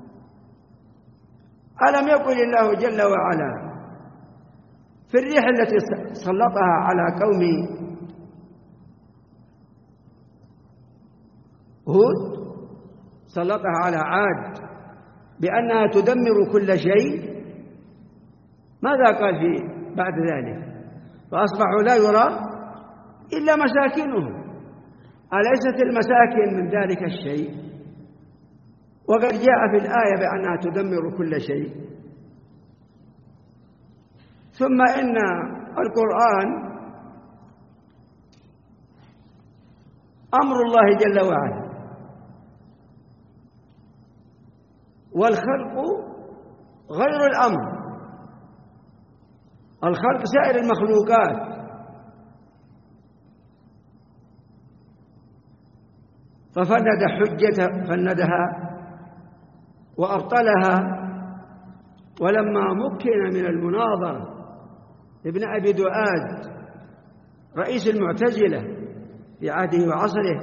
ألم يقل الله جل وعلا في الريح التي سلطها على قوم هود، سلطها على عاد بأنها تدمر كل شيء؟ ماذا قال في بعد ذلك؟ فأصبحوا لا يرى إلا مساكنهم. أليست المساكن من ذلك الشيء؟ وقد جاء في الآية بأنها تدمر كل شيء. ثم إن القرآن أمر الله جل وعلا، والخلق غير الأمر. الخلق سائر المخلوقات، فندها وأبطلها. ولما مكن من المناظرة ابن أبي دؤاد رئيس المعتزلة في عهده وعصره،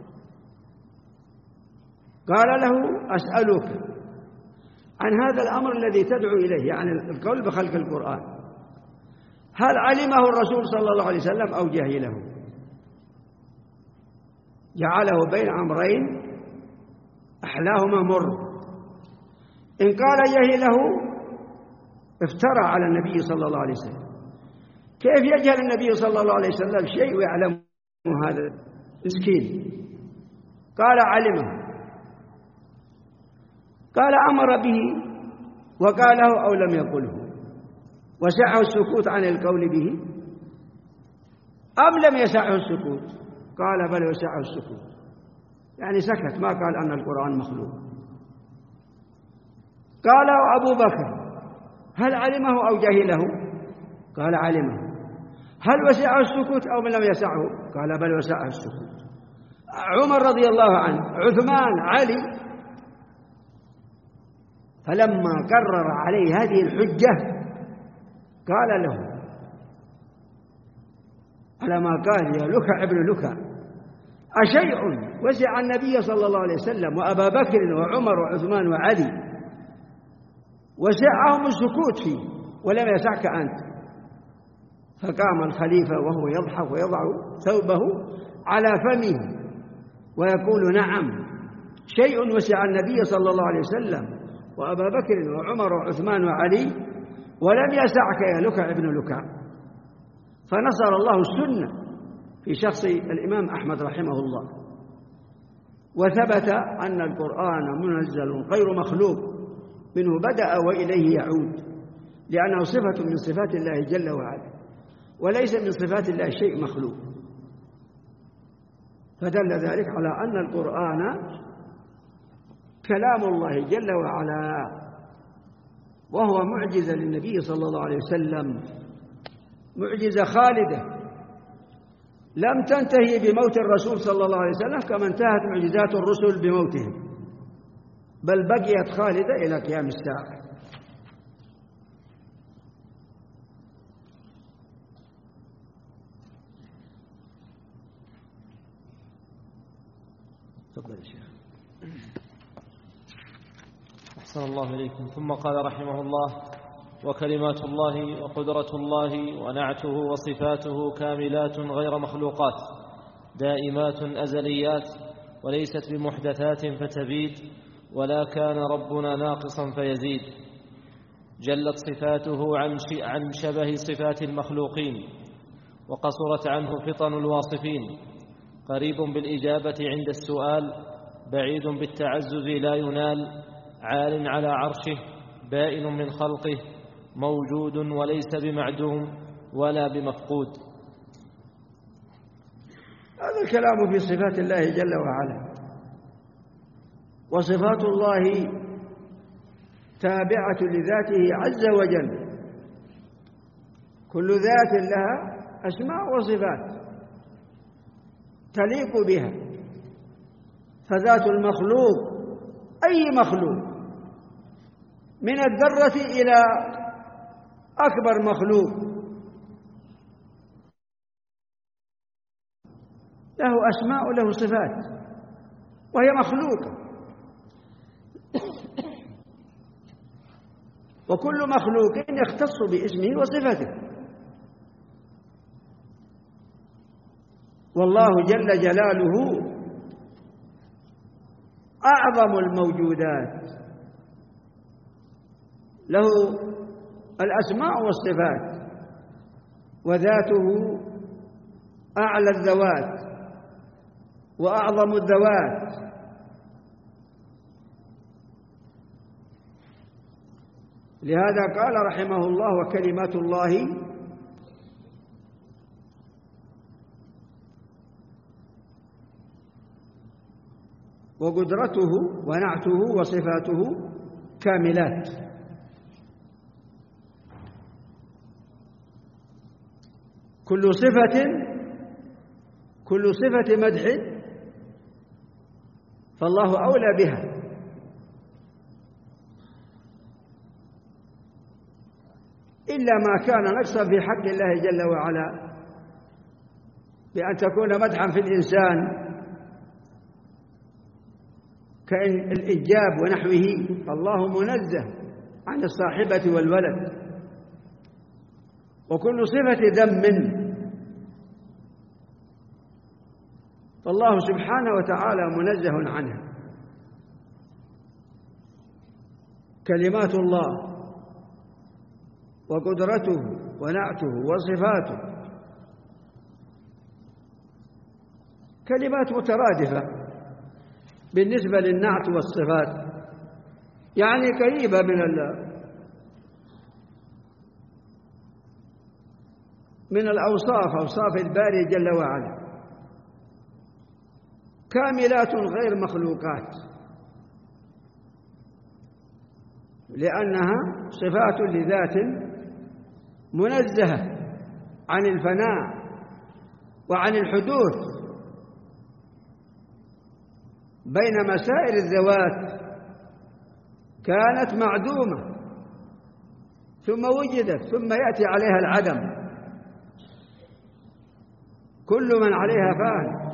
قال له: أسألك عن هذا الأمر الذي تدعو إليه، يعني القول بخلق القرآن، هل علمه الرسول صلى الله عليه وسلم أو جهله؟ جعله بين أمرين أحلاهما مر. إن قال جهله افترى على النبي صلى الله عليه وسلم. كيف يجهل النبي صلى الله عليه وسلم شيء ويعلمه هذا مسكين؟ قال علمه، قال أمر به وقاله أو لم يقله، وسعه السكوت عن القول به أم لم يسعه السكوت؟ قال بل وسعه السكوت، يعني سكت، ما قال أن القرآن مخلوق. قال أبو بكر هل علمه أو جهله؟ قال علمه. هل وسعه السكوت أو لم يسعه؟ قال بل وسعه السكوت. عمر رضي الله عنه، عثمان، علي. فلما قرر عليه هذه الحجة قال له على ما قال: يا لكع ابن لكع، أشيء وسع النبي صلى الله عليه وسلم وأبا بكر وعمر وعثمان وعلي وسعهم السكوت فيه ولم يسعك أنت؟ فقام الخليفة وهو يضحك ويضع ثوبه على فمه ويقول: نعم، شيء وسع النبي صلى الله عليه وسلم وأبا بكر وعمر وعثمان وعلي ولم يسعك يا لكع ابن لكع. فنصر الله السنة في شخص الإمام أحمد رحمه الله، وثبت أن القرآن منزل غير مخلوق، منه بدأ وإليه يعود، لأنه صفة من صفات الله جل وعلا، وليس من صفات الله شيء مخلوق. فدل ذلك على أن القرآن كلام الله جل وعلا، وهو معجزة للنبي صلى الله عليه وسلم، معجزة خالدة لم تنتهي بموت الرسول صلى الله عليه وسلم كما انتهت معجزات الرسل بموتهم، بل بقيت خالدة إلى قيام الساعة. تفضل يا شيخ. أحسن الله إليكم. ثم قال رحمه الله: وكلمات الله وقدرة الله ونعته وصفاته كاملات غير مخلوقات، دائمات أزليات، وليست بمحدثات فتبيد، ولا كان ربنا ناقصا فيزيد. جلت صفاته عن شبه صفات المخلوقين، وقصرت عنه فطن الواصفين، قريب بالإجابة عند السؤال، بعيد بالتعزز لا ينال، عال على عرشه، بائن من خلقه، موجود وليس بمعدوم ولا بمفقود. هذا الكلام في صفات الله جل وعلا، وصفات الله تابعة لذاته عز وجل، كل ذات لها أسماء وصفات تليق بها. فذات المخلوق أي مخلوق من الذرة إلى أكبر مخلوق له أسماء وله صفات، وهي مخلوقة، وكل مخلوق يختص باسمه وصفته. والله جل جلاله أعظم الموجودات، له الأسماء والصفات، وذاته أعلى الذوات وأعظم الذوات. لهذا قال رحمه الله: وكلمات الله وقدرته ونعته وصفاته كاملات. كل صفة مدح فالله أولى بها، إلا ما كان نقصا في حق الله جل وعلا، بأن تكون مدحا في الإنسان كالإنجاب ونحوه، فالله منزه عن الصاحبة والولد. وكل صفة ذم فالله سبحانه وتعالى منزه عنها. كلمات الله وقدرته ونعته وصفاته كلمات مترادفة بالنسبة للنعت والصفات، يعني قريبة من الأوصاف، أوصاف الباري جل وعلا، كاملات غير مخلوقات، لأنها صفات لذات منزهة عن الفناء وعن الحدوث، بينما سائر الذوات كانت معدومة ثم وجدت ثم يأتي عليها العدم، كل من عليها فان.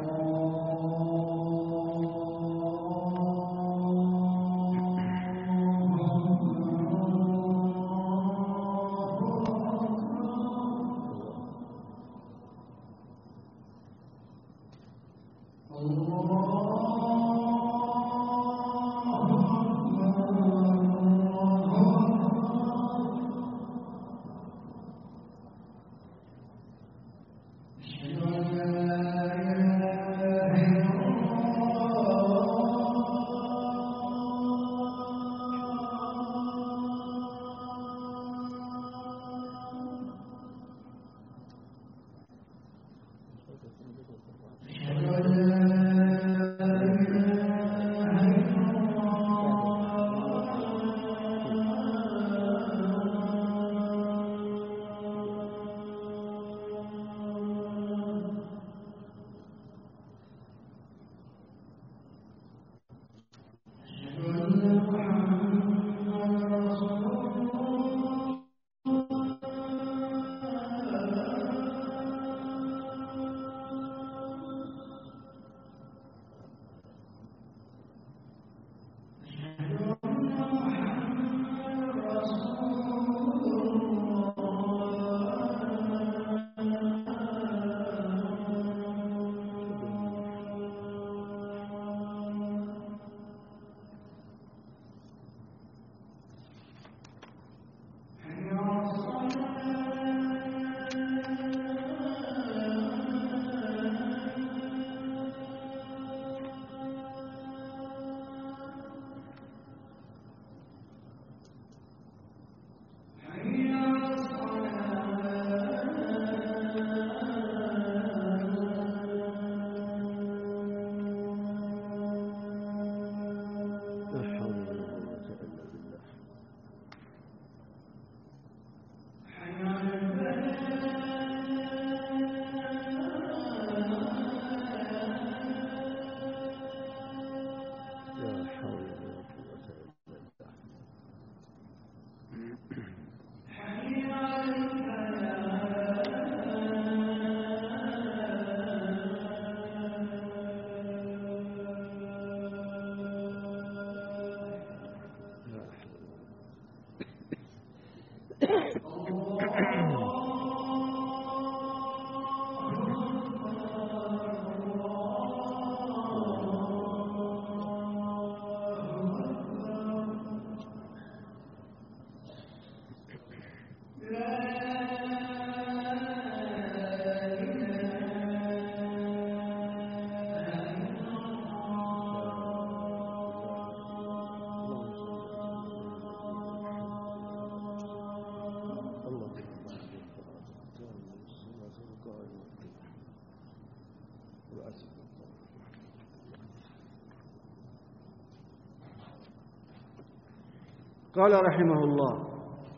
قال رحمه الله: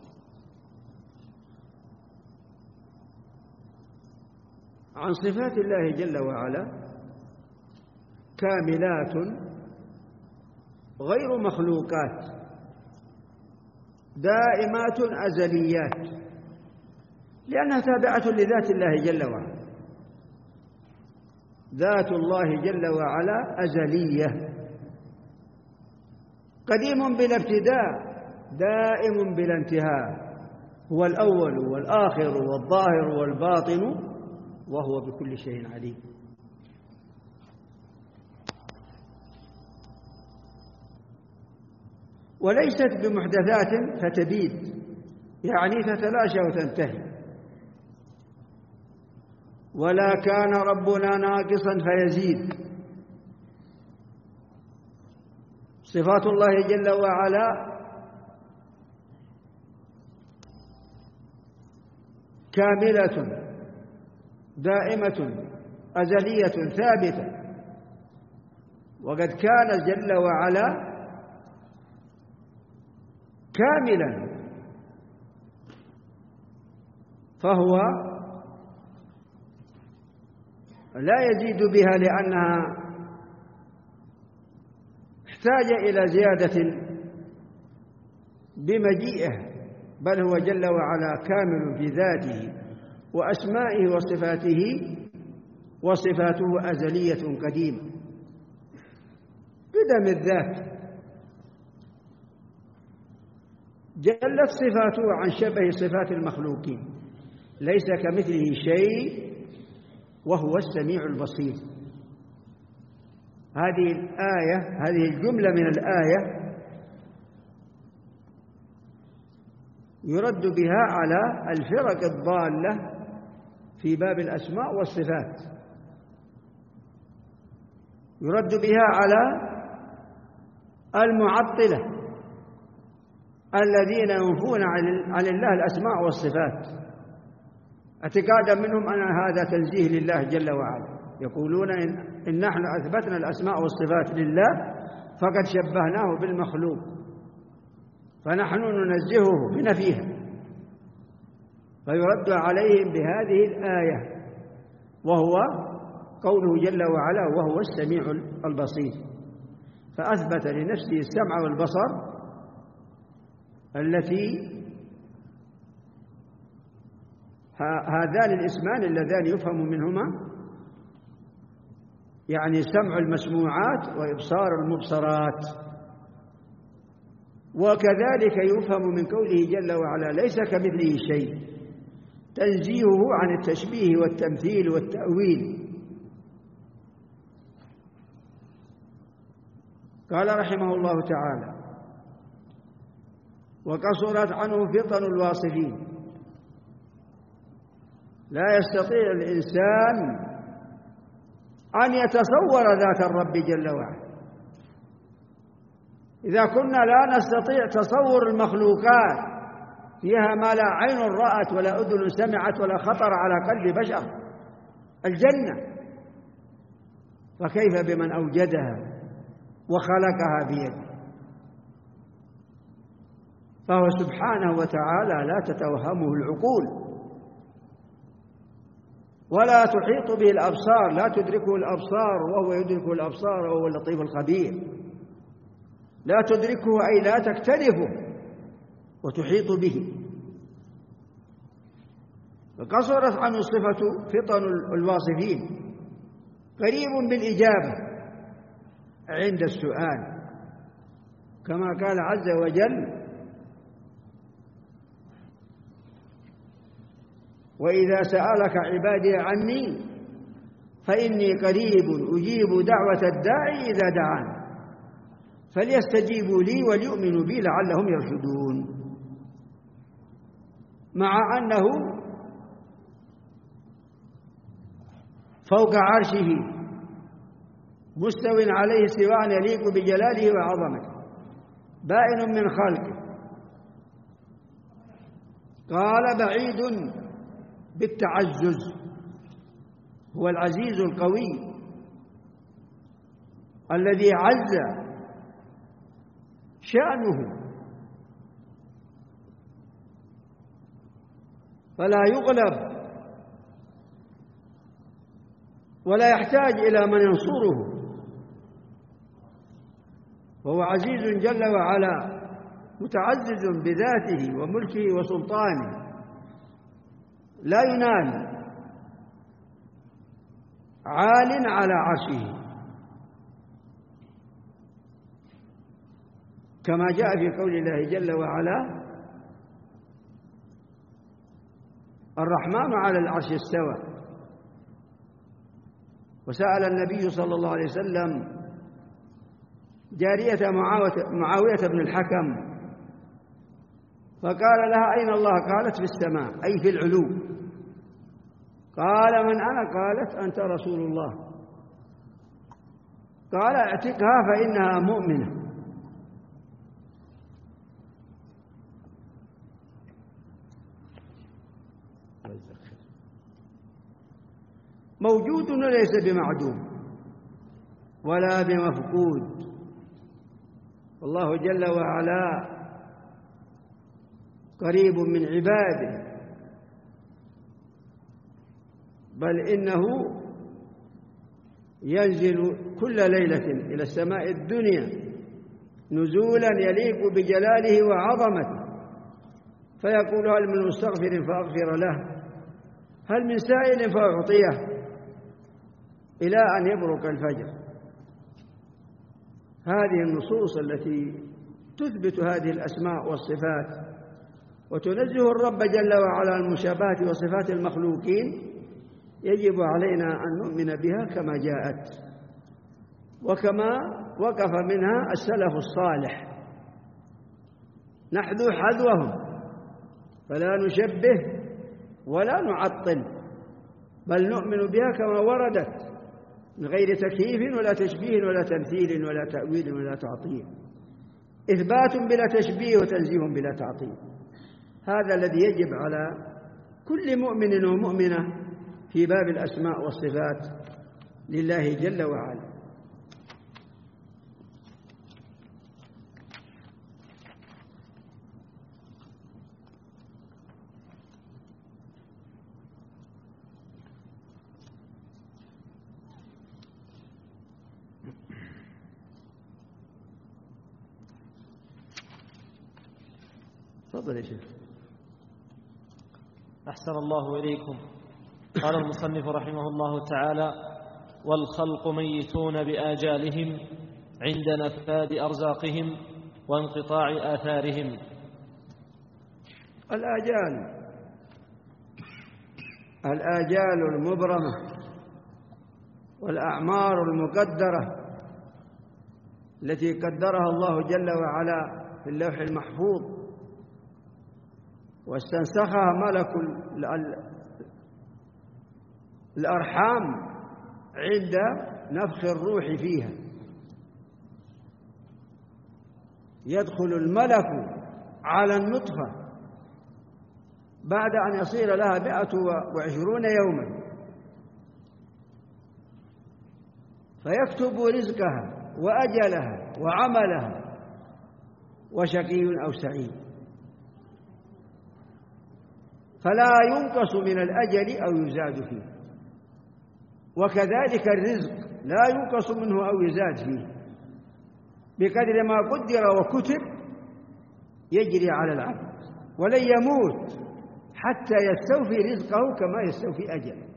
عن صفات الله جل وعلا كاملات غير مخلوقات دائمات أزليات، لأنها تابعة لذات الله جل وعلا. ذات الله جل وعلا أزلية، قديم بلا ابتداء، دائم بلا انتهاء، هو الأول والآخر والظاهر والباطن، وهو بكل شيء عليم. وليست بمحدثات فتبيد، يعني تتلاشى وتنتهي. ولا كان ربنا ناقصا فيزيد. صفات الله جل وعلا كاملة دائمة أزلية ثابتة، وقد كان جل وعلا كاملا، فهو لا يزيد بها لأنها احتاج إلى زيادة بمجيئه، بل هو جل وعلا كامل في ذاته وأسمائه وصفاته، وصفاته أزلية قديمة قدم الذات. جلت صفاته عن شبه صفات المخلوقين، ليس كمثله شيء وهو السميع البصير. هذه الآية، هذه الجملة من الآية يرد بها على الفرق الضالة في باب الأسماء والصفات، يرد بها على المعطلة الذين ينفون عن الله الأسماء والصفات اعتقادا منهم أن هذا تنزيه لله جل وعلا. يقولون إن نحن أثبتنا الأسماء والصفات لله فقد شبهناه بالمخلوق، فنحن ننزهه بنفيها. فيرد عليهم بهذه الآية، وهو قوله جل وعلا وهو السميع البصير، فأثبت لنفسه السمع والبصر التي هذان الاسمان اللذان يفهم منهما، يعني سمع المسموعات وإبصار المبصرات. وكذلك يفهم من قوله جل وعلا ليس كمثله شيء، تنزيهه عن التشبيه والتمثيل والتأويل. قال رحمه الله تعالى وقصرت عنه فطن الواصفين. لا يستطيع الإنسان أن يتصور ذات الرب جل وعلا. إذا كنا لا نستطيع تصور المخلوقات فيها ما لا عين رأت ولا أذن سمعت ولا خطر على قلب بشر، الجنة، فكيف بمن أوجدها وخلقها بيده؟ فهو سبحانه وتعالى لا تتوهمه العقول ولا تحيط به الأبصار، لا تدركه الأبصار وهو يدرك الأبصار وهو اللطيف الخبير. لا تدركه أي لا تكتنفه وتحيط به. فقصرت عنه صفة فطن الواصفين، قريب بالإجابة عند السؤال، كما قال عز وجل وإذا سألك عبادي عني فإني قريب أجيب دعوة الداعي إذا دعان فليستجيبوا لي وليؤمنوا بي لعلهم يرشدون. مع أنه فوق عرشه مستو عليه استواء يليق بجلاله وعظمته بائن من خلقه. قال بعيد بالتعزز، هو العزيز القوي الذي عز شأنه فلا يغلب ولا يحتاج إلى من ينصره، وهو عزيز جل وعلا متعزز بذاته وملكه وسلطانه، لا ينال، عال على عرشه، كما جاء في قول الله جل وعلا الرحمن على العرش استوى. وسأل النبي صلى الله عليه وسلم جارية معاوية بن الحكم، فقال لها: أين الله؟ قالت: في السماء، أي في العلو. قال: من أنا؟ قالت: أنت رسول الله. قال: اعتقها فإنها مؤمنة. موجود وليس بمعدوم ولا بمفقود، والله جل وعلا قريب من عباده، بل إنه ينزل كل ليلة إلى السماء الدنيا نزولا يليق بجلاله وعظمته، فيقول: هل من مستغفر فأغفر له، هل من سائل فأعطيه، إلى أن يبرق الفجر. هذه النصوص التي تثبت هذه الأسماء والصفات وتنزه الرب جل وعلا عن المشابهة وصفات المخلوقين، يجب علينا أن نؤمن بها كما جاءت وكما وقف منها السلف الصالح، نحذو حذوهم فلا نشبه ولا نعطل، بل نؤمن بها كما وردت من غير تكييف ولا تشبيه ولا تمثيل ولا تأويل ولا تعطيل، إثبات بلا تشبيه وتنزيه بلا تعطيل. هذا الذي يجب على كل مؤمن ومؤمنة في باب الأسماء والصفات لله جل وعلا. تفضل يا شيخ. أحسن الله إليكم. قال المصنف رحمه الله تعالى: والخلق ميتون بآجالهم عند نفاد أرزاقهم وانقطاع آثارهم. الآجال المبرمة والأعمار المقدرة التي قدرها الله جل وعلا في اللوح المحفوظ واستنسخها ملك الأرحام عند نفخ الروح فيها. يدخل الملك على النطفة بعد أن يصير لها 120 يوما، فيكتب رزقها وأجلها وعملها وشقي أو سعيد، فلا ينقص من الأجل أو يزاد فيه، وكذلك الرزق لا ينقص منه أو يزاد فيه، بقدر ما قدر وكتب يجري على العبد، ولن يموت حتى يستوفي رزقه كما يستوفي أجله.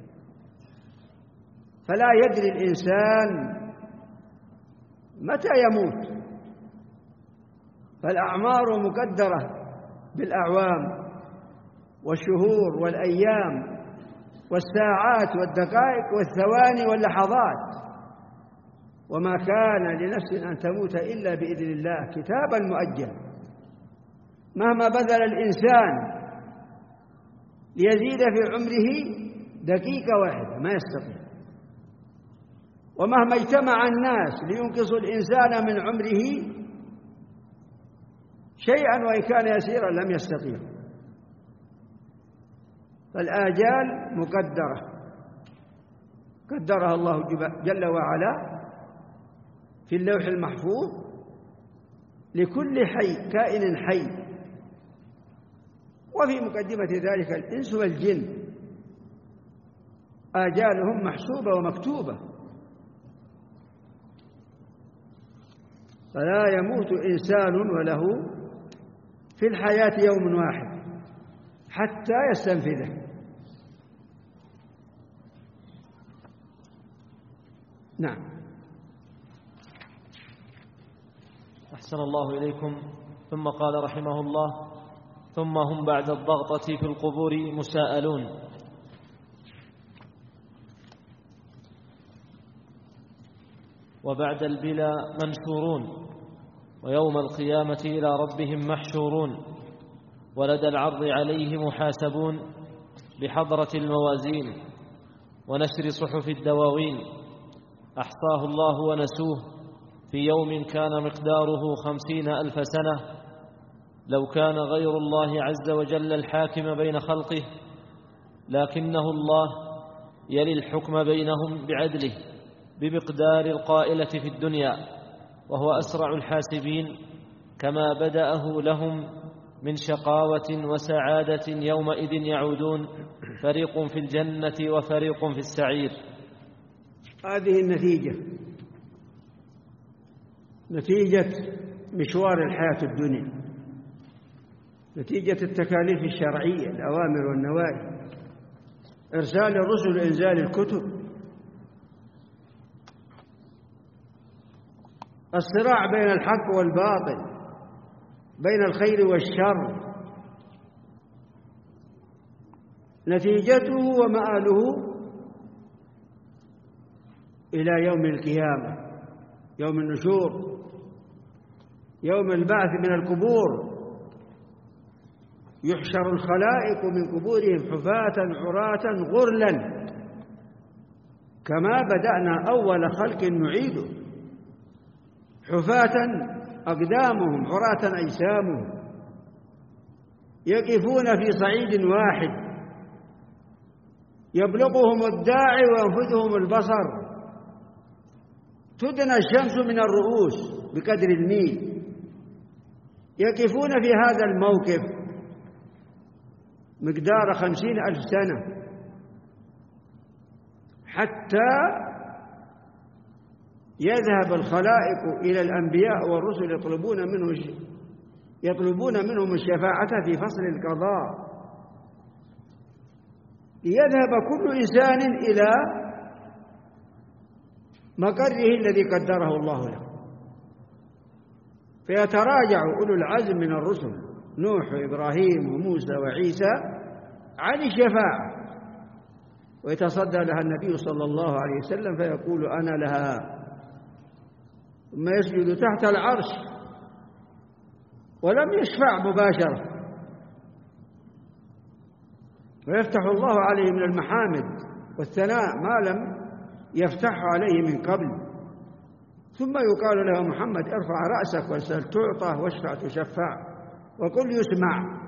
فلا يدري الإنسان متى يموت، فالأعمار مقدرة بالأعوام والشهور والأيام والساعات والدقائق والثواني واللحظات، وما كان لنفس أن تموت إلا بإذن الله كتابا مؤجلا. مهما بذل الإنسان ليزيد في عمره دقيقة واحدة ما يستطيع، ومهما اجتمع الناس لينقصوا الإنسان من عمره شيئا وإن كان يسيرا لم يستطيع. فالآجال مقدرة قدرها الله جل وعلا في اللوح المحفوظ لكل حي كائن حي، وفي مقدمة ذلك الإنس والجن آجالهم محسوبة ومكتوبة، فلا يموت إنسان وله في الحياة يوم واحد حتى يستنفذه. نعم. أحسن الله إليكم. ثم قال رحمه الله: ثم هم بعد الضغطة في القبور مساءلون. وبعد البلا منشورون، ويوم القيامة إلى ربهم محشورون، ولدى العرض عليه محاسبون، بحضرة الموازين ونشر صحف الدواوين. أحصاه الله ونسوه في يوم كان مقداره 50,000 سنة. لو كان غير الله عز وجل الحاكم بين خلقه لكنه الله يلي الحكم بينهم بعدله بمقدار القائلة في الدنيا، وهو أسرع الحاسبين، كما بدأه لهم من شقاوة وسعادة يومئذ يعودون، فريق في الجنة وفريق في السعير. هذه النتيجة، نتيجة مشوار الحياة الدنيا، نتيجة التكاليف الشرعية، الأوامر والنواهي، إرسال الرسل، إنزال الكتب، الصراع بين الحق والباطل، بين الخير والشر، نتيجته ومآله إلى يوم القيامة، يوم النشور، يوم البعث من القبور. يحشر الخلائق من قبورهم حفاة عراة غرلا، كما بدأنا أول خلق نعيده، حفاة أقدامهم عراة أجسامهم، يقفون في صعيد واحد، يبلغهم الداعي وينفذهم البصر، تدنى الشمس من الرؤوس بقدر الميل. يقفون في هذا الموقف مقدار 50,000 سنة، حتى يذهب الخلائق إلى الأنبياء والرسل يطلبون منهم الشفاعة في فصل القضاء، ليذهب كل إنسان إلى مقره الذي قدره الله له. فيتراجع أولو العزم من الرسل نوح وإبراهيم وموسى وعيسى عن الشفاعة، ويتصدى لها النبي صلى الله عليه وسلم فيقول أنا لها، ثم يسجد تحت العرش ولم يشفع مباشرة، ويفتح الله عليه من المحامد والثناء ما لم يفتح عليه من قبل. ثم يقال له محمد ارفع رأسك واسأل تعطى واشفع تشفع وقل يسمع،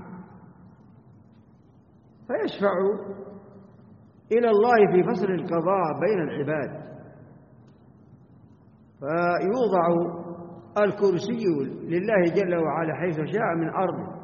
فيشفع إلى الله في فصل القضاء بين العباد. فيوضع الكرسي لله جل وعلا حيث شاء من أرضه،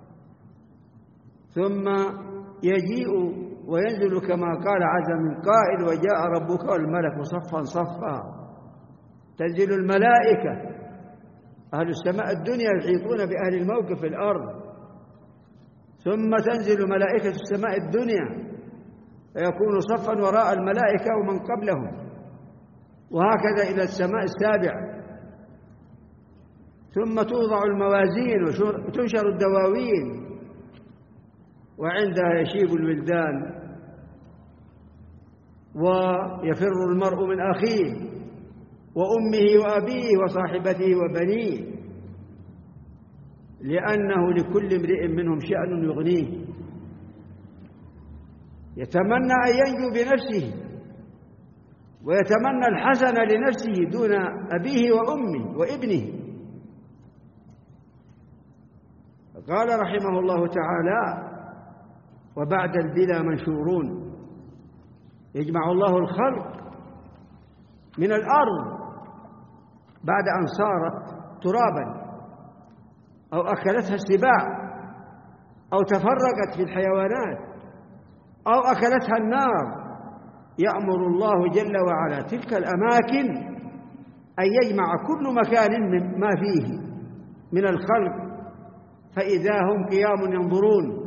ثم يجيء وينزل كما قال عز من قائل وجاء ربك والملك صفا صفا. تنزل الملائكة، أهل السماء الدنيا يحيطون بأهل الموقف في الأرض، ثم تنزل ملائكة السماء الدنيا فيكون صفا وراء الملائكة ومن قبلهم، وهكذا إلى السماء السابعة. ثم توضع الموازين وتنشر الدواوين، وعندها يشيب الولدان ويفر المرء من أخيه وأمه وأبيه وصاحبته وبنيه، لأنه لكل امرئ منهم شأن يغنيه، يتمنى أن ينجو بنفسه ويتمنى الحسن لنفسه دون أبيه وأمه وابنه. قال رحمه الله تعالى وبعد البلا منشورون. يجمع الله الخلق من الأرض بعد أن صارت ترابا أو أكلتها السباع أو تفرقت في الحيوانات أو أكلتها النار. يأمر الله جل وعلا تلك الأماكن أن يجمع كل مكان من ما فيه من الخلق، فإذا هم قيام ينظرون.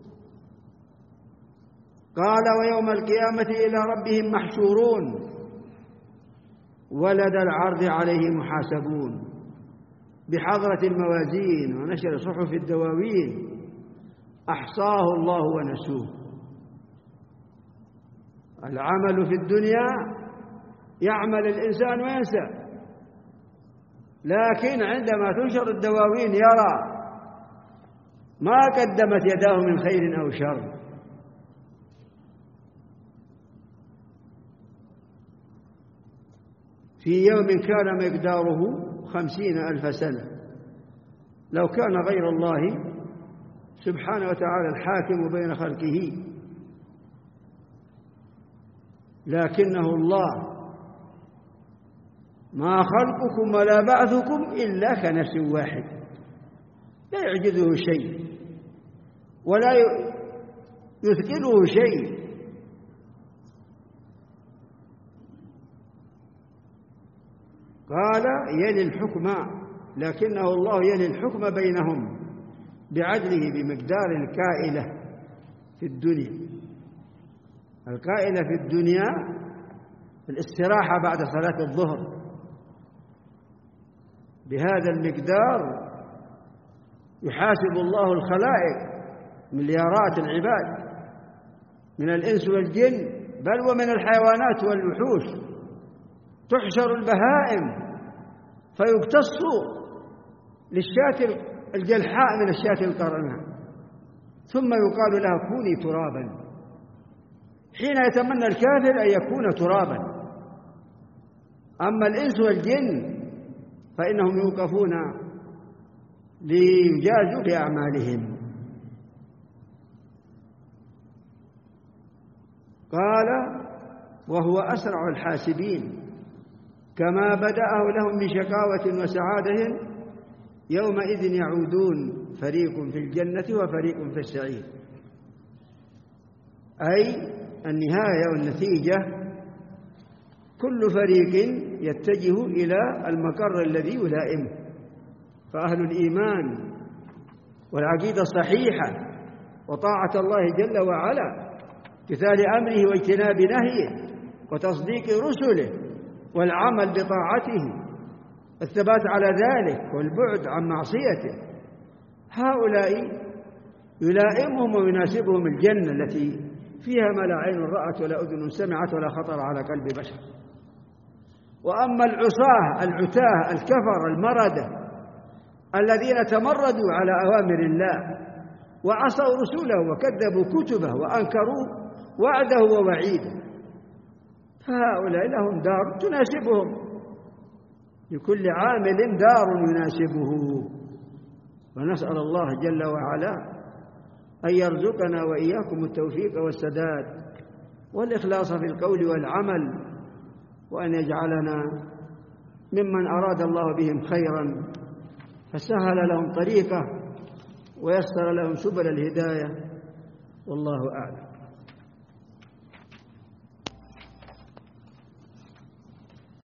قال ويوم القيامة إلى ربهم محشورون، ولدى العرض عليه محاسبون، بحضرة الموازين ونشر صحف الدواوين. أحصاه الله ونسوه. العمل في الدنيا يعمل الإنسان وينسى، لكن عندما تنشر الدواوين يرى ما قدمت يداه من خير أو شر. في يوم كان مقداره 50,000 سنة. لو كان غير الله سبحانه وتعالى الحاكم بين خلقه، لكنه الله. ما خلقكم ولا بعثكم إلا كنفس واحد، لا يعجزه شيء ولا يثقله شيء. قال يلي الحكم، لكنه الله يلي الحكم بينهم بعدله بمقدار الكائلة في الدنيا. الكائلة في الدنيا الاستراحة بعد صلاة الظهر بهذا المقدار يحاسب الله الخلائق، مليارات العباد من الإنس والجن بل ومن الحيوانات والوحوش. تحشر البهائم فيقتص للشاة الجلحاء من الشاة القرناء، ثم يقال لها كوني ترابا. حين يتمنى الكافر أن يكون ترابا. أما الإنس والجن فإنهم يوقفون ليجازوا بأعمالهم. قال وهو أسرع الحاسبين، كما بدأه لهم من شقاوة وسعادة يومئذ يعودون فريق في الجنة وفريق في السعير. أي النهاية والنتيجة كل فريق يتجه إلى المقر الذي يلائمه. فأهل الإيمان والعقيدة الصحيحة وطاعة الله جل وعلا، امتثال أمره واجتناب نهيه وتصديق رسله والعمل بطاعته، الثبات على ذلك والبعد عن معصيته، هؤلاء يلائمهم ويناسبهم الجنة التي فيها ما لا عين رأت ولا أذن سمعت ولا خطر على قلب بشر. وأما العصاة العتاه الكفر المردة الذين تمردوا على أوامر الله وعصوا رسوله وكذبوا كتبه وأنكروا وعده ووعيده، فهؤلاء لهم دار تناسبهم، لكل عامل دار يناسبه. ونسأل الله جل وعلا أن يرزقنا وإياكم التوفيق والسداد والإخلاص في القول والعمل، وأن يجعلنا ممن أراد الله بهم خيرا فسهل لهم طريقه ويسر لهم سبل الهداية، والله أعلم.